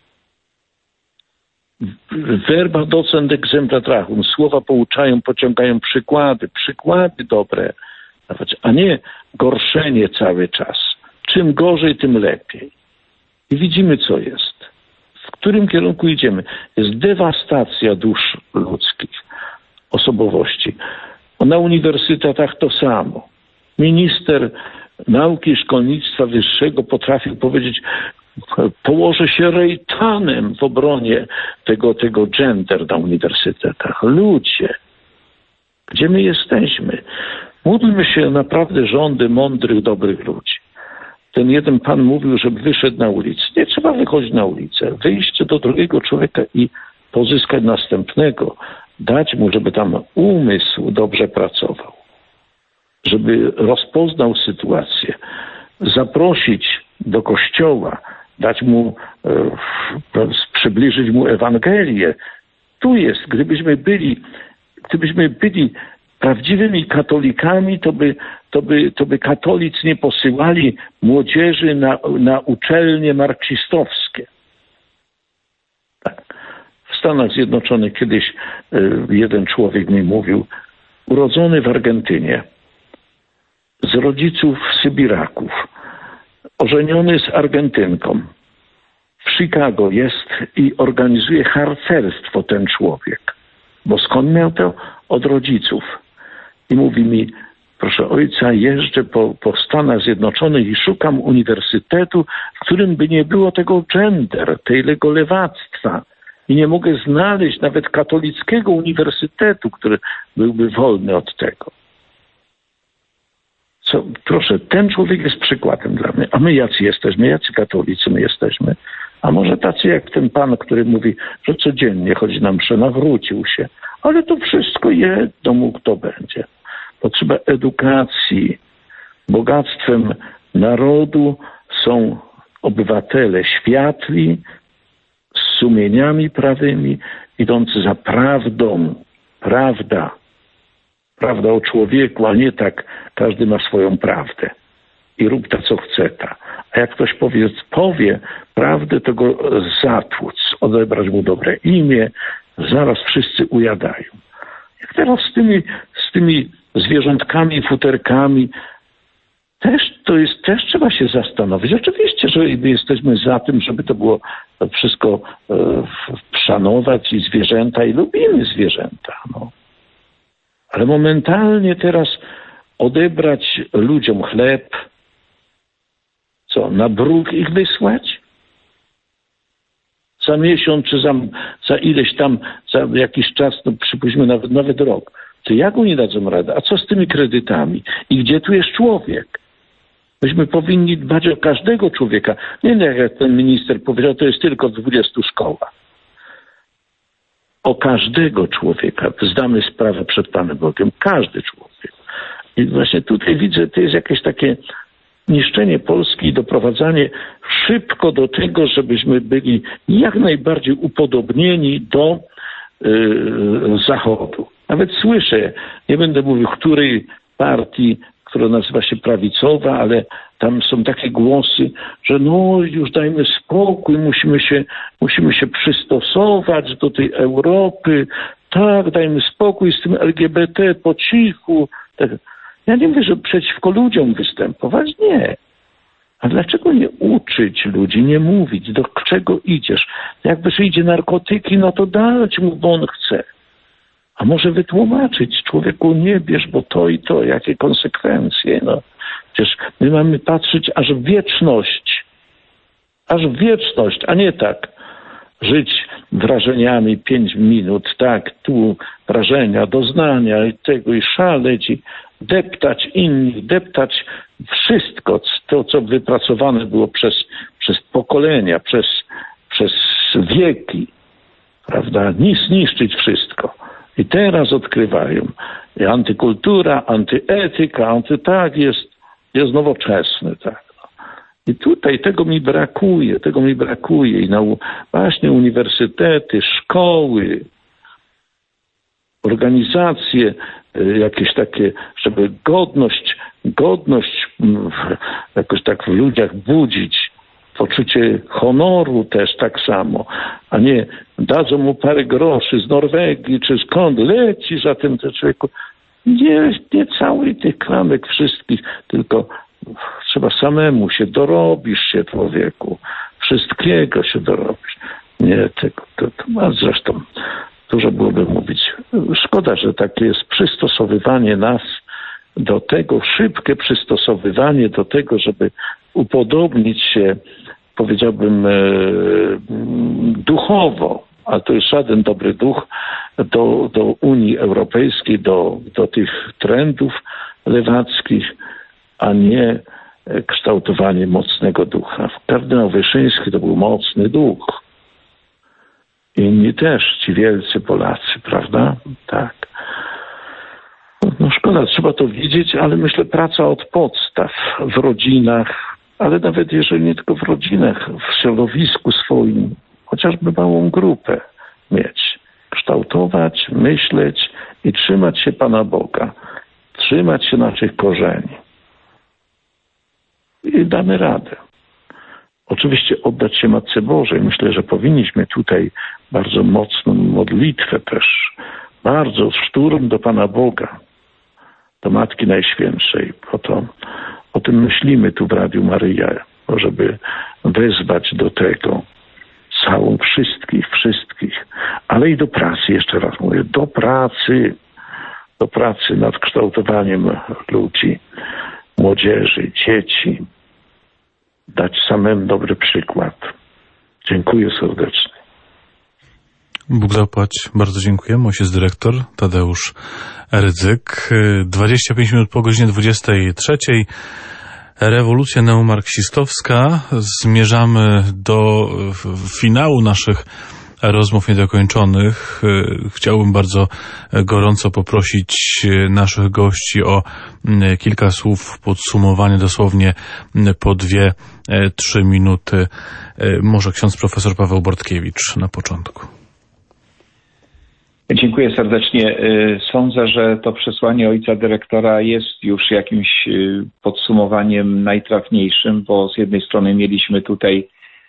verba docent exempla trachum, słowa pouczają, pociągają przykłady, przykłady dobre dawać, a nie gorszenie cały czas. Czym gorzej, tym lepiej. I widzimy, co jest. W którym kierunku idziemy? Jest dewastacja dusz ludzkich, osobowości. Na uniwersytetach to samo. Minister nauki i szkolnictwa wyższego potrafił powiedzieć, położę się rejtanem w obronie tego, tego gender na uniwersytetach. Ludzie, gdzie my jesteśmy? Módlmy się naprawdę rządy mądrych, dobrych ludzi. Ten jeden pan mówił, żeby wyszedł na ulicę. Nie trzeba wychodzić na ulicę. Wyjść do drugiego człowieka i pozyskać następnego. Dać mu, żeby tam umysł dobrze pracował. Żeby rozpoznał sytuację. Zaprosić do kościoła. Dać mu, e, przybliżyć mu Ewangelię. Tu jest, gdybyśmy byli, gdybyśmy byli prawdziwymi katolikami, to by, to by, to by katolicy nie posyłali młodzieży na, na uczelnie marksistowskie. Tak. W Stanach Zjednoczonych kiedyś jeden człowiek mi mówił, urodzony w Argentynie, z rodziców Sybiraków, ożeniony z Argentynką, w Chicago jest i organizuje harcerstwo ten człowiek. Bo skąd miał to? Od rodziców. I mówi mi, proszę ojca, jeżdżę po, po Stanach Zjednoczonych i szukam uniwersytetu, w którym by nie było tego gender, tego lewactwa. I nie mogę znaleźć nawet katolickiego uniwersytetu, który byłby wolny od tego. Co, proszę, ten człowiek jest przykładem dla mnie. A my jacy jesteśmy? Jacy katolicy my jesteśmy? A może tacy jak ten pan, który mówi, że codziennie chodzi na mszę, nawrócił się. Ale to wszystko jedno mu kto będzie. Potrzeba edukacji. Bogactwem narodu są obywatele światli, z sumieniami prawymi, idący za prawdą. Prawda. Prawda o człowieku, a nie tak każdy ma swoją prawdę. I rób ta, co chce ta. A jak ktoś powie, powie prawdę, to go zatłuc, odebrać mu dobre imię, zaraz wszyscy ujadają. Jak teraz z tymi, z tymi zwierzątkami, futerkami, też to jest, też trzeba się zastanowić. Oczywiście, że my jesteśmy za tym, żeby to było wszystko e, szanować i zwierzęta, i lubimy zwierzęta. No. Ale momentalnie teraz odebrać ludziom chleb, co, na bruk ich wysłać? Za miesiąc, czy za, za ileś tam, za jakiś czas, no przypuśćmy nawet, nawet rok. To jak oni dadzą radę? A co z tymi kredytami? I gdzie tu jest człowiek? Myśmy powinni dbać o każdego człowieka. Nie jak ten minister powiedział, to jest tylko w dwudziestu szkołach. O każdego człowieka zdamy sprawę przed Panem Bogiem. Każdy człowiek. I właśnie tutaj widzę, to jest jakieś takie niszczenie Polski i doprowadzanie szybko do tego, żebyśmy byli jak najbardziej upodobnieni do yy, Zachodu. Nawet słyszę, nie będę mówił, której partii, która nazywa się prawicowa, ale tam są takie głosy, że no już dajmy spokój, musimy się, musimy się przystosować do tej Europy, tak, dajmy spokój z tym L G B T po cichu. Tak. Ja nie mówię, że przeciwko ludziom występować, nie. A dlaczego nie uczyć ludzi, nie mówić, do czego idziesz? Jakby że idzie narkotyki, no to dać mu, bo on chce. A może wytłumaczyć, człowieku nie bierz, bo to i to, jakie konsekwencje. No. Przecież my mamy patrzeć aż w wieczność. Aż w wieczność, a nie tak. Żyć wrażeniami pięć minut, tak, tu wrażenia, doznania i tego, i szaleć, i deptać innych, deptać wszystko, to, co wypracowane było przez, przez pokolenia, przez, przez wieki, prawda, niszczyć wszystko. I teraz odkrywają. I antykultura, antyetyka, antytak jest, jest nowoczesny, tak. I tutaj tego mi brakuje, tego mi brakuje. I na właśnie uniwersytety, szkoły, organizacje jakieś takie, żeby godność, godność jakoś tak w ludziach budzić, poczucie honoru też tak samo, a nie dadzą mu parę groszy z Norwegii, czy skąd leci za tym człowieku. Nie, nie całej tych klamek wszystkich, tylko trzeba samemu się, dorobisz się człowieku, wszystkiego się dorobisz. Nie, tego, to, to, a zresztą dużo byłoby mówić. Szkoda, że takie jest przystosowywanie nas do tego, szybkie przystosowywanie do tego, żeby upodobnić się powiedziałbym, duchowo, a to jest żaden dobry duch, do, do Unii Europejskiej, do, do tych trendów lewackich, a nie kształtowanie mocnego ducha. Kardynał Wyszyński to był mocny duch. Inni też, ci wielcy Polacy, prawda? Tak. No szkoda, trzeba to widzieć, ale myślę, praca od podstaw w rodzinach, ale nawet jeżeli nie tylko w rodzinach, w środowisku swoim, chociażby małą grupę mieć, kształtować, myśleć i trzymać się Pana Boga, trzymać się naszych korzeni. I damy radę. Oczywiście oddać się Matce Bożej. Myślę, że powinniśmy tutaj bardzo mocną modlitwę też, bardzo szturm do Pana Boga, do Matki Najświętszej. O, to, o tym myślimy tu w Radiu Maryja, żeby wezwać do tego całą wszystkich, wszystkich, ale i do pracy, jeszcze raz mówię, do pracy, do pracy nad kształtowaniem ludzi, młodzieży, dzieci, dać samym dobry przykład. Dziękuję serdecznie. Bóg zapłać. Bardzo dziękuję. Ojciec dyrektor Tadeusz Rydzyk. dwadzieścia pięć minut po godzinie dwudziestej trzeciej. Rewolucja neomarksistowska. Zmierzamy do finału naszych rozmów niedokończonych. Chciałbym bardzo gorąco poprosić naszych gości o kilka słów podsumowania, dosłownie po dwie, trzy minuty. Może ksiądz profesor Paweł Bortkiewicz na początku. Dziękuję serdecznie. Sądzę, że to przesłanie ojca dyrektora jest już jakimś podsumowaniem najtrafniejszym, bo z jednej strony mieliśmy tutaj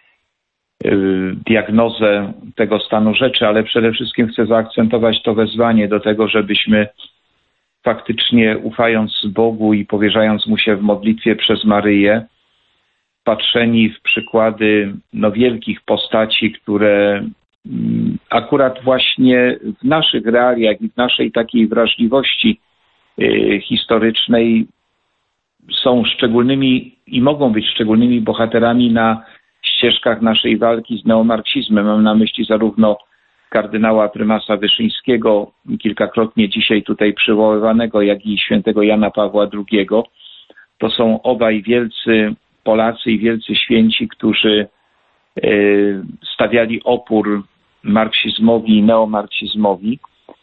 diagnozę tego stanu rzeczy, ale przede wszystkim chcę zaakcentować to wezwanie do tego, żebyśmy faktycznie ufając Bogu i powierzając Mu się w modlitwie przez Maryję, patrzeni w przykłady no, wielkich postaci, które akurat właśnie w naszych realiach i w naszej takiej wrażliwości y, historycznej są szczególnymi i mogą być szczególnymi bohaterami na ścieżkach naszej walki z neomarksizmem. Mam na myśli zarówno kardynała prymasa Wyszyńskiego, kilkakrotnie dzisiaj tutaj przywoływanego, jak i świętego Jana Pawła drugiego. To są obaj wielcy Polacy i wielcy święci, którzy y, stawiali opór marksizmowi i neomarksizmowi.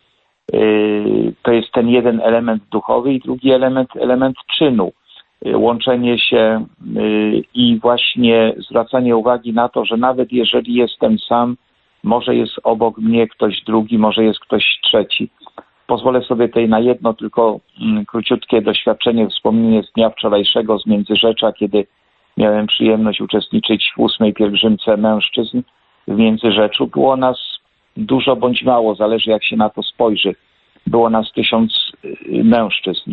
To jest ten jeden element duchowy i drugi element, element czynu. Łączenie się i właśnie zwracanie uwagi na to, że nawet jeżeli jestem sam, może jest obok mnie ktoś drugi, może jest ktoś trzeci. Pozwolę sobie tutaj na jedno tylko króciutkie doświadczenie, wspomnienie z dnia wczorajszego z Międzyrzecza, kiedy miałem przyjemność uczestniczyć w ósmej pielgrzymce mężczyzn w Międzyrzeczu. Było nas dużo bądź mało, zależy jak się na to spojrzy. Było nas tysiąc mężczyzn.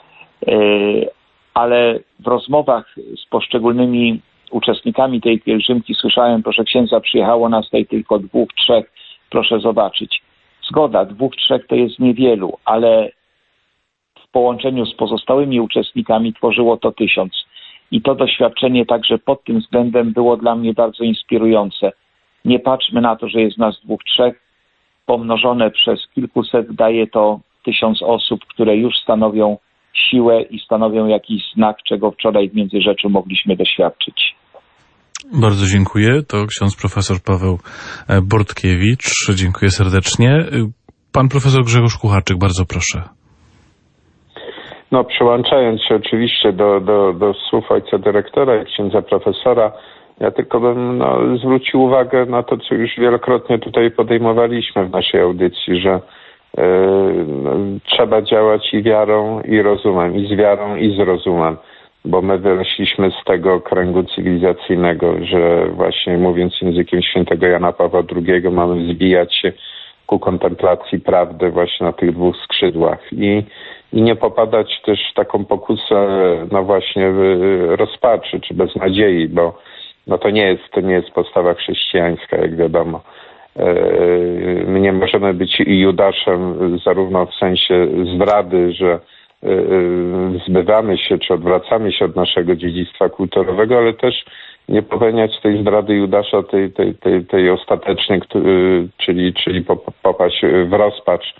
Ale w rozmowach z poszczególnymi uczestnikami tej pielgrzymki słyszałem, proszę księdza, przyjechało nas tutaj tylko dwóch, trzech, proszę zobaczyć. Zgoda, dwóch, trzech to jest niewielu, ale w połączeniu z pozostałymi uczestnikami tworzyło to tysiąc. I to doświadczenie także pod tym względem było dla mnie bardzo inspirujące. Nie patrzmy na to, że jest nas dwóch, trzech. Pomnożone przez kilkuset daje to tysiąc osób, które już stanowią siłę i stanowią jakiś znak, czego wczoraj w Międzyrzeczu mogliśmy doświadczyć. Bardzo dziękuję. To ksiądz profesor Paweł Bortkiewicz. Dziękuję serdecznie. Pan profesor Grzegorz Kucharczyk, bardzo proszę. No, przyłączając się oczywiście do, do, do słów ojca dyrektora i księdza profesora, ja tylko bym no, zwrócił uwagę na to, co już wielokrotnie tutaj podejmowaliśmy w naszej audycji, że yy, no, trzeba działać i wiarą, i rozumem, i z wiarą, i z rozumem, bo my wyrośliśmy z tego kręgu cywilizacyjnego, że właśnie mówiąc językiem świętego Jana Pawła drugiego mamy wzbijać się ku kontemplacji prawdy właśnie na tych dwóch skrzydłach i, i nie popadać też w taką pokusę no właśnie rozpaczy czy beznadziei, bo no to nie jest, to nie jest postawa chrześcijańska, jak wiadomo. My nie możemy być Judaszem zarówno w sensie zdrady, że zbywamy się czy odwracamy się od naszego dziedzictwa kulturowego, ale też nie popełniać tej zdrady Judasza, tej, tej, tej, tej ostatecznej, czyli, czyli popaść w rozpacz.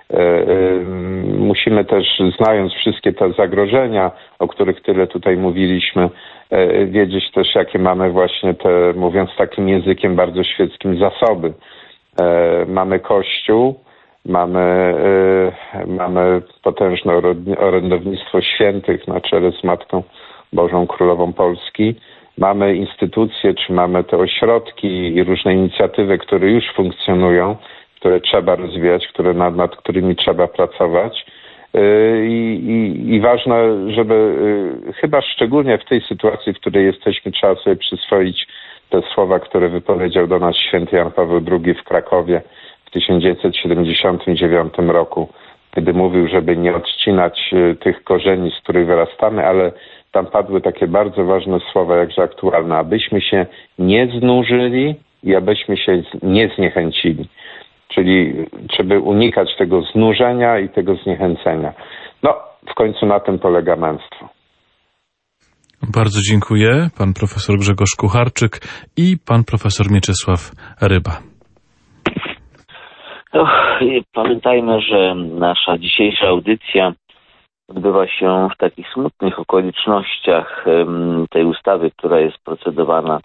Musimy też, znając wszystkie te zagrożenia, o których tyle tutaj mówiliśmy, wiedzieć też, jakie mamy właśnie te, mówiąc takim językiem bardzo świeckim, zasoby. Mamy Kościół, mamy, mamy potężne orędownictwo świętych na czele z Matką Bożą Królową Polski. Mamy instytucje, czy mamy te ośrodki i różne inicjatywy, które już funkcjonują, które trzeba rozwijać, które nad, nad którymi trzeba pracować. I, i, I ważne, żeby chyba szczególnie w tej sytuacji, w której jesteśmy, trzeba sobie przyswoić te słowa, które wypowiedział do nas święty Jan Paweł drugi w Krakowie w tysiąc dziewięćset siedemdziesiątym dziewiątym roku, kiedy mówił, żeby nie odcinać tych korzeni, z których wyrastamy, ale tam padły takie bardzo ważne słowa, jakże aktualne, abyśmy się nie znużyli i abyśmy się nie zniechęcili. Czyli żeby unikać tego znużenia i tego zniechęcenia. No, w końcu na tym polega męstwo. Bardzo dziękuję. Pan profesor Grzegorz Kucharczyk i pan profesor Mieczysław Ryba. No, pamiętajmy, że nasza dzisiejsza audycja odbywa się w takich smutnych okolicznościach tej ustawy, która jest procedowana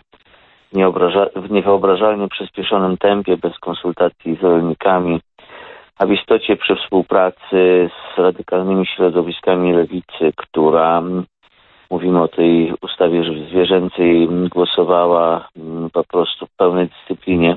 w niewyobrażalnie przyspieszonym tempie, bez konsultacji z rolnikami, a w istocie przy współpracy z radykalnymi środowiskami lewicy, która, mówimy o tej ustawie zwierzęcej, głosowała po prostu w pełnej dyscyplinie.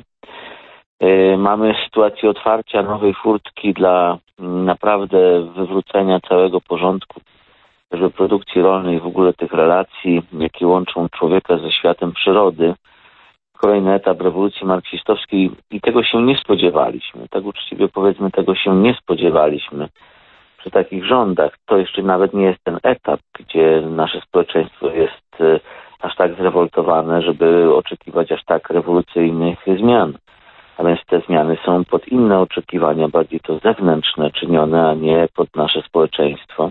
Mamy sytuację otwarcia nowej furtki dla naprawdę wywrócenia całego porządku w produkcji rolnej, w ogóle tych relacji, jakie łączą człowieka ze światem przyrody. Kolejny etap rewolucji marksistowskiej i tego się nie spodziewaliśmy. Tak uczciwie powiedzmy, tego się nie spodziewaliśmy przy takich rządach. To jeszcze nawet nie jest ten etap, gdzie nasze społeczeństwo jest aż tak zrewoltowane, żeby oczekiwać aż tak rewolucyjnych zmian. A więc te zmiany są pod inne oczekiwania, bardziej to zewnętrzne czynione, a nie pod nasze społeczeństwo.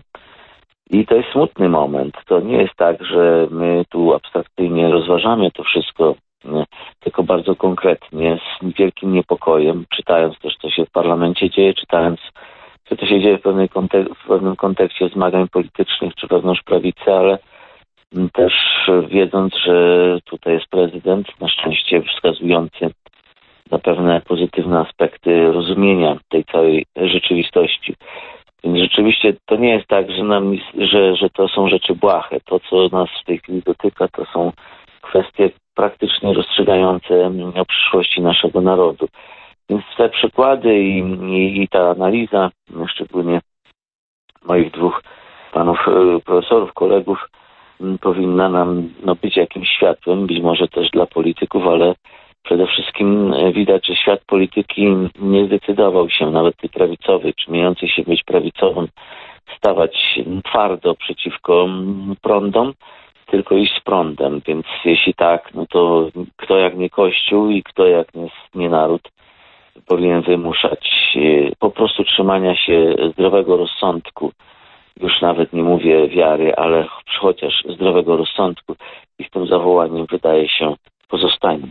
I to jest smutny moment. To nie jest tak, że my tu abstrakcyjnie rozważamy to wszystko, tylko bardzo konkretnie, z wielkim niepokojem, czytając też, co się w parlamencie dzieje, czytając, co to się dzieje w, pewnej kontek- w pewnym kontekście zmagań politycznych czy wewnątrz prawicy, ale też wiedząc, że tutaj jest prezydent, na szczęście wskazujący na pewne pozytywne aspekty rozumienia tej całej rzeczywistości. Więc rzeczywiście to nie jest tak, że, nam, że, że to są rzeczy błahe. To, co nas w tej chwili dotyka, to są kwestie praktycznie rozstrzygające o przyszłości naszego narodu. Więc te przykłady i, i, i ta analiza, szczególnie moich dwóch panów profesorów, kolegów, powinna nam no, być jakimś światłem, być może też dla polityków, ale przede wszystkim widać, że świat polityki nie zdecydował się, nawet tej prawicowej, czy mającej się być prawicową, stawać twardo przeciwko prądom, tylko iść z prądem. Więc jeśli tak, no to kto jak nie Kościół i kto jak nie, nie naród powinien wymuszać po prostu trzymania się zdrowego rozsądku. Już nawet nie mówię wiary, ale chociaż zdrowego rozsądku i z tym zawołaniem wydaje się pozostańmy.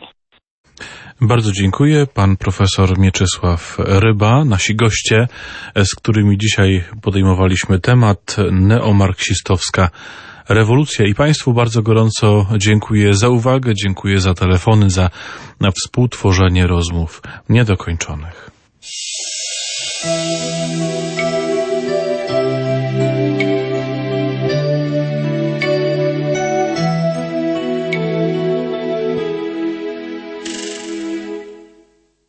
Bardzo dziękuję. Pan profesor Mieczysław Ryba, nasi goście, z którymi dzisiaj podejmowaliśmy temat neomarksistowska rewolucja. I Państwu bardzo gorąco dziękuję za uwagę, dziękuję za telefony, za na współtworzenie rozmów niedokończonych.